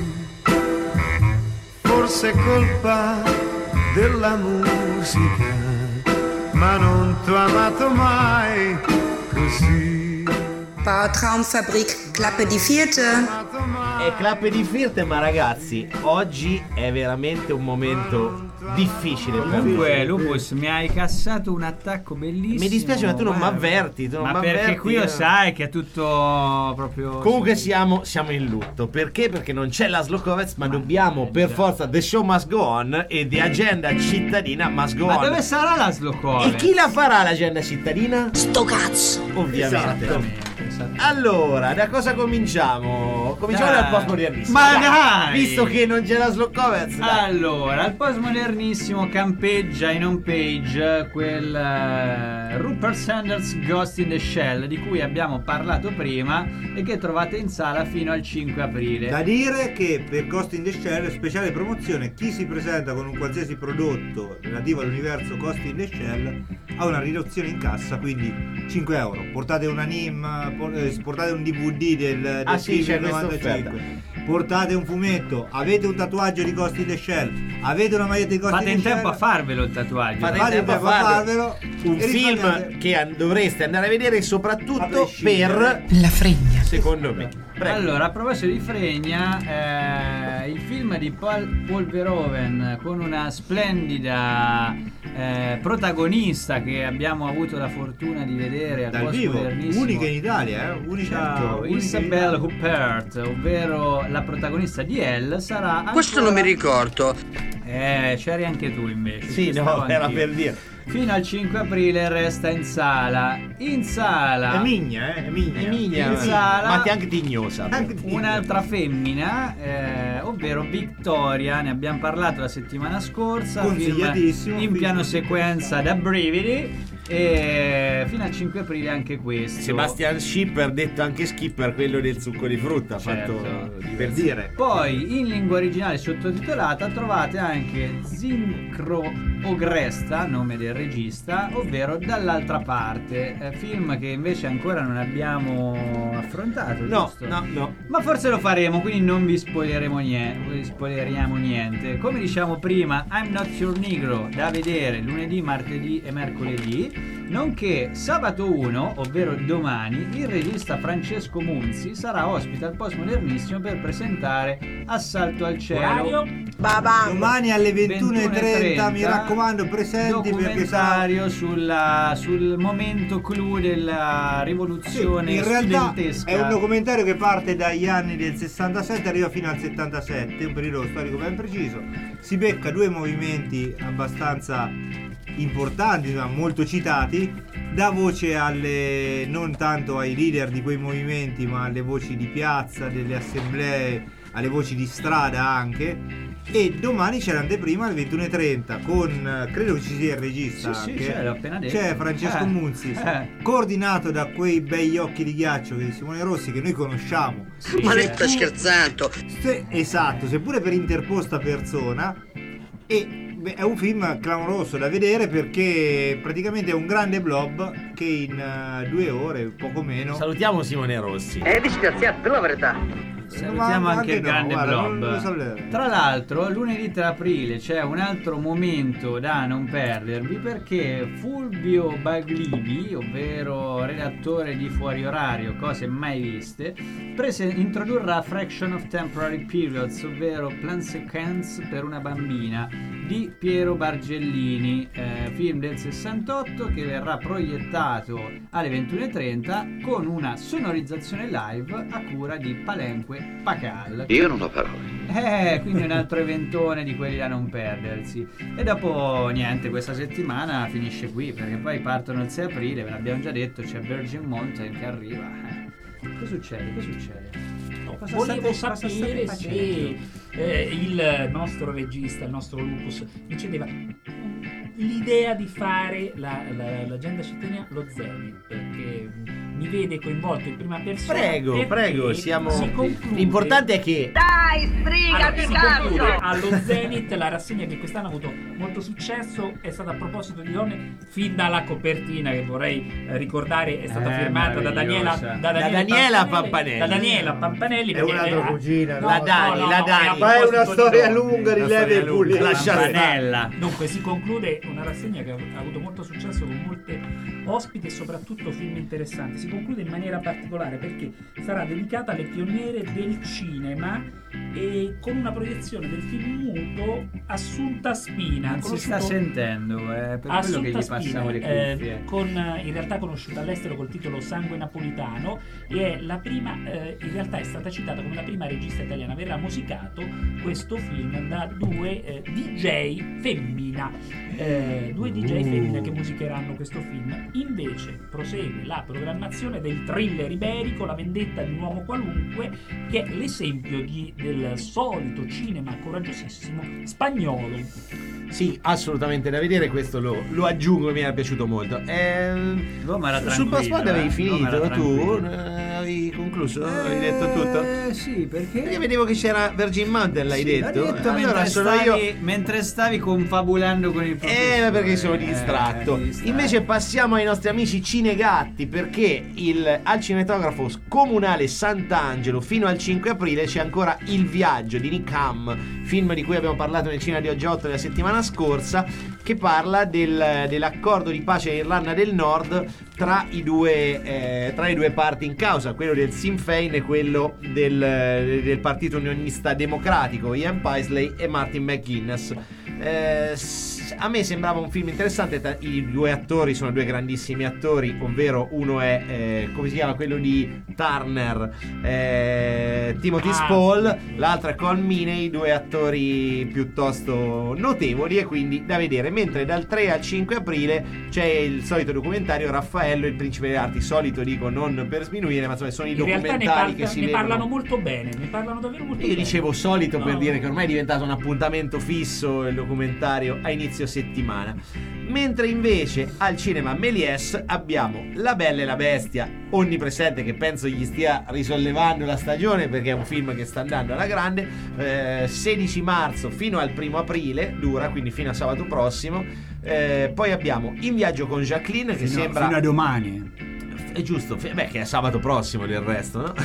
I: forse è colpa della musica, ma non t'ho amato mai così.
K: Bauer Traumfabrik, Klappe die vierte.
D: E clappe di firte, ma ragazzi, oggi è veramente un momento difficile.
J: Comunque, Lupus, mi hai cassato un attacco bellissimo.
D: Mi dispiace, ma tu non mi
J: guarda.
D: avverti. Tu non
J: Ma
D: m'avverti,
J: perché qui lo
D: eh.
J: sai che è tutto proprio.
D: Comunque siamo, siamo in lutto. Perché? Perché non c'è Laszlo Kovacs, ma dobbiamo per forza The Show Must Go On e The Agenda Cittadina Must Go
J: Ma
D: On.
J: dove sarà Laszlo Kovacs?
D: E chi la farà l'agenda cittadina?
J: Sto cazzo.
D: Ovviamente.
J: Esattamente.
D: Allora, da cosa cominciamo? Cominciamo
J: Dai.
D: dal postmodernissimo.
J: Ma dai!
D: Visto che non c'è Laszlo Kovacs, dai.
J: Allora, al postmodernissimo campeggia in home page quel uh, Rupert Sanders Ghost in the Shell di cui abbiamo parlato prima e che trovate in sala fino al cinque aprile.
G: Da dire che per Ghost in the Shell, speciale promozione, chi si presenta con un qualsiasi prodotto relativo all'universo Ghost in the Shell ha una riduzione in cassa, quindi cinque euro. Portate un anime, por- eh, portate un D V D del, del
D: Ah, sì,
G: film
D: c'è
G: del
D: questa
G: novantacinque, portate un fumetto, avete un tatuaggio di Ghost in the Shell, avete una maglietta di Ghost
J: Fate
G: in
J: in
G: the
J: tempo
G: Shell,
J: a farvelo il tatuaggio.
D: Fate
G: fate
D: in tempo a farvelo. Un
G: e
D: film
G: risparmiate.
D: che an- dovreste andare a vedere soprattutto per
K: La fregna.
D: secondo me. Prego.
J: Allora, a proposito di fregna, eh, il film di Paul, Paul Verhoeven con una splendida eh, protagonista che abbiamo avuto la fortuna di vedere al
G: dal vivo,
J: postmodernissimo.
G: unica in Italia, eh? unica,
J: Certo,
G: unica in
J: Isabelle
G: Italia.
J: Huppert, ovvero la protagonista di Elle, sarà ancora...
N: Questo non mi ricordo.
J: Eh, c'eri anche tu invece.
D: Sì,
J: ci
D: no,
J: stavo
D: era
J: anch'io.
D: per dire.
J: Fino al cinque aprile resta in sala. In sala.
G: È migna, eh? È migna.
D: È migna,
J: In sala.
D: ma anche tignosa.
G: Anche tignosa.
J: Un'altra femmina, eh, ovvero Victoria, ne abbiamo parlato la settimana scorsa.
G: Consigliatissimo,
J: film in
G: film.
J: piano sequenza da brividi. E fino al cinque aprile anche questo.
D: Sebastian Schipper, detto anche Skipper, quello del succo di frutta, ha
J: Certo.
D: fatto
G: Per dire.
J: Poi in lingua originale sottotitolata trovate anche Zincro Ogresta, nome del regista, ovvero Dall'altra parte, eh, film che invece ancora non abbiamo affrontato,
D: No,
J: giusto?
D: no, no.
J: Ma forse lo faremo, quindi non vi spoileremo niente, vi spoileriamo niente. Come diciamo prima, I'm Not Your Negro, da vedere lunedì, martedì e mercoledì. Nonché sabato uno, ovvero domani, il regista Francesco Munzi sarà ospite al Postmodernissimo per presentare Assalto al cielo.
G: Domani alle ventuno e trenta, mi raccomando, presenti perché sarà
J: documentario sulla, sul momento clou della rivoluzione
G: Sì, in realtà
J: studentesca.
G: è un documentario che parte dagli anni del sessantasette e arriva fino al settantasette, un periodo storico ben preciso. Si becca due movimenti abbastanza importanti, ma molto citati, dà voce alle, non tanto ai leader di quei movimenti, ma alle voci di piazza, delle assemblee, alle voci di strada anche. E domani c'è l'anteprima alle ventuno e trenta con, credo che ci sia il regista
J: Sì, sì,
G: anche.
J: c'è, l'ho appena detto.
G: C'è Francesco
J: Eh,
G: Munzi,
J: eh.
G: coordinato da quei begli occhi di ghiaccio di Simone Rossi che noi conosciamo.
N: Ma lei sta
G: Seppur-
N: scherzando?
G: se- esatto, seppure per interposta persona. E beh, è un film clamoroso da vedere perché praticamente è un grande blob che in eh, due ore, poco meno.
D: Salutiamo Simone Rossi.
N: È disgraziato, per la verità.
J: Salutiamo
G: Ma
J: anche il
G: no,
J: grande
G: guarda,
J: blob.
G: non lo sapevo.
J: Tra l'altro, lunedì tre aprile c'è un altro momento da non perdervi perché Fulvio Baglivi, ovvero redattore di Fuori Orario, cose mai viste, prese- introdurrà Fraction of Temporary Periods, ovvero Plan Sequence per una bambina di Piero Bargellini, eh, film del sessantotto che verrà proiettato alle ventuno e trenta con una sonorizzazione live a cura di Palenque Pacal.
P: Io non ho parole.
J: Eh, quindi un altro eventone di quelli da non perdersi. E dopo niente, questa settimana finisce qui perché poi partono il sei aprile, ve l'abbiamo già detto, c'è Virgin Mountain che arriva. Eh, Che succede? Che succede? Cosa
L: Volevo
J: state- cosa
L: sapere
J: state
L: se
J: facendo?
L: eh, il nostro regista, il nostro Lupus, mi cedeva l'idea di fare la, la, l'agenda cittadina lo Zenit, perché mi vede coinvolto in prima persona.
D: Prego,
L: perché
D: prego, siamo.
L: si conclude-
D: L'importante è che.
N: Dai,
L: Allora,
N: sbrigati,
L: si
N: cazzo!
L: conclude allo Zenit la rassegna che quest'anno ha avuto molto successo, è stata a proposito di donne fin dalla copertina che vorrei eh, ricordare, è stata
J: Eh,
L: firmata da Daniela,
J: meravigliosa.
L: da
D: Da Daniela Pampanelli.
L: da Daniela Pampanelli
G: È
L: perché
G: un'altra
L: era-
G: cugina,
L: no,
D: La
L: no,
D: Dani,
L: no,
D: la
L: no,
D: Dani.
L: era a
G: Ma è una
L: proposito di
G: storia
L: donne.
G: lunga,
D: Una
G: rileve
D: storia
G: e
D: lunga.
G: pulita.
D: Lascia stare.
L: Dunque si conclude una rassegna che ha ha avuto molto successo con molte ospiti e soprattutto film interessanti. Si conclude in maniera particolare perché sarà dedicata alle pioniere del cinema e con una proiezione del film muto Assunta Spina.
J: Non si sta
L: conosciuto-
J: sentendo, è per quello che
L: Assunta
J: gli
L: Spina,
J: passavo le
L: eh,
J: cuffie.
L: con, eh, in realtà conosciuta all'estero col titolo Sangue Napolitano, e è la prima, eh, in realtà è stata citata come la prima regista italiana. Verrà musicato questo film da due eh, D J femmina, eh, due D J
J: Uh.
L: femmine che musicheranno questo film. Invece prosegue la programmazione del thriller iberico La vendetta di un uomo qualunque, che è l'esempio di, del solito cinema coraggiosissimo spagnolo.
D: Sì, assolutamente da vedere, questo lo, lo aggiungo, mi era piaciuto molto. Ehm,
J: L'uomo era
D: sul
J: tranquillo,
D: passport
J: eh.
D: avevi
J: L'uomo era
D: finito tu?
J: tranquillo.
D: Eh, Avevi concluso? Avevi detto tutto?
J: Eh sì, perché?
D: Perché vedevo che c'era Virgin Mountain, l'hai
J: Sì,
D: detto?
J: l'ho detto
D: allora
J: mentre,
D: sono
J: stavi,
D: io.
J: mentre stavi confabulando con il professore.
D: Eh, ma perché sono
J: Eh,
D: distratto.
J: distratto.
D: Invece passiamo ai nostri amici Cinegatti, perché il, al cinematografo comunale Sant'Angelo fino al cinque aprile c'è ancora Il viaggio di Nick Ham, film di cui abbiamo parlato nel Cinema di Oggi otto della settimana scorsa, che parla del- dell'accordo di pace in Irlanda del Nord tra i due eh, tra le due parti in causa, quello del Sinn Féin e quello del, del Partito Unionista Democratico, Ian Paisley e Martin McGuinness. Eh, s- a me sembrava un film interessante. ta- I due attori sono due grandissimi attori, ovvero uno è eh, come si chiama quello di Turner, eh, Timothy
L: Ah,
D: Spall, l'altro è Colm Meaney, due attori piuttosto notevoli e quindi da vedere. Mentre dal tre al cinque aprile c'è il solito documentario Raffaello, il principe delle arti. Solito dico non per sminuire, ma insomma sono i
L: In realtà ne,
D: documentari
L: parla-
D: che si
L: ne
D: vedono.
L: parlano molto bene, ne parlano davvero molto
D: Io
L: bene.
D: dicevo solito per
L: No.
D: dire che ormai è diventato un appuntamento fisso il documentario a inizio settimana. Mentre invece al cinema Méliès abbiamo La Bella e la Bestia, onnipresente, che penso gli stia risollevando la stagione perché è un film che sta andando alla grande. eh, sedici marzo fino al primo aprile dura, quindi fino a sabato prossimo. Eh, poi abbiamo In viaggio con Jacqueline, che
C: Fino-
D: sembra
C: fino a domani.
D: è giusto, beh, che è sabato prossimo del resto, no?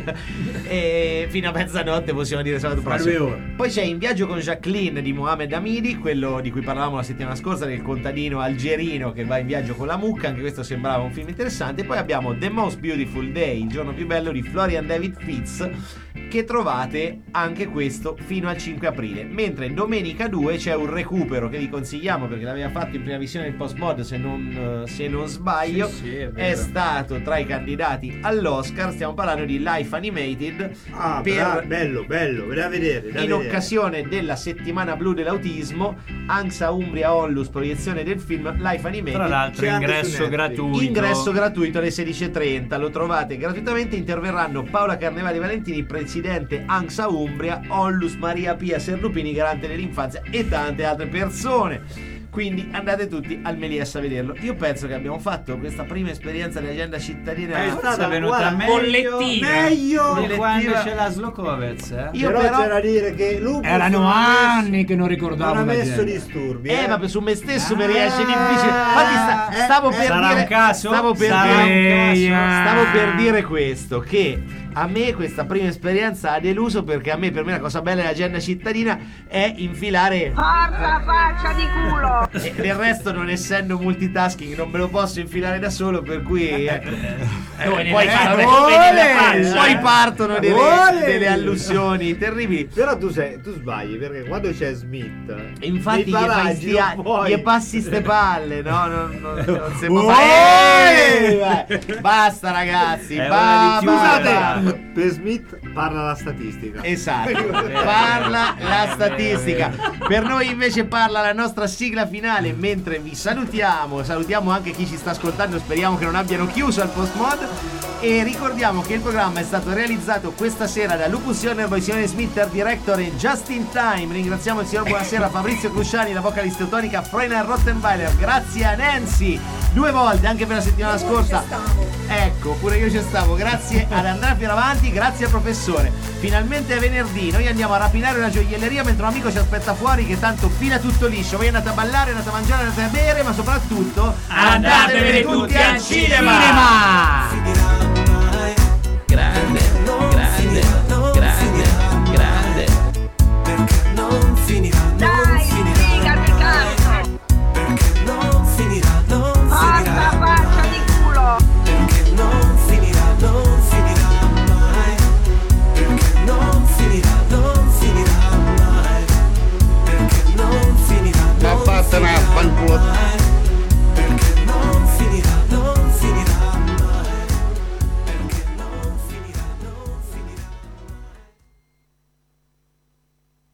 D: E fino a mezzanotte possiamo dire sabato
C: Fra
D: prossimo.
C: due ore.
D: Poi c'è In viaggio con Jacqueline di Mohamed Hamidi, quello di cui parlavamo la settimana scorsa, del contadino algerino che va in viaggio con la mucca. Anche questo sembrava un film interessante. Poi abbiamo The Most Beautiful Day, il giorno più bello di Florian David Fitz, che trovate anche questo fino al cinque aprile. Mentre domenica due c'è un recupero che vi consigliamo perché l'aveva fatto in prima visione il Postmod, se non, se non sbaglio.
C: Sì, sì, è
D: è
C: vero.
D: stato tra i candidati all'Oscar. Stiamo parlando di Life Animated,
G: Ah,
D: per,
G: bra- bello, bello, da vedere. Da
D: in
G: vedere.
D: occasione della settimana blu dell'autismo. Anxa Umbria Onlus, proiezione del film Life Animated.
J: Tra l'altro
D: C'è anche
J: ingresso
D: su Netflix.
J: gratuito.
D: Ingresso gratuito alle sedici e trenta, lo trovate gratuitamente. Interverranno Paola Carnevali Valentini, presidente Anxa Umbria, Onlus Maria Pia Serlupini, garante dell'infanzia, e tante altre persone. Quindi andate tutti al Melies a vederlo. Io penso che abbiamo fatto questa prima esperienza di agenda cittadina.
G: È stata
J: è venuta
G: guarda,
J: meglio,
G: bollettina. meglio
J: di quando
D: Bollettina.
J: c'è la Slokovec, eh?
D: Io
G: però,
D: però-
G: c'è da dire che Lupus
C: Erano
G: non ha messo-
C: anni che non ricordavo
G: non ha
C: la
G: messo
C: gente.
G: disturbi.
D: Eh,
G: Eh,
D: ma su me stesso mi
G: Ah,
D: riesce difficile. Infatti sta-
G: eh,
D: stavo
G: eh,
D: per
J: sarà
D: dire
J: un caso?
D: Stavo per
J: Sarà
D: dire
J: un caso?
D: Stavo per dire questo, che a me questa prima esperienza ha deluso, perché a me per me la cosa bella dell'agenda cittadina è infilare.
P: Forza faccia di culo!
D: E del resto, non essendo multitasking, non me lo posso infilare da solo, per cui ecco. Eh,
L: Dove ne
D: poi,
L: vai?
D: vabbè,
L: Dove ne
D: poi-
L: vai?
D: poi partono delle,
G: Vuole!
D: delle allusioni terribili.
G: Però tu, sei, tu sbagli perché quando c'è Smith,
D: Infatti
G: nei
D: gli, fai
G: paraggi
D: stia-
G: non puoi-
D: gli passi ste palle, no? Non, non, non si può
G: Vuole!
D: fare. Eh, basta ragazzi,
J: È
D: ba-
J: ora di
D: ba-
G: Scusate,
D: ba-
G: per Smith parla la statistica.
D: Esatto, parla la statistica. Per noi invece parla la nostra sigla finale. Mentre vi salutiamo, salutiamo anche chi ci sta ascoltando. Speriamo che non abbiano chiuso al Postmod. E ricordiamo che il programma è stato realizzato questa sera da Lupus Ioner, Simone Smith, director e Just in Time. Ringraziamo il signor Buonasera Fabrizio Cruciani, la vocalista teutonica Freina Rottenweiler. Grazie a Nancy due volte anche per la settimana scorsa. Ecco, pure io ci stavo. Grazie ad Andrea Fioravanti, grazie al professore. Finalmente è venerdì, noi andiamo a rapinare una gioielleria mentre un amico ci aspetta fuori, che tanto fila tutto liscio. Voi andate a ballare, andate a mangiare, andate a bere, ma soprattutto
L: Andatevene tutti al cinema!
I: Finirà